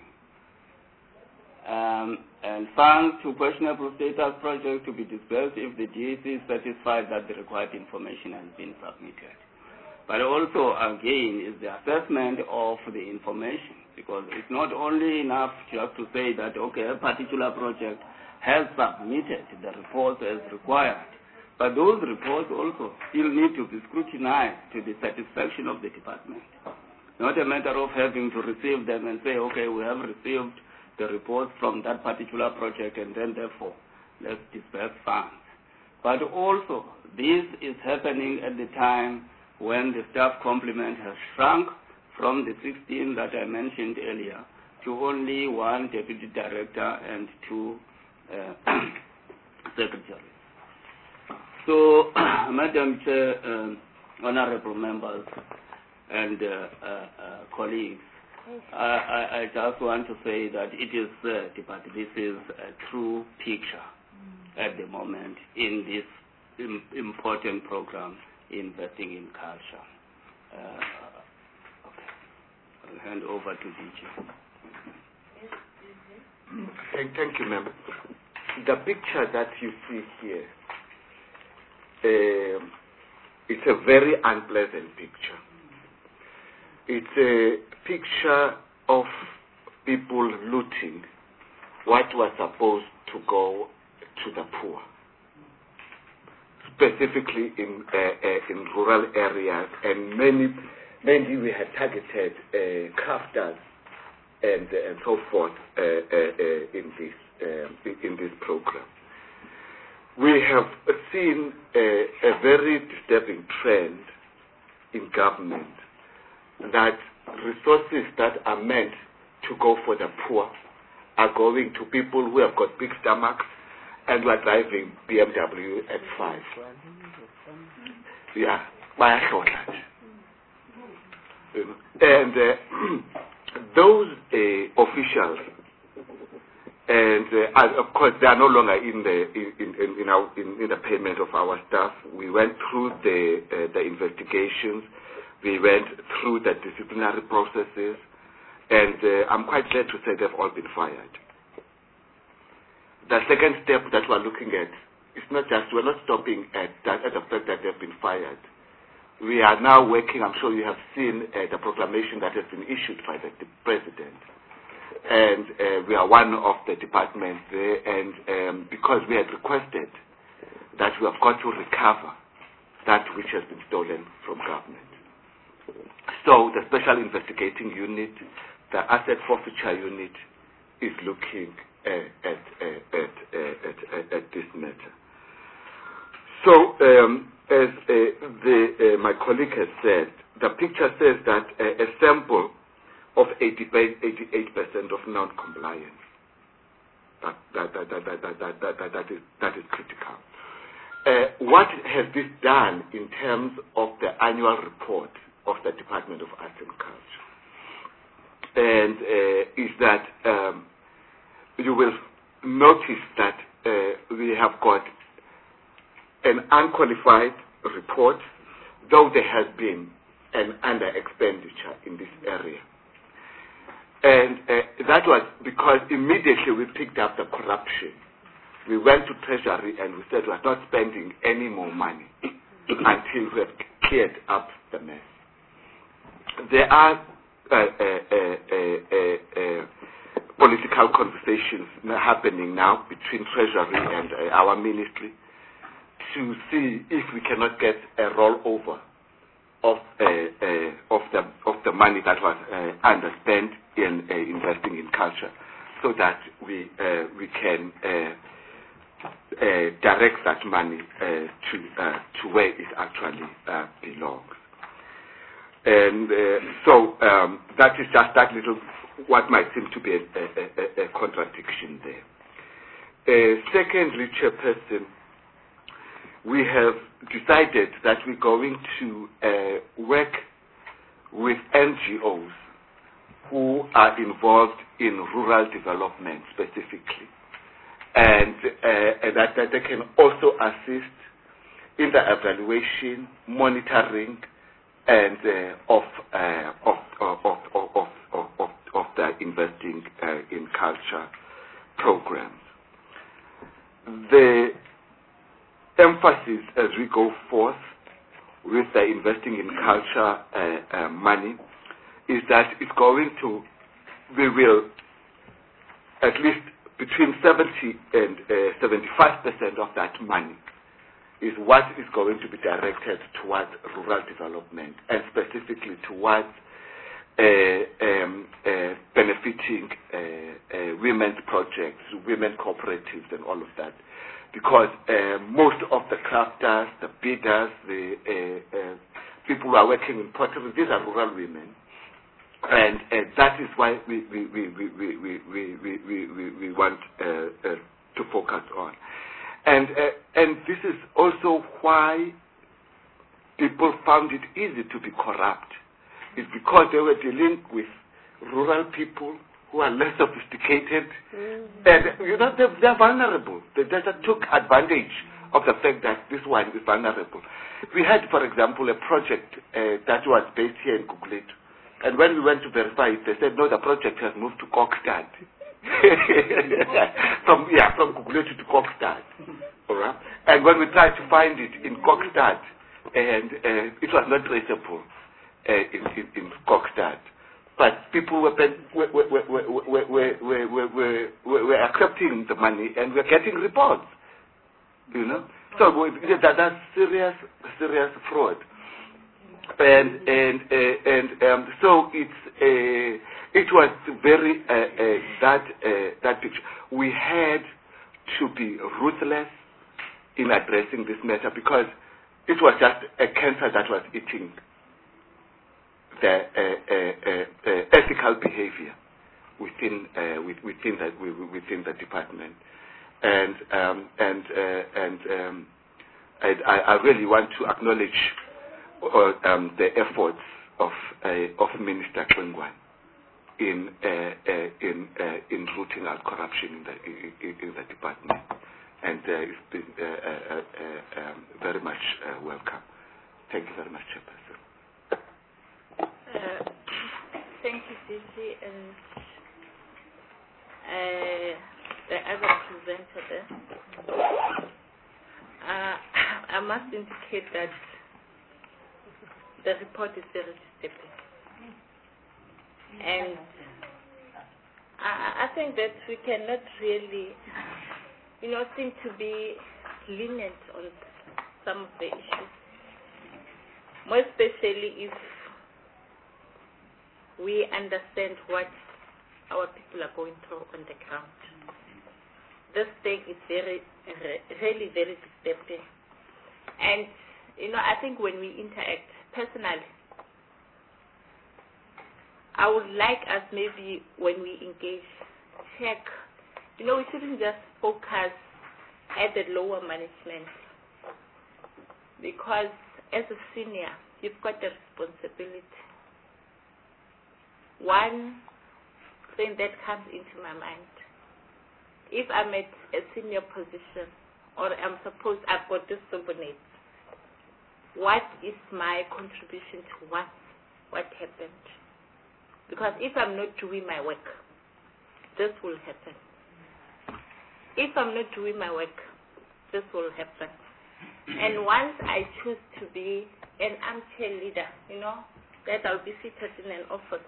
Speaker 7: Um, and funds to questionable status projects to be dispersed if the G A C is satisfied that the required information has been submitted. But also, again, is the assessment of the information, because it's not only enough just to say that, okay, a particular project has submitted the reports as required, but those reports also still need to be scrutinized to the satisfaction of the department. Not a matter of having to receive them and say, okay, we have received the reports from that particular project, and then therefore let's disperse funds. But also, this is happening at the time when the staff complement has shrunk from the sixteen that I mentioned earlier to only one deputy director and two uh, secretaries. So, Madam Chair, uh, honorable members, and uh, uh, uh, colleagues, I, I, I just want to say that it is said, but this is a true picture at the moment in this im important program, Investing in Culture. Uh, okay. I'll hand over to D J.
Speaker 8: Thank, thank you, ma'am. The picture that you see here, uh, it's a very unpleasant picture. It's a picture of people looting what was supposed to go to the poor, specifically in uh, uh, in rural areas, and many, mainly we had targeted uh, crafters and uh, and so forth uh, uh, uh, in this uh, in this program. We have seen a, a very disturbing trend in government that resources that are meant to go for the poor are going to people who have got big stomachs and who are driving B M W X five. Yeah, bayahlola. And uh, those uh, officials, and uh, of course they are no longer in the in in, in, our, in in the payment of our staff. We went through the uh, the investigations. We went through the disciplinary processes, and uh, I'm quite glad to say they've all been fired. The second step that we're looking at is not just, we're not stopping at, that, at the fact that they've been fired. We are now working, I'm sure you have seen uh, the proclamation that has been issued by the, the President. And uh, we are one of the departments there, and um, because we had requested that we have got to recover that which has been stolen from government. So the Special Investigating Unit, the Asset Forfeiture Unit, is looking uh, at, uh, at, uh, at, at, at this matter. So, um, as uh, the, uh, my colleague has said, the picture says that uh, a sample of eighty-eight percent of non-compliance. That, that, that, that, that, that, that, that, that, is, that is critical. Uh, what has this done in terms of the annual report of the Department of Arts and Culture? And uh, is that um, you will notice that uh, we have got an unqualified report, though there has been an under-expenditure in this area. And uh, that was because immediately we picked up the corruption. We went to Treasury and we said we're not spending any more money until we have cleared up the mess. There are uh, uh, uh, uh, uh, political conversations happening now between Treasury and uh, our ministry to see if we cannot get a rollover of uh, uh, of the of the money that was uh, underspent in uh, investing in culture, so that we uh, we can uh, uh, direct that money uh, to uh, to where it actually uh, belongs. And uh, so um, that is just that little, what might seem to be a, a, a, a contradiction there. Uh, secondly, Chairperson, we have decided that we're going to uh, work with N G Os who are involved in rural development specifically, and, uh, and that, that they can also assist in the evaluation, monitoring, and uh, of, uh, of, of, of, of, of, of, of the investing uh, in culture programs. The emphasis as we go forth with the investing in culture uh, uh, money is that it's going to, we will, at least between seventy and seventy-five percent of that money is what is going to be directed towards rural development, and specifically towards uh, um, uh, benefiting uh, uh, women's projects, women cooperatives, and all of that. Because uh, most of the crafters, the bidders, the uh, uh, people who are working in pottery, these are rural women. And uh, that is why we, we, we, we, we, we, we, we, we, we want uh, uh, to focus on. And, uh, and this is also why people found it easy to be corrupt. It's because they were dealing with rural people who are less sophisticated. Mm-hmm. And, you know, they're, they're vulnerable. They just took advantage of the fact that this one is vulnerable. We had, for example, a project uh, that was based here in Gugulethu. And when we went to verify it, they said, no, the project has moved to Kokstad. from, yeah, from Gugulethu to Kokstad. All right? And when we tried to find it in Kokstad, and uh, it was not traceable uh, in, in, in Kokstad. But people were, were, were, were, were, were, were, were, were accepting the money and were getting reports, you know. So that, that's serious, serious fraud. And and uh, and um, so it's uh, it was very uh, uh, that uh, that picture. We had to be ruthless in addressing this matter because it was just a cancer that was eating the uh, uh, uh, uh, ethical behavior within uh, within the within the department, and um, and uh, and um, I, I really want to acknowledge uh, um, the efforts of uh, of Minister Kengwan in uh, uh, in uh, in rooting out corruption in the in, in the department, and uh, it's been uh, uh, uh, um, very much uh, welcome. Thank you very much, Chairperson.
Speaker 2: Uh, thank you, Gigi, and uh, the other presenter there. Uh, I must indicate that the report is very disturbing. And I, I think that we cannot really, you know, seem to be lenient on some of the issues, more especially if we understand what our people are going through on the ground. This thing is very, really very disturbing. And, you know, I think when we interact, personally, I would like us maybe when we engage, check, you know, we shouldn't just focus at the lower management. Because as a senior, you've got the responsibility. One thing that comes into my mind, if I'm at a senior position or I'm supposed I've got this subordinate, what is my contribution to what, what happened? Because if I'm not doing my work, this will happen. If I'm not doing my work, this will happen. And once I choose to be an armchair leader, you know, that I'll be seated in an office,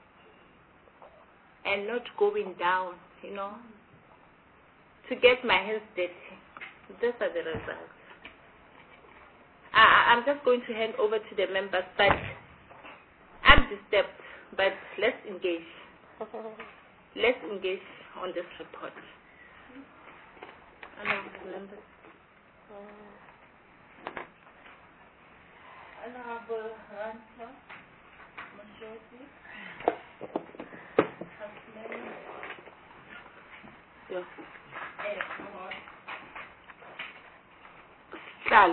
Speaker 2: and not going down, you know, to get my hands dirty. These are the results. I, I'm just going to hand over to the members, but I'm disturbed, but let's engage. Let's engage on this report. Honorable members. Honorable Ranto, Moshozi.
Speaker 5: Yeah. Sihlalo,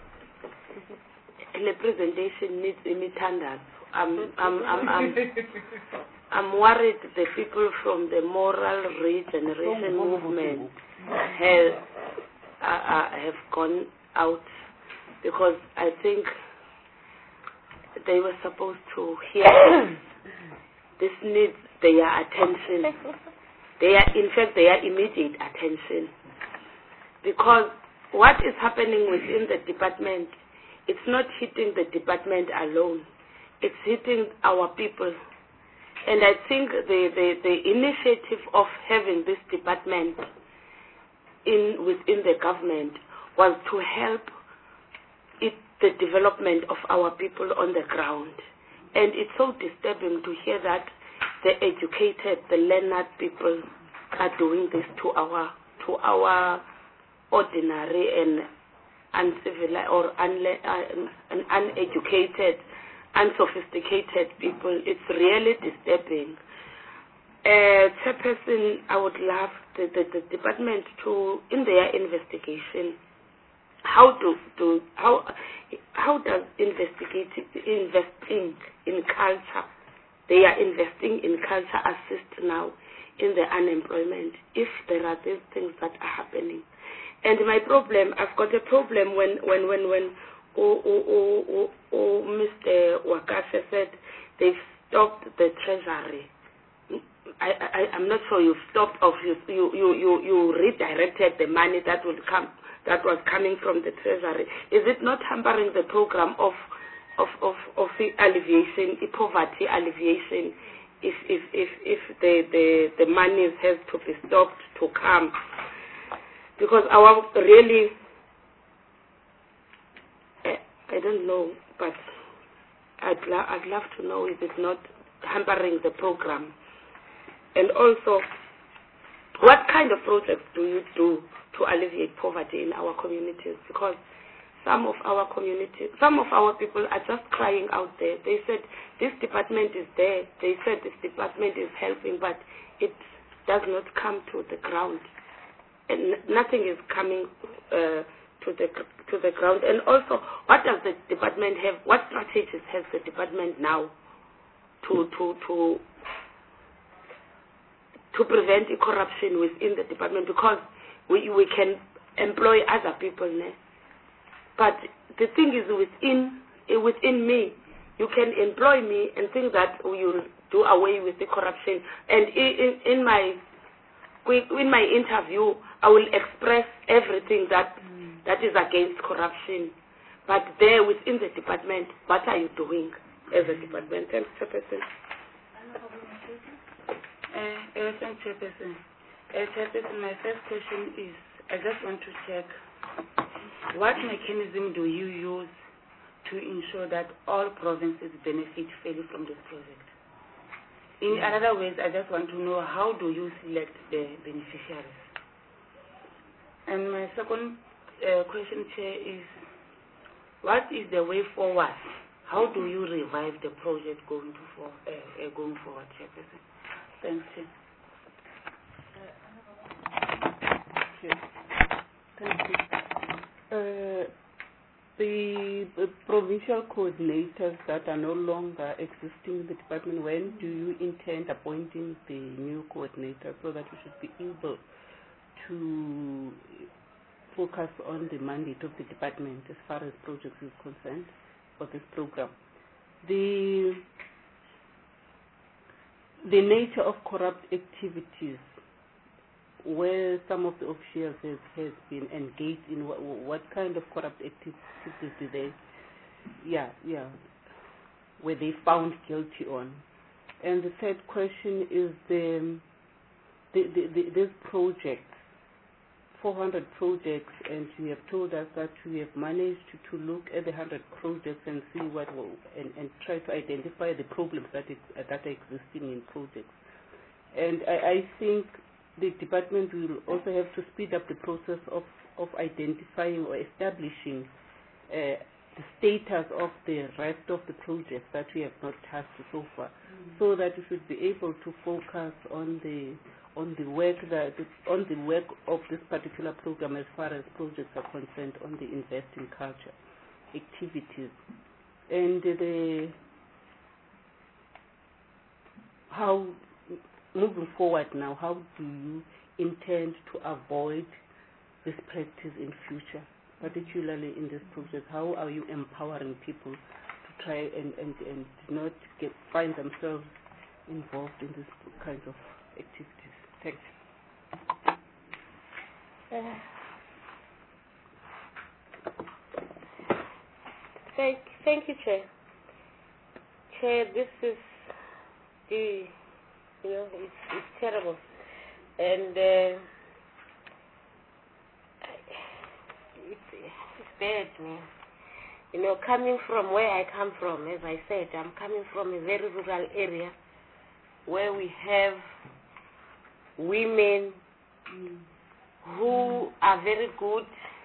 Speaker 5: the presentation needs imithandazo. I'm, I'm, I'm, I'm, I'm worried the people from the moral regeneration movement have, uh, uh, have gone out because I think they were supposed to hear this needs their attention. They are, in fact, their immediate attention. Because what is happening within the department, it's not hitting the department alone. It's hitting our people. And I think the, the, the initiative of having this department in within the government was to help it, the development of our people on the ground. And it's so disturbing to hear that the educated, the learned people are doing this to our to our ordinary and uncivilized or unle- uh, uneducated, unsophisticated people. It's really disturbing. Uh, Chairperson, I would love the, the, the department to, in their investigation, how do, do how how does investigating investing in culture? They are investing in culture assist now in the unemployment if there are these things that are happening. And my problem, I've got a problem when when when when oh, oh, oh, oh, oh, Mister Wakafe said they've stopped the treasury. I, I I'm not sure you've stopped or you you you you, you redirected the money that will come that was coming from the Treasury. Is it not hampering the program of of of, of the alleviation, the poverty alleviation, if if if if the the the money has to be stopped to come? Because our really, I don't know, but I'd lo- I'd love to know if it's not hampering the program. And also, what kind of projects do you do to alleviate poverty in our communities? Because some of our community, some of our people are just crying out there. They said this department is there. They said this department is helping, but it does not come to the ground, and nothing is coming uh, to the to the ground. And also, what does the department have? What strategies has the department now to to to to prevent corruption within the department? Because we we can employ other people, né? But the thing is within within me, you can employ me and think that you'll do away with the corruption. And in, in my in my interview, I will express everything that mm. that is against corruption. But there within the department, what are you doing as a department? Thanks, Chairperson.
Speaker 4: Uh, uh, thanks, Chairperson. Uh, Chairperson, my first question is, I just want to check, what mechanism do you use to ensure that all provinces benefit fairly from this project? In mm. other words, I just want to know, how do you select the beneficiaries? And my second uh, question, Chair, is, what is the way forward? How do you revive the project going, to for, uh, uh, going forward, Chairperson? Thanks, Chair.
Speaker 14: Thank you. Uh, the, the provincial coordinators that are no longer existing in the department, when do you intend appointing the new coordinator so that you should be able to focus on the mandate of the department as far as projects is concerned for this program? The the nature of corrupt activities, where some of the officials has, has been engaged in, what, what kind of corrupt activities did they, yeah, yeah, were they found guilty on? And the third question is the, the, the, the this project, four hundred projects, and you have told us that we have managed to, to look at the one hundred projects and see what, will, and, and try to identify the problems that, is, that are existing in projects. And I, I think the department will also have to speed up the process of, of identifying or establishing uh, the status of the rest of the projects that we have not touched so far, mm. so that we should be able to focus on the on the work that on the work of this particular program as far as projects are concerned, on the Invest in Culture activities, and the how. Moving forward now, how do you intend to avoid this practice in future, particularly in this project? How are you empowering people to try and, and, and not get, find themselves involved in this kind of activities? Thanks.
Speaker 13: Uh, thank, thank you, Chair. Chair, this is the You know, it's, it's terrible. And uh, it's, it's bad, man. You know, coming from where I come from, as I said, I'm coming from a very rural area where we have women mm. who are very good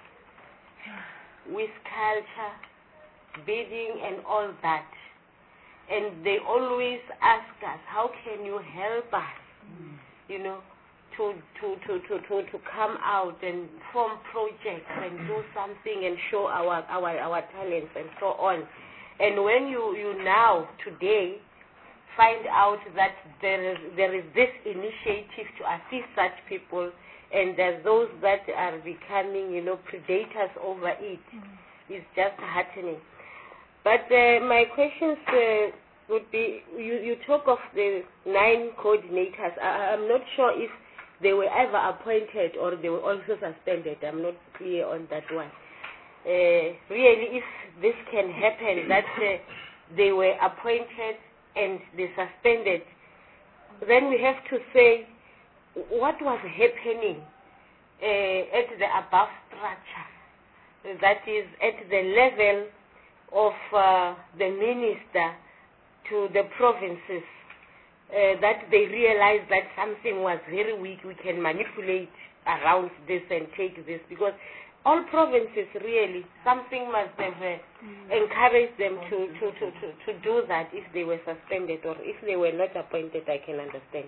Speaker 13: with culture, beading and all that. And they always ask us, how can you help us, mm. you know, to, to, to, to, to, to come out and form projects and do something and show our, our, our talents and so on. And when you, you now, today, find out that there is, there is this initiative to assist such people, and there's those that are becoming, you know, predators over it, mm. it's just heartening. But uh, my questions uh, would be, you, you talk of the nine coordinators. I, I'm not sure if they were ever appointed or they were also suspended. I'm not clear on that one. Uh, really, if this can happen, that uh, they were appointed and they suspended, then we have to say what was happening uh, at the above structure, that is at the level of uh, the minister to the provinces, uh, that they realized that something was very weak, we can manipulate around this and take this, because all provinces really, something must have uh, encouraged them to, to, to, to, to do that if they were suspended or if they were not appointed, I can understand.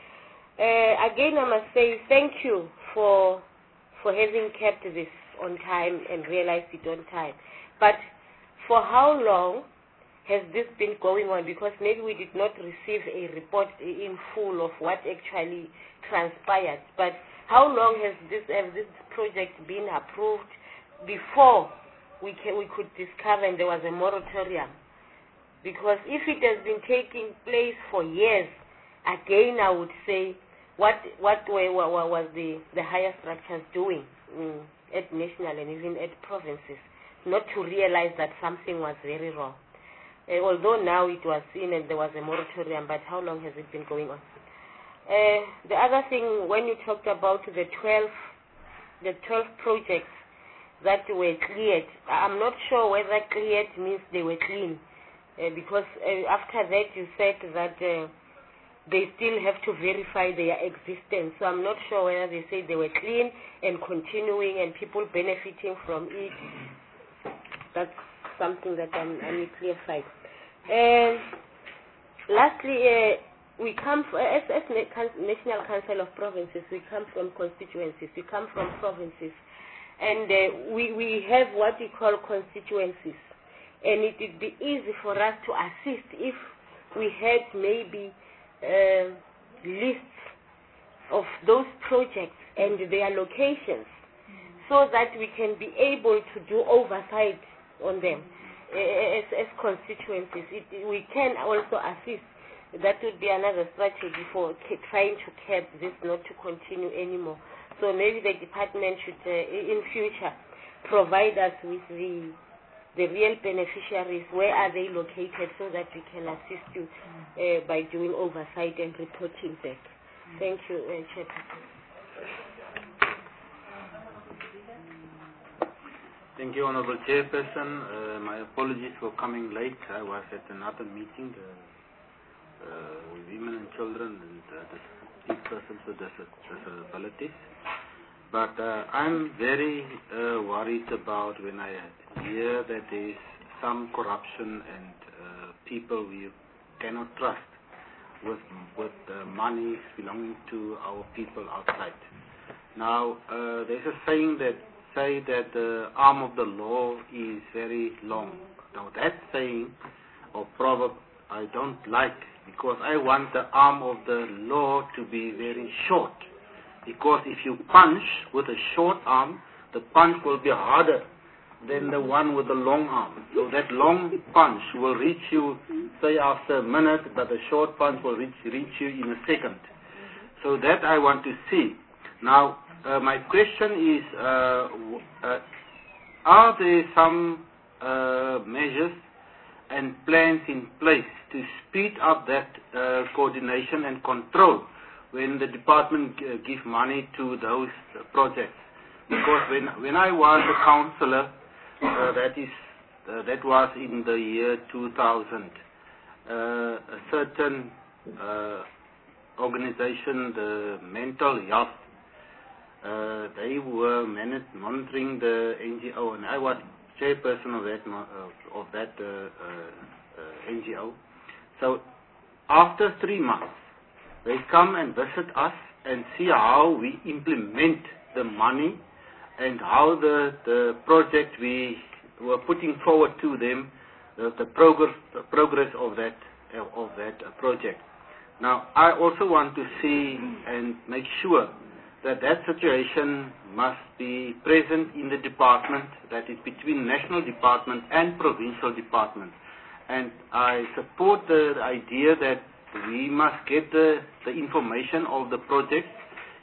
Speaker 13: Uh, again, I must say thank you for, for having kept this on time and realized it on time. But for how long has this been going on? Because maybe we did not receive a report in full of what actually transpired. But how long has this has this project been approved before we can, we could discover and there was a moratorium? Because if it has been taking place for years, again I would say, what what were, what was the, the higher structures doing mm, at national and even at provinces, not to realize that something was very wrong? Uh, although now it was seen and there was a moratorium, but how long has it been going on? Uh, the other thing, when you talked about the twelve, the twelve projects that were cleared, I'm not sure whether cleared means they were clean, uh, because uh, after that you said that uh, they still have to verify their existence. So I'm not sure whether they say they were clean and continuing and people benefiting from it. That's something that I'm, I'm clarified. And lastly, uh, we come, from, as, as National Council of Provinces, we come from constituencies, we come from provinces, and uh, we, we have what we call constituencies. And it would be easy for us to assist if we had maybe uh, lists of those projects and their locations, so that we can be able to do oversight on them as, as constituencies. It, we can also assist. That would be another strategy for trying to cap this not to continue anymore. So maybe the department should, uh, in future, provide us with the the real beneficiaries. Where are they located, so that we can assist you uh, by doing oversight and reporting back. Thank you, uh, Chairperson.
Speaker 15: Thank you, Honorable Chairperson. Uh, my apologies for coming late. I was at another meeting uh, uh, with women and children and uh, persons with disabilities. But uh, I'm very uh, worried about when I hear that there is some corruption and uh, people we cannot trust with with uh, money belonging to our people outside. Now, uh, there's a saying that say that the arm of the law is very long. Now, that saying or proverb I don't like, because I want the arm of the law to be very short. Because if you punch with a short arm, the punch will be harder than the one with the long arm. So that long punch will reach you, say, after a minute, but the short punch will reach, reach you in a second. So that I want to see. Now, uh, my question is, uh, uh, are there some uh, measures and plans in place to speed up that uh, coordination and control when the department uh, give money to those uh, projects? Because when when I was a councillor, uh, that is uh, that was in the year two thousand, uh, a certain uh, organization, the mental health, uh, they were monitoring the N G O, and I was chairperson of that uh, of that uh, uh, uh, N G O. So after three months, they come and visit us and see how we implement the money and how the, the project we were putting forward to them, the, the progress the progress of that of that uh, project. Now, I also want to see and make sure that that situation must be present in the department, that is between national department and provincial department. And I support the idea that we must get the, the information of the project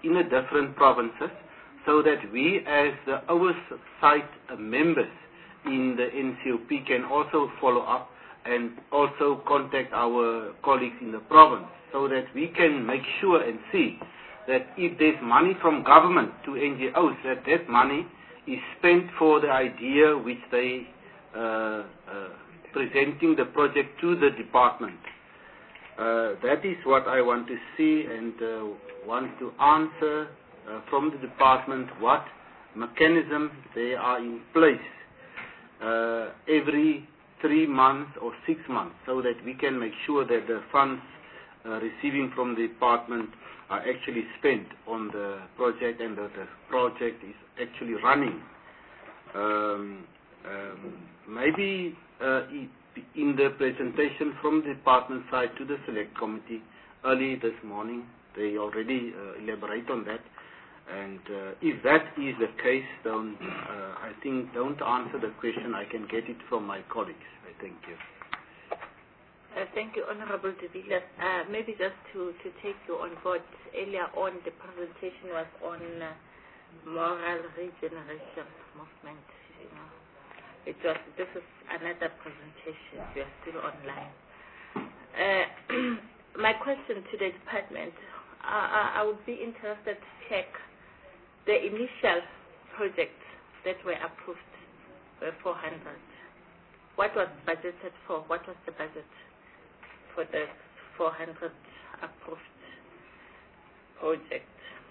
Speaker 15: in the different provinces, so that we as the oversight members in the N C O P can also follow up and also contact our colleagues in the province, so that we can make sure and see that if there's money from government to N G Os, that that money is spent for the idea which they uh, uh, presenting the project to the department. Uh, that is what I want to see and uh, want to answer uh, from the department what mechanisms they are in place uh, every three months or six months, so that we can make sure that the funds uh, receiving from the department are actually spent on the project and that the project is actually running. Um, um, maybe uh, in the presentation from the department side to the select committee early this morning, they already uh, elaborate on that. And uh, if that is the case, then uh, I think don't answer the question. I can get it from my colleagues. I thank you.
Speaker 2: Uh, thank you, Honorable De Villiers. Uh, maybe just to, to take you on board, earlier on the presentation was on uh, moral regeneration movement. You know, it was. This is another presentation. We are still online. Uh, my question to the department: uh, I would be interested to check the initial projects that were approved were four hundred. What was budgeted for? What was the budget for the four hundred approved projects?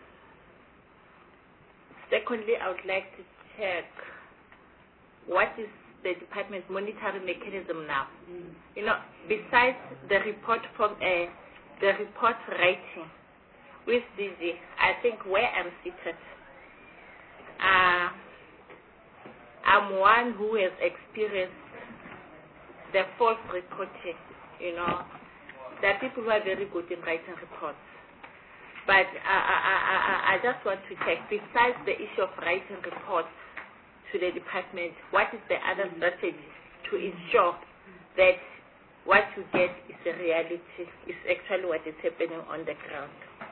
Speaker 2: Secondly, I would like to check what is the department's monitoring mechanism now. Mm. You know, besides the report from uh, the report writing with D G, I think where I'm seated, uh, I'm one who has experienced the false reporting. You know, there are people who are very good in writing reports. But I, I, I, I just want to check, besides the issue of writing reports to the department, what is the other strategy to ensure that what you get is a reality, is actually what is happening on the ground?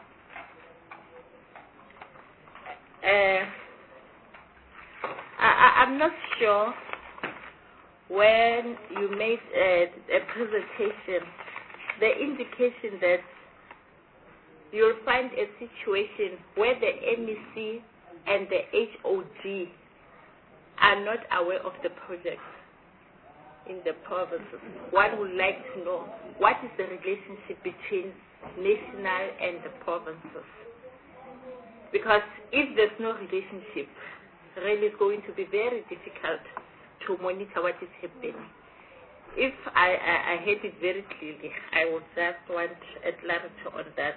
Speaker 2: Uh, I, I'm not sure when you made a, a presentation, the indication that you'll find a situation where the N E C and the H O D are not aware of the project in the provinces. One would like to know what is the relationship between national and the provinces. Because if there's no relationship, really it's going to be very difficult to monitor what is happening. If I, I, I heard it very clearly, I would just want a clarity on that.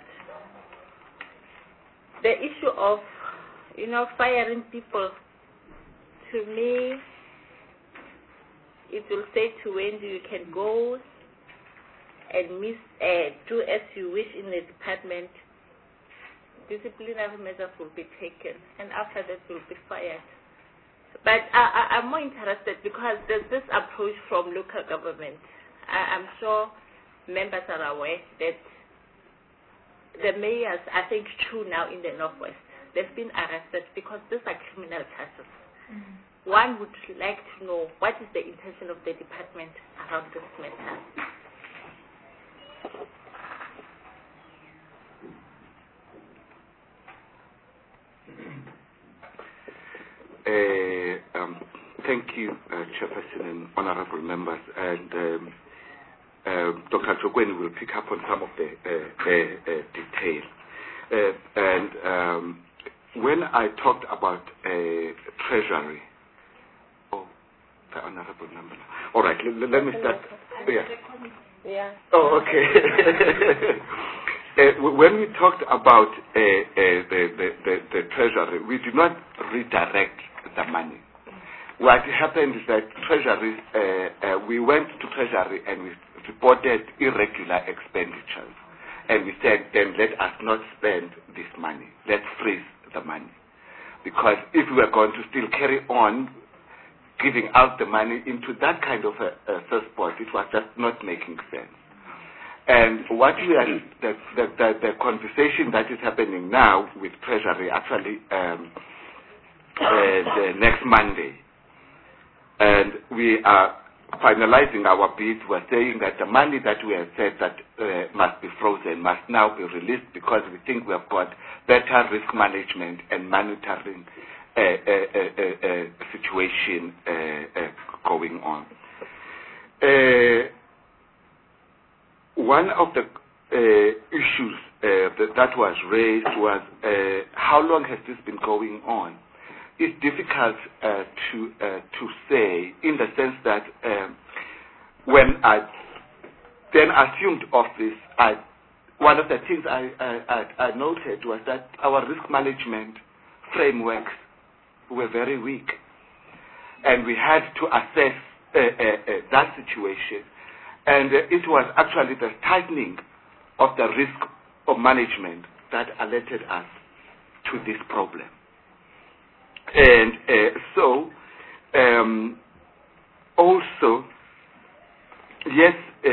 Speaker 2: The issue of, you know, firing people, to me, it will say to when you can go and miss, uh, do as you wish in the department. Disciplinary measures will be taken, and after that will be fired. But I, I, I'm more interested because there's this approach from local government. I, I'm sure members are aware that the mayors, I think two now in the Northwest, they've been arrested because these are criminal charges. Mm-hmm. One would like to know what is the intention of the department around this matter.
Speaker 8: Uh, um, thank you, uh, Chairperson and honorable members. And um, uh, Doctor Jogweni will pick up on some of the uh, uh, uh, detail. Uh, and um, when I talked about uh, Treasury, oh, the honorable member. All right, let, let me start. Yeah.
Speaker 2: Yeah.
Speaker 8: Oh, okay. uh, when we talked about uh, uh, the, the, the, the Treasury, we did not redirect the money. What happened is that Treasury, uh, uh, we went to Treasury and we reported irregular expenditures. And we said, then let us not spend this money. Let's freeze the money. Because if we are going to still carry on giving out the money into that kind of a, a first spot, it was just not making sense. And what we are, the, the, the, the conversation that is happening now with Treasury, actually um, uh, the next Monday, and we are finalizing our bids. We're saying that the money that we have said that uh, must be frozen must now be released because we think we have got better risk management and monitoring uh, uh, uh, uh, uh, situation uh, uh, going on. Uh, one of the uh, issues uh, that, that was raised was uh, how long has this been going on? It's difficult uh, to uh, to say, in the sense that um, when I then assumed office, I, one of the things I, I, I, I noted was that our risk management frameworks were very weak, and we had to assess uh, uh, uh, that situation, and uh, it was actually the tightening of the risk of management that alerted us to this problem. And uh, so, um, also, yes, uh,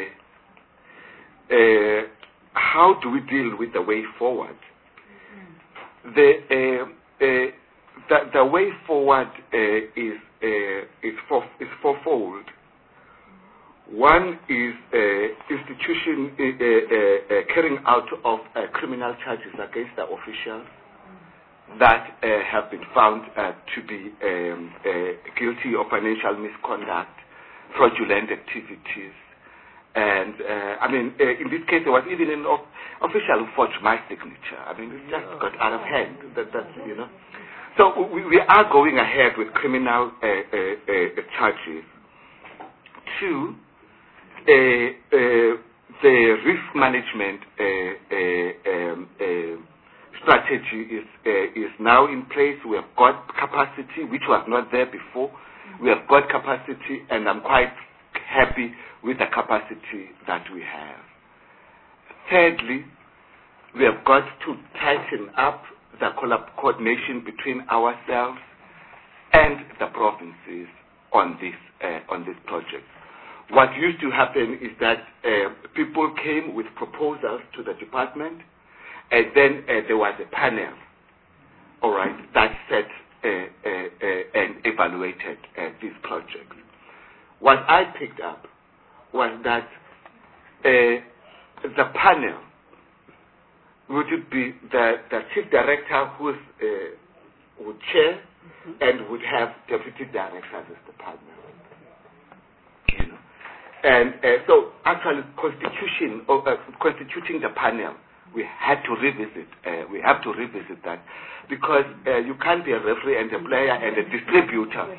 Speaker 8: uh, how do we deal with the way forward? The, uh, uh, the, the way forward uh, is, uh, is, four, is fourfold. One is uh, institution uh, uh, uh, carrying out of uh, criminal charges against the officials that uh, have been found uh, to be um, uh, guilty of financial misconduct, fraudulent activities, and uh, I mean, uh, in this case, there was even an of- official who forged my signature. I mean, it just got out of hand. That, that's, you know. So we, we are going ahead with criminal uh, uh, uh, charges. Two, uh, uh, the risk management uh, uh, um, uh, strategy is uh, is now in place. We have got capacity, which was not there before. We have got capacity, and I'm quite happy with the capacity that we have. Thirdly, we have got to tighten up the collab- coordination between ourselves and the provinces on this uh, on this project. What used to happen is that uh, people came with proposals to the department, and then uh, there was a panel, all right, that set uh, uh, uh, and evaluated uh, these projects. What I picked up was that uh, the panel would be the, the chief director who uh, would chair mm-hmm. and would have deputy directors as the panel. You know? And uh, so actually constitution, or, uh, constituting the panel, we had to revisit, uh, we have to revisit that, because uh, you can't be a referee and a player and a distributor,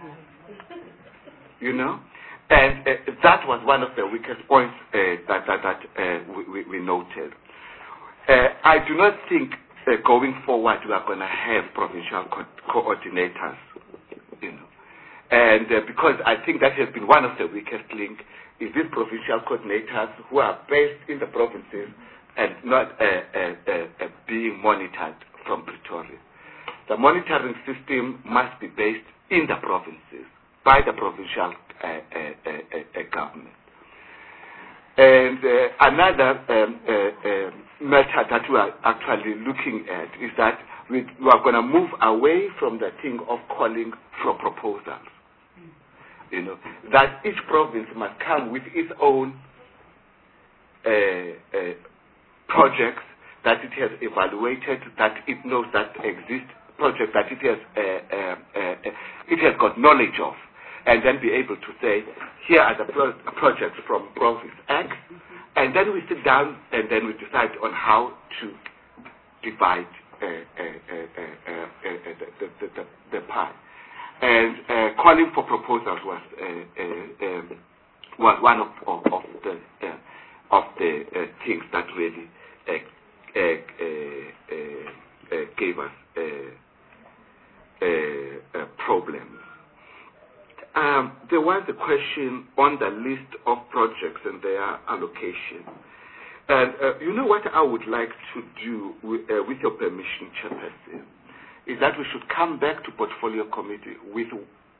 Speaker 8: you know? And uh, that was one of the weakest points uh, that, that, that uh, we, we noted. Uh, I do not think uh, going forward we are going to have provincial co- coordinators, you know? And uh, because I think that has been one of the weakest links, is these provincial coordinators who are based in the provinces and not uh, uh, uh, uh, being monitored from Pretoria. The monitoring system must be based in the provinces by the provincial uh, uh, uh, uh, government. And uh, another um, uh, uh, matter that we are actually looking at is that we, we are going to move away from the thing of calling for proposals. You know, that each province must come with its own uh, uh, projects that it has evaluated, that it knows that exist, projects that it has uh, uh, uh, it has got knowledge of, and then be able to say, here are the pro- projects from province X, and then we sit down and then we decide on how to divide uh, uh, uh, uh, uh, uh, the, the, the, the pie. And uh, calling for proposals was uh, uh, um, was one of, of, of the uh, of the uh, things that really uh, uh, uh, uh, uh, gave us uh, uh, uh, problems. Um, there was a question on the list of projects and their allocation. And uh, you know what I would like to do, with, uh, with your permission, Chairperson, is that we should come back to Portfolio Committee with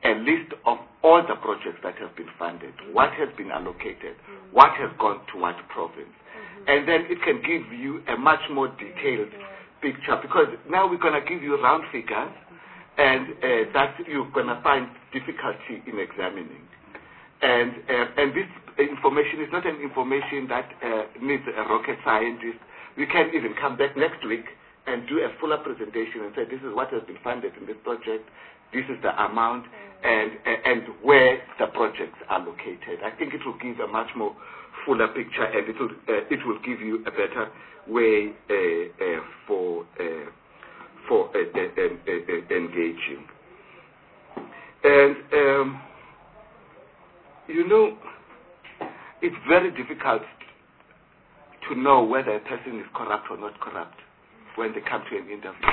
Speaker 8: a list of all the projects that have been funded, what has been allocated, what has gone to what province. And then it can give you a much more detailed picture, because now we're going to give you round figures, and uh, that you're going to find difficulty in examining. And, uh, and this information is not an information that uh, needs a rocket scientist. We can even come back next week and do a fuller presentation and say, this is what has been funded in this project, this is the amount, and, uh, and where the projects are located. I think it will give a much more fuller picture, and it will, uh, it will give you a better way uh, uh, for, uh, for uh, uh, uh, uh, engaging. And, um, you know, it's very difficult to know whether a person is corrupt or not corrupt when they come to an interview.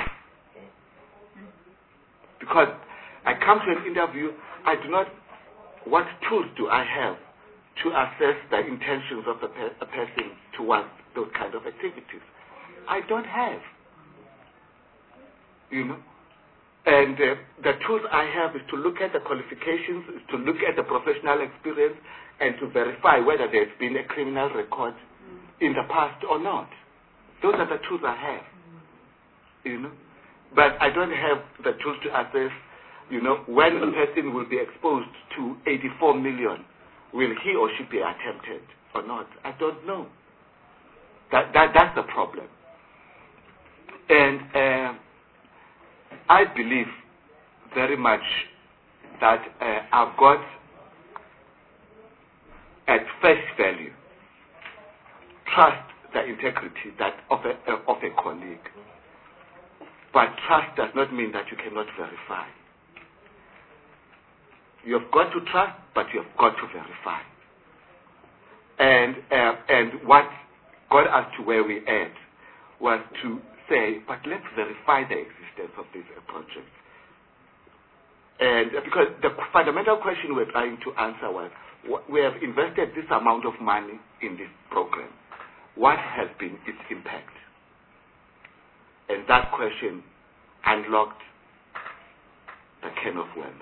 Speaker 8: Because I come to an interview, I do not, what tools do I have to assess the intentions of a, pe a person towards those kind of activities? I don't have. You know? And uh, the tools I have is to look at the qualifications, is to look at the professional experience, and to verify whether there's been a criminal record in the past or not. Those are the tools I have. You know? But I don't have the tools to assess, you know, when a person will be exposed to eighty-four million. Will he or she be attempted or not? I don't know. That, that, that's the problem. And uh, I believe very much that uh, I've got at face value trust the integrity that of a, of a colleague. But trust does not mean that you cannot verify. You've got to trust, but you've got to verify. And uh, and what got us to where we at was to say, but let's verify the existence of these uh, projects. And uh, because the fundamental question we're trying to answer was, we have invested this amount of money in this program. What has been its impact? And that question unlocked the can of worms.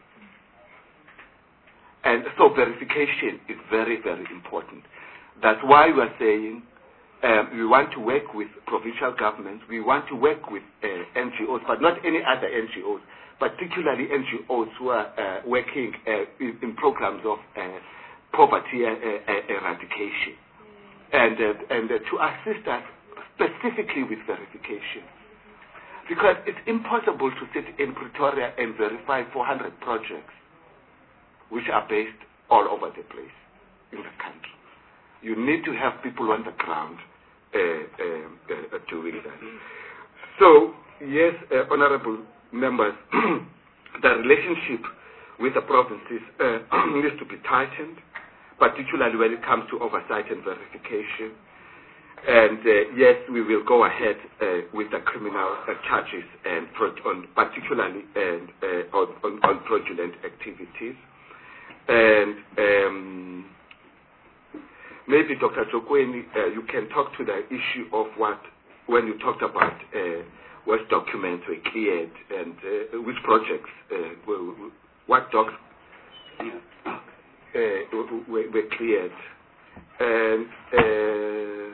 Speaker 8: And so verification is very, very important. That's why we are saying um, we want to work with provincial governments, we want to work with uh, N G Os, but not any other N G Os, particularly N G Os who are uh, working uh, in, in programs of uh, poverty uh, uh, eradication, and, uh, and uh, to assist us specifically with verification. Because it's impossible to sit in Pretoria and verify four hundred projects which are based all over the place in the country. You need to have people on the ground uh, uh, uh, doing that. So, yes, uh, honorable members, the relationship with the provinces uh, needs to be tightened, particularly when it comes to oversight and verification. And uh, yes, we will go ahead uh, with the criminal uh, charges, and on, particularly and, uh, on, on, on fraudulent activities. And um, maybe Doctor Jokweni, uh, you can talk to the issue of what, when you talked about uh, what documents were cleared and uh, which projects, uh, were, what docs uh, were, were cleared. And uh,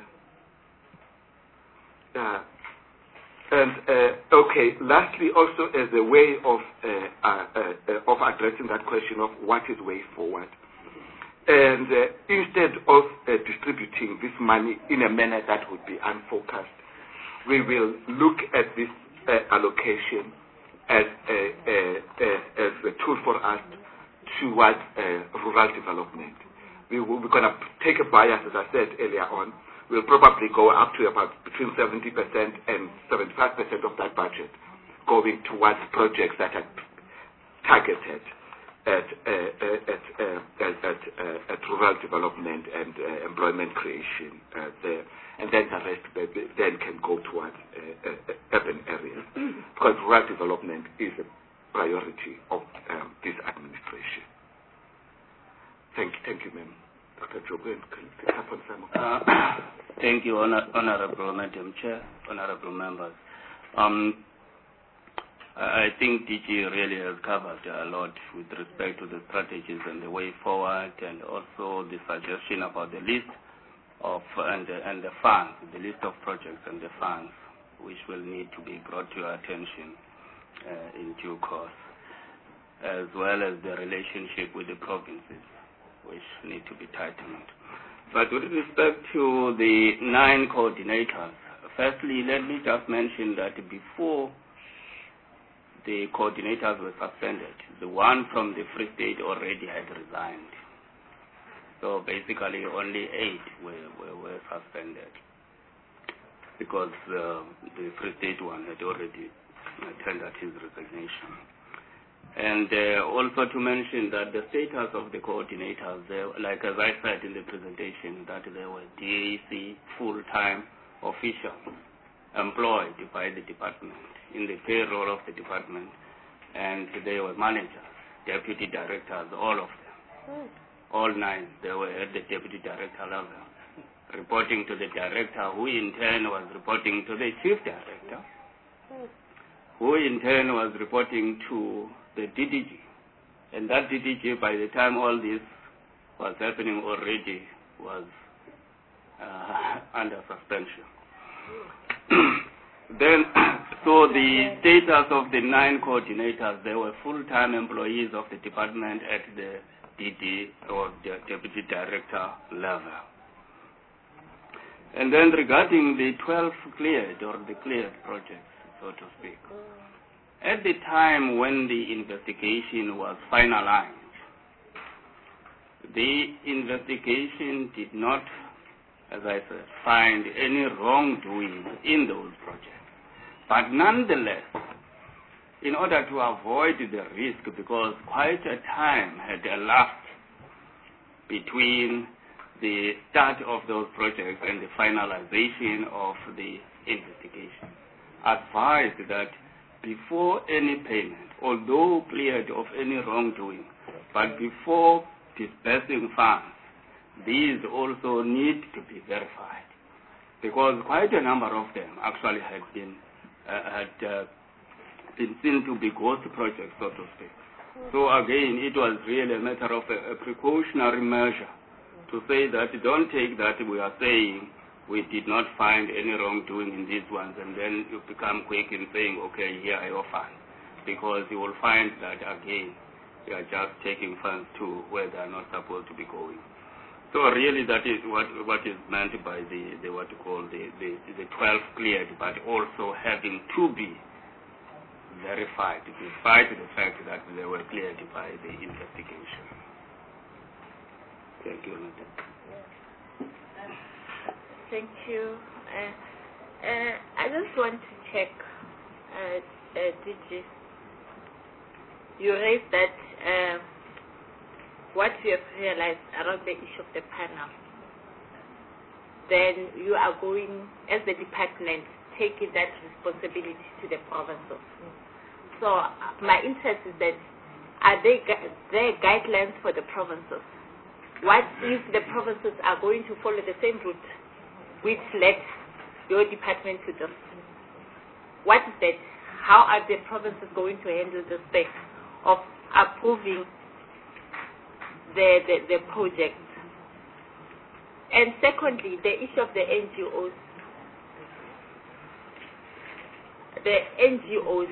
Speaker 8: uh, and uh, okay, lastly, also as a way of uh, uh, uh, of addressing that question of what is way forward, and uh, instead of uh, distributing this money in a manner that would be unfocused, we will look at this uh, allocation as a, a, a, as a tool for us towards uh, rural development. We will, we're going to take a bias, as I said earlier on. We'll probably go up to about between seventy percent and seventy-five percent of that budget going towards projects that are targeted at, uh, uh, at, uh, at, at, uh, at rural development and uh, employment creation uh, there. And then the rest then can go towards uh, uh, urban areas, because rural development is a priority of um, this administration. Thank, thank you, ma'am. Doctor Jogwen, can you pick up on some of that?
Speaker 7: Uh, thank you, Honor, Honorable Madam Chair, Honorable Members. Um, I think D G really has covered a lot with respect to the strategies and the way forward, and also the suggestion about the list of and the, and the funds, the list of projects and the funds, which will need to be brought to your attention uh, in due course, as well as the relationship with the provinces, which need to be tightened. But with respect to the nine coordinators, firstly, let me just mention that before the coordinators were suspended, the one from the Free State already had resigned. So basically only eight were, were, were suspended because uh, the Free State one had already tendered his resignation. And uh, also to mention that the status of the coordinators, they, like as I said in the presentation, that they were D A C full-time officials employed by the department in the payroll of the department, and they were managers, deputy directors, all of them. Mm. All nine, they were at the deputy director level, reporting to the director, who in turn was reporting to the chief director, mm. who in turn was reporting to the D D G. And that D D G, by the time all this was happening already, was uh, under suspension. Then, so the status of the nine coordinators, they were full-time employees of the department at the D D or the deputy director level. And then regarding the twelve cleared or the cleared projects, so to speak, at the time when the investigation was finalized, the investigation did not, as I said, find any wrongdoing in those projects. But nonetheless, in order to avoid the risk, because quite a time had elapsed between the start of those projects and the finalization of the investigation, advised that before any payment, although cleared of any wrongdoing, but before disbursing funds, these also need to be verified, because quite a number of them actually had been uh, had uh, been seen to be ghost projects, so to speak. So again, it was really a matter of a, a precautionary measure to say that don't take that we are saying we did not find any wrongdoing in these ones, and then you become quick in saying, okay, here are your funds, because you will find that again, you are just taking funds to where they are not supposed to be going. So really that is what what is meant by the, the what you call the, the, the twelve cleared, but also having to be verified, despite the fact that they were cleared by the investigation. Thank you, Madam.
Speaker 2: Thank you. Uh, uh, I just want to check, uh, uh, D G, you raised that uh, what you have realized around the issue of the panel, then you are going, as the department, taking that responsibility to the provinces. So uh, my interest is that, are they gu- there guidelines for the provinces? What if the provinces are going to follow the same route which led your department to this? What is that? How are the provinces going to handle the space of approving the, the, the project? And secondly, the issue of the N G Os. The N G Os.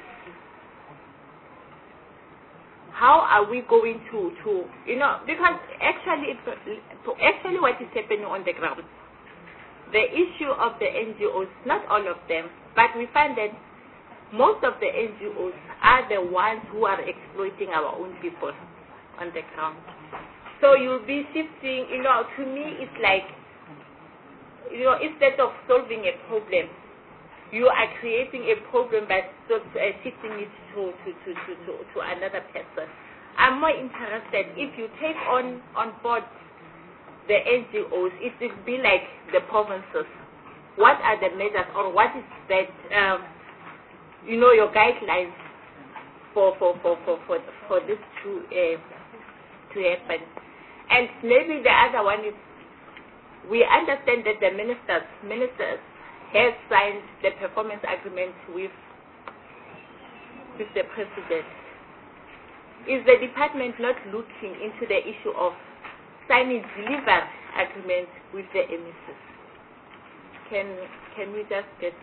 Speaker 2: How are we going to, to you know, because actually, actually what is happening on the ground, the issue of the N G Os, not all of them, but we find that most of the N G Os are the ones who are exploiting our own people on the ground. So you'll be shifting, you know, to me it's like, you know, instead of solving a problem, you are creating a problem by sort of, uh, shifting it to, to, to, to, to, to another person. I'm more interested if you take on, on board the N G Os, it will be like the provinces. What are the measures, or what is that, um, you know, your guidelines for, for, for, for, for, for this to, uh, to happen? And maybe the other one is, we understand that the ministers, ministers have signed the performance agreement with with the President, is the department not looking into the issue of signing delivery agreements with the M E Cs? Can, can we just get...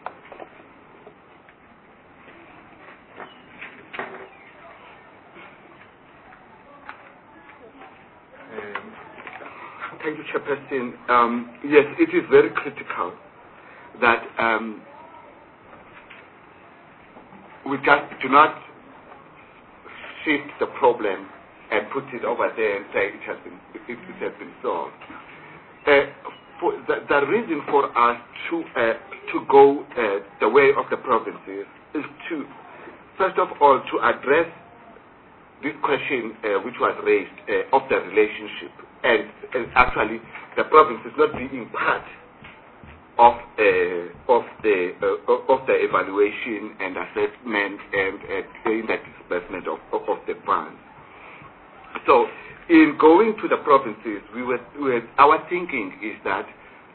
Speaker 8: Thank you, Chairperson. Um, yes, it is very critical that um, we just do not shift the problem and put it over there and say it has been it, it has been solved. Uh, for the, the reason for us to uh, to go uh, the way of the provinces is to, first of all, to address this question uh, which was raised uh, of the relationship. And, and actually, the province is not being part of uh, of the uh, of the evaluation and assessment and uh, in the disbursement of, of, of the funds. So, in going to the provinces, we were, we were, our thinking is that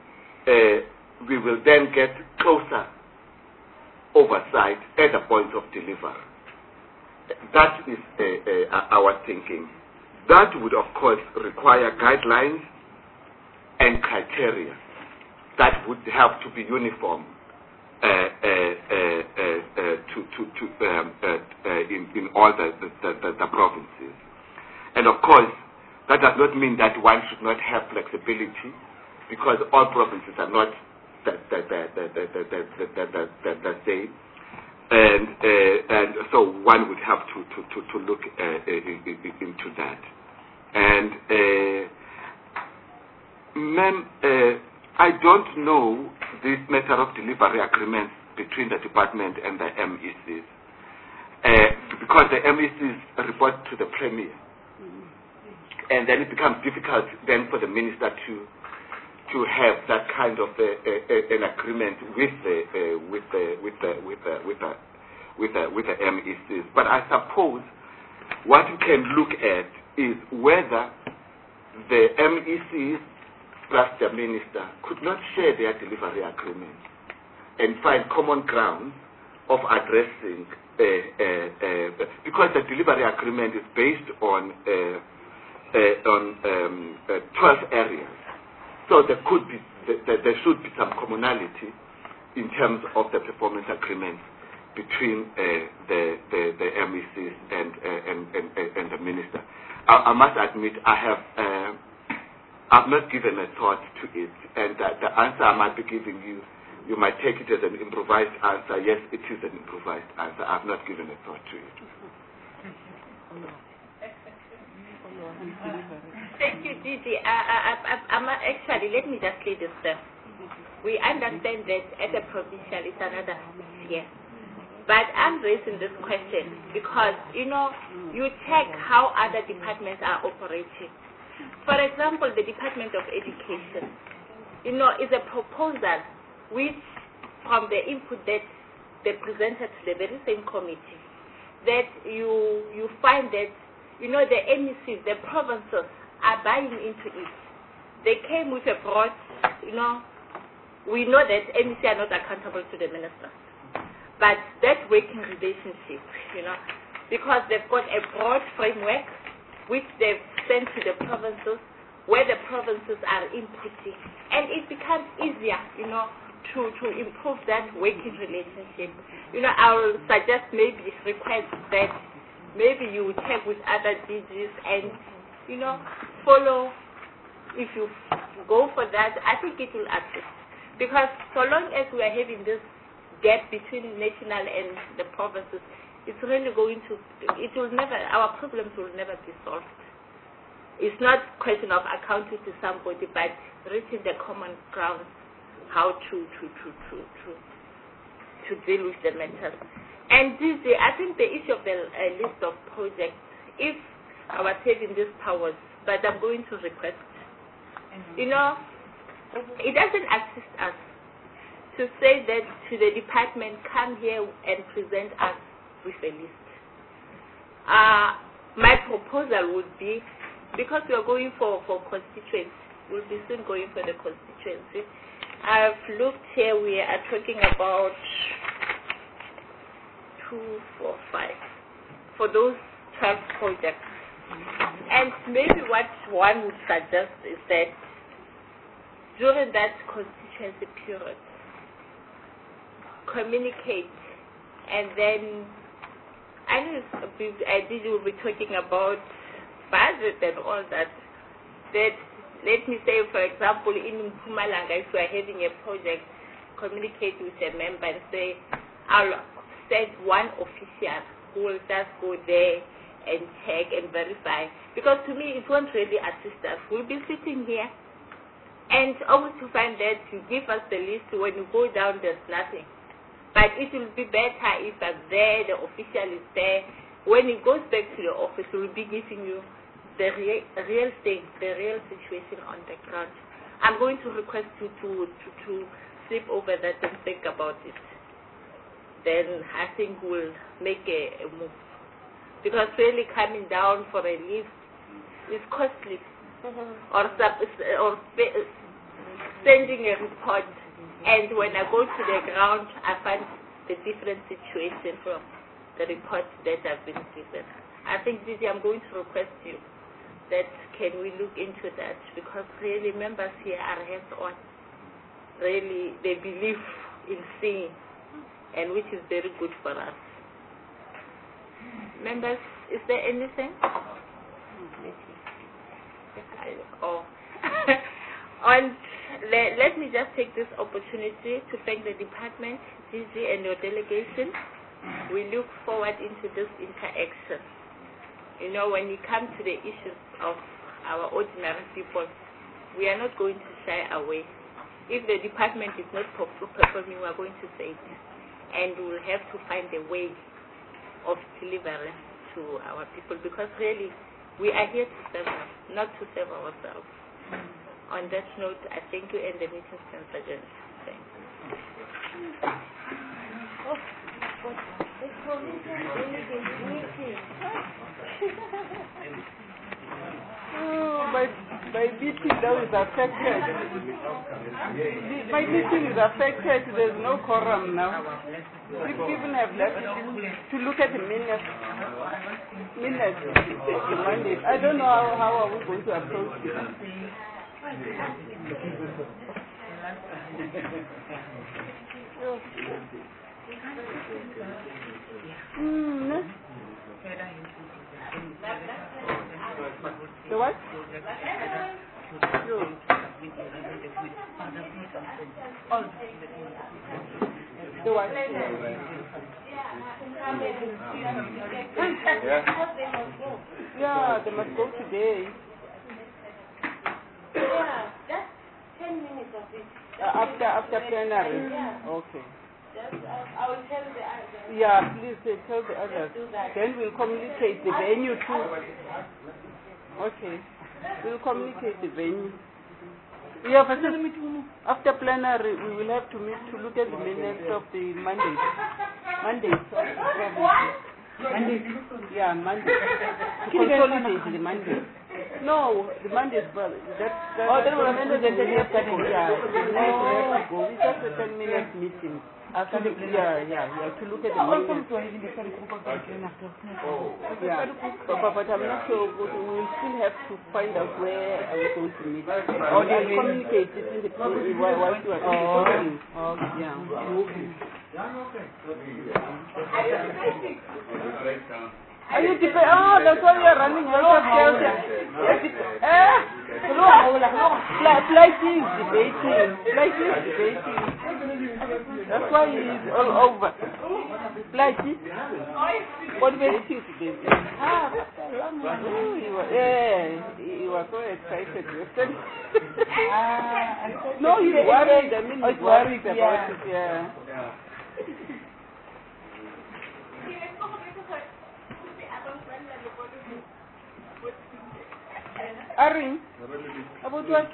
Speaker 8: uh, we will then get closer oversight at the point of delivery. That is uh, uh, our thinking. That would, of course, require guidelines and criteria that would have to be uniform uh, uh, uh, uh, uh, to, to, to, um, uh, uh, in, in all the, the, the, the provinces. And, of course, that does not mean that one should not have flexibility, because all provinces are not the, the, the, the, the, the, the, the, the, the, the same. And, uh, and so one would have to, to, to, to look uh, in, in, into that. And, uh, ma'am, uh, I don't know this matter of delivery agreements between the department and the M E Cs, uh, because the M E Cs report to the Premier. And then it becomes difficult then for the minister to to have that kind of a, a, a, an agreement with the uh, with the with the with the with the with the with the M E Cs. But I suppose what you can look at is whether the M E Cs plus the minister could not share their delivery agreement and find common ground of addressing uh, uh, uh, because the delivery agreement is based on uh, uh, on um, uh, twelve areas. So there could be, there, there should be some commonality in terms of the performance agreements between uh, the, the the M E Cs and uh, and, and and the minister. I, I must admit, I have uh, I've not given a thought to it, and uh, the answer I might be giving you, you might take it as an improvised answer. Yes, it is an improvised answer. I've not given a thought to it.
Speaker 2: Thank you, Didi. I, I, I, I'm actually, let me just say this stuff. We understand that at the provincial it's another sphere. But I'm raising this question because, you know, you check how other departments are operating. For example, the Department of Education, you know, is a proposal which, from the input that they presented to the very same committee, that you you find that, you know, the M E Cs, the provinces, are buying into it. They came with a broad, you know, we know that M E Cs are not accountable to the minister. But that working relationship, you know, because they've got a broad framework which they've sent to the provinces, where the provinces are inputting. And it becomes easier, you know, to, to improve that working relationship. You know, I will suggest maybe request that maybe you check with other D Gs and, you know, follow. If you go for that, I think it will assist. Because so long as we are having this gap between national and the provinces, it's really going to, it will never, our problems will never be solved. It's not a question of accounting to somebody, but reaching the common ground, how to, to, to, to, to, to deal with the matters. And this, I think the issue of the uh, list of projects, if I was having these powers, but I'm going to request, mm-hmm. you know, it doesn't assist us to say that to the department, come here and present us with a list. Uh, my proposal would be, because we are going for, for constituency, we'll be soon going for the constituency. I've looked here, we are talking about two, four, five for those twelve projects. And maybe what one would suggest is that during that constituency period, communicate, and then I know it's a bit, I did will be talking about budget and all that. That let me say, for example, in Mpumalanga, if we are having a project, communicate with a member and say, I'll send one official who will just go there and check and verify. Because to me, it won't really assist us. We'll be sitting here, and always to find that you give us the list, when you go down, there's nothing. But it will be better if I'm there, the official is there. When he goes back to the office, we'll be giving you the real, real thing, the real situation on the ground. I'm going to request you to, to, to sleep over that and think about it. Then I think we'll make a, a move. Because really coming down for a lift is costly. Mm-hmm. Or, sub, or sending a report. And when I go to the ground, I find the different situation from the reports that have been given. I think, Gigi, I'm going to request you that can we look into that, because really members here are hands-on. Really, they believe in seeing, and which is very good for us. Members, is there anything? Oh. And let, let me just take this opportunity to thank the department, Gigi, and your delegation. We look forward into this interaction. You know, when you come to the issues of our ordinary people, we are not going to shy away. If the department is not performing, we are going to say it. And we will have to find a way of delivering to our people, because really, we are here to serve them, not to serve ourselves. On that note, I thank you, and the meeting stands adjourned. Thank you.
Speaker 14: Oh, my, my meeting now is affected. My meeting is affected. There's no quorum now. If people have left to look at the minutes, minutes, the Monday. I don't know how, how are we going to approach it. Mm. The what? No. The what? Yeah, they must go today.
Speaker 13: Yeah, just ten minutes of it.
Speaker 14: Uh, after after plenary.
Speaker 13: Yeah.
Speaker 14: Okay.
Speaker 13: Just, uh, I will tell the others.
Speaker 14: Yeah, please uh, tell the others.
Speaker 13: Do that.
Speaker 14: Then we'll communicate the venue too. Okay. We'll communicate the venue. Yeah, but after plenary, we will have to meet to look at the minutes of the Monday. Monday. Monday. Yeah, Monday. To consolidate the Monday. No, the Monday is well. That's, that's oh, then we'll amend the next time. Yeah, oh. Go. It's just a ten minute meeting. After the yeah, yeah, yeah, to look at the minutes. Yeah, but, but, but I'm not sure. We will still have to find out where are we going to meet. Or they communicate it in the while while you are talking. Oh, yeah. Are you dep- oh, that's why you are running out of shelter. Eh? Flighting, debating. Flighting, debating. That's why he is all over. Flighting. What were you today? Ah, yeah, he was so excited. No, he's worried. I mean, he's worried about it, yeah. Arin, about what?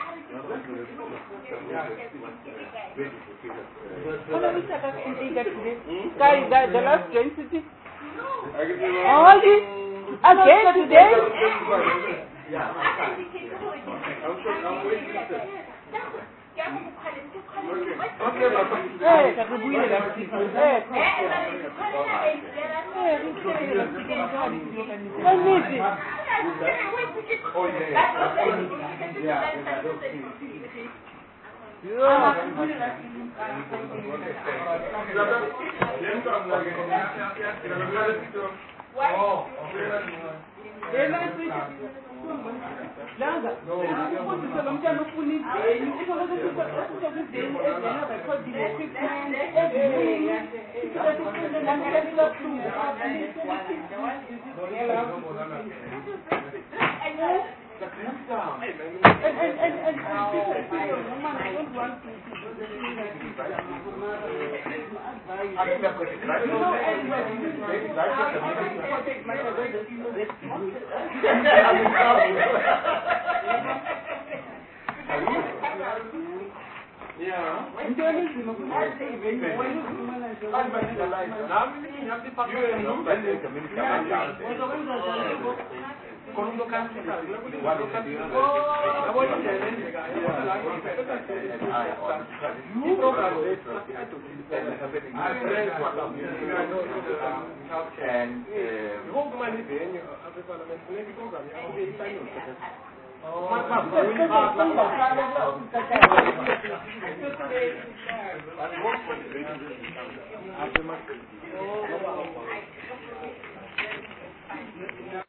Speaker 14: Guys, the, the last joint city? All this? Again today?
Speaker 6: And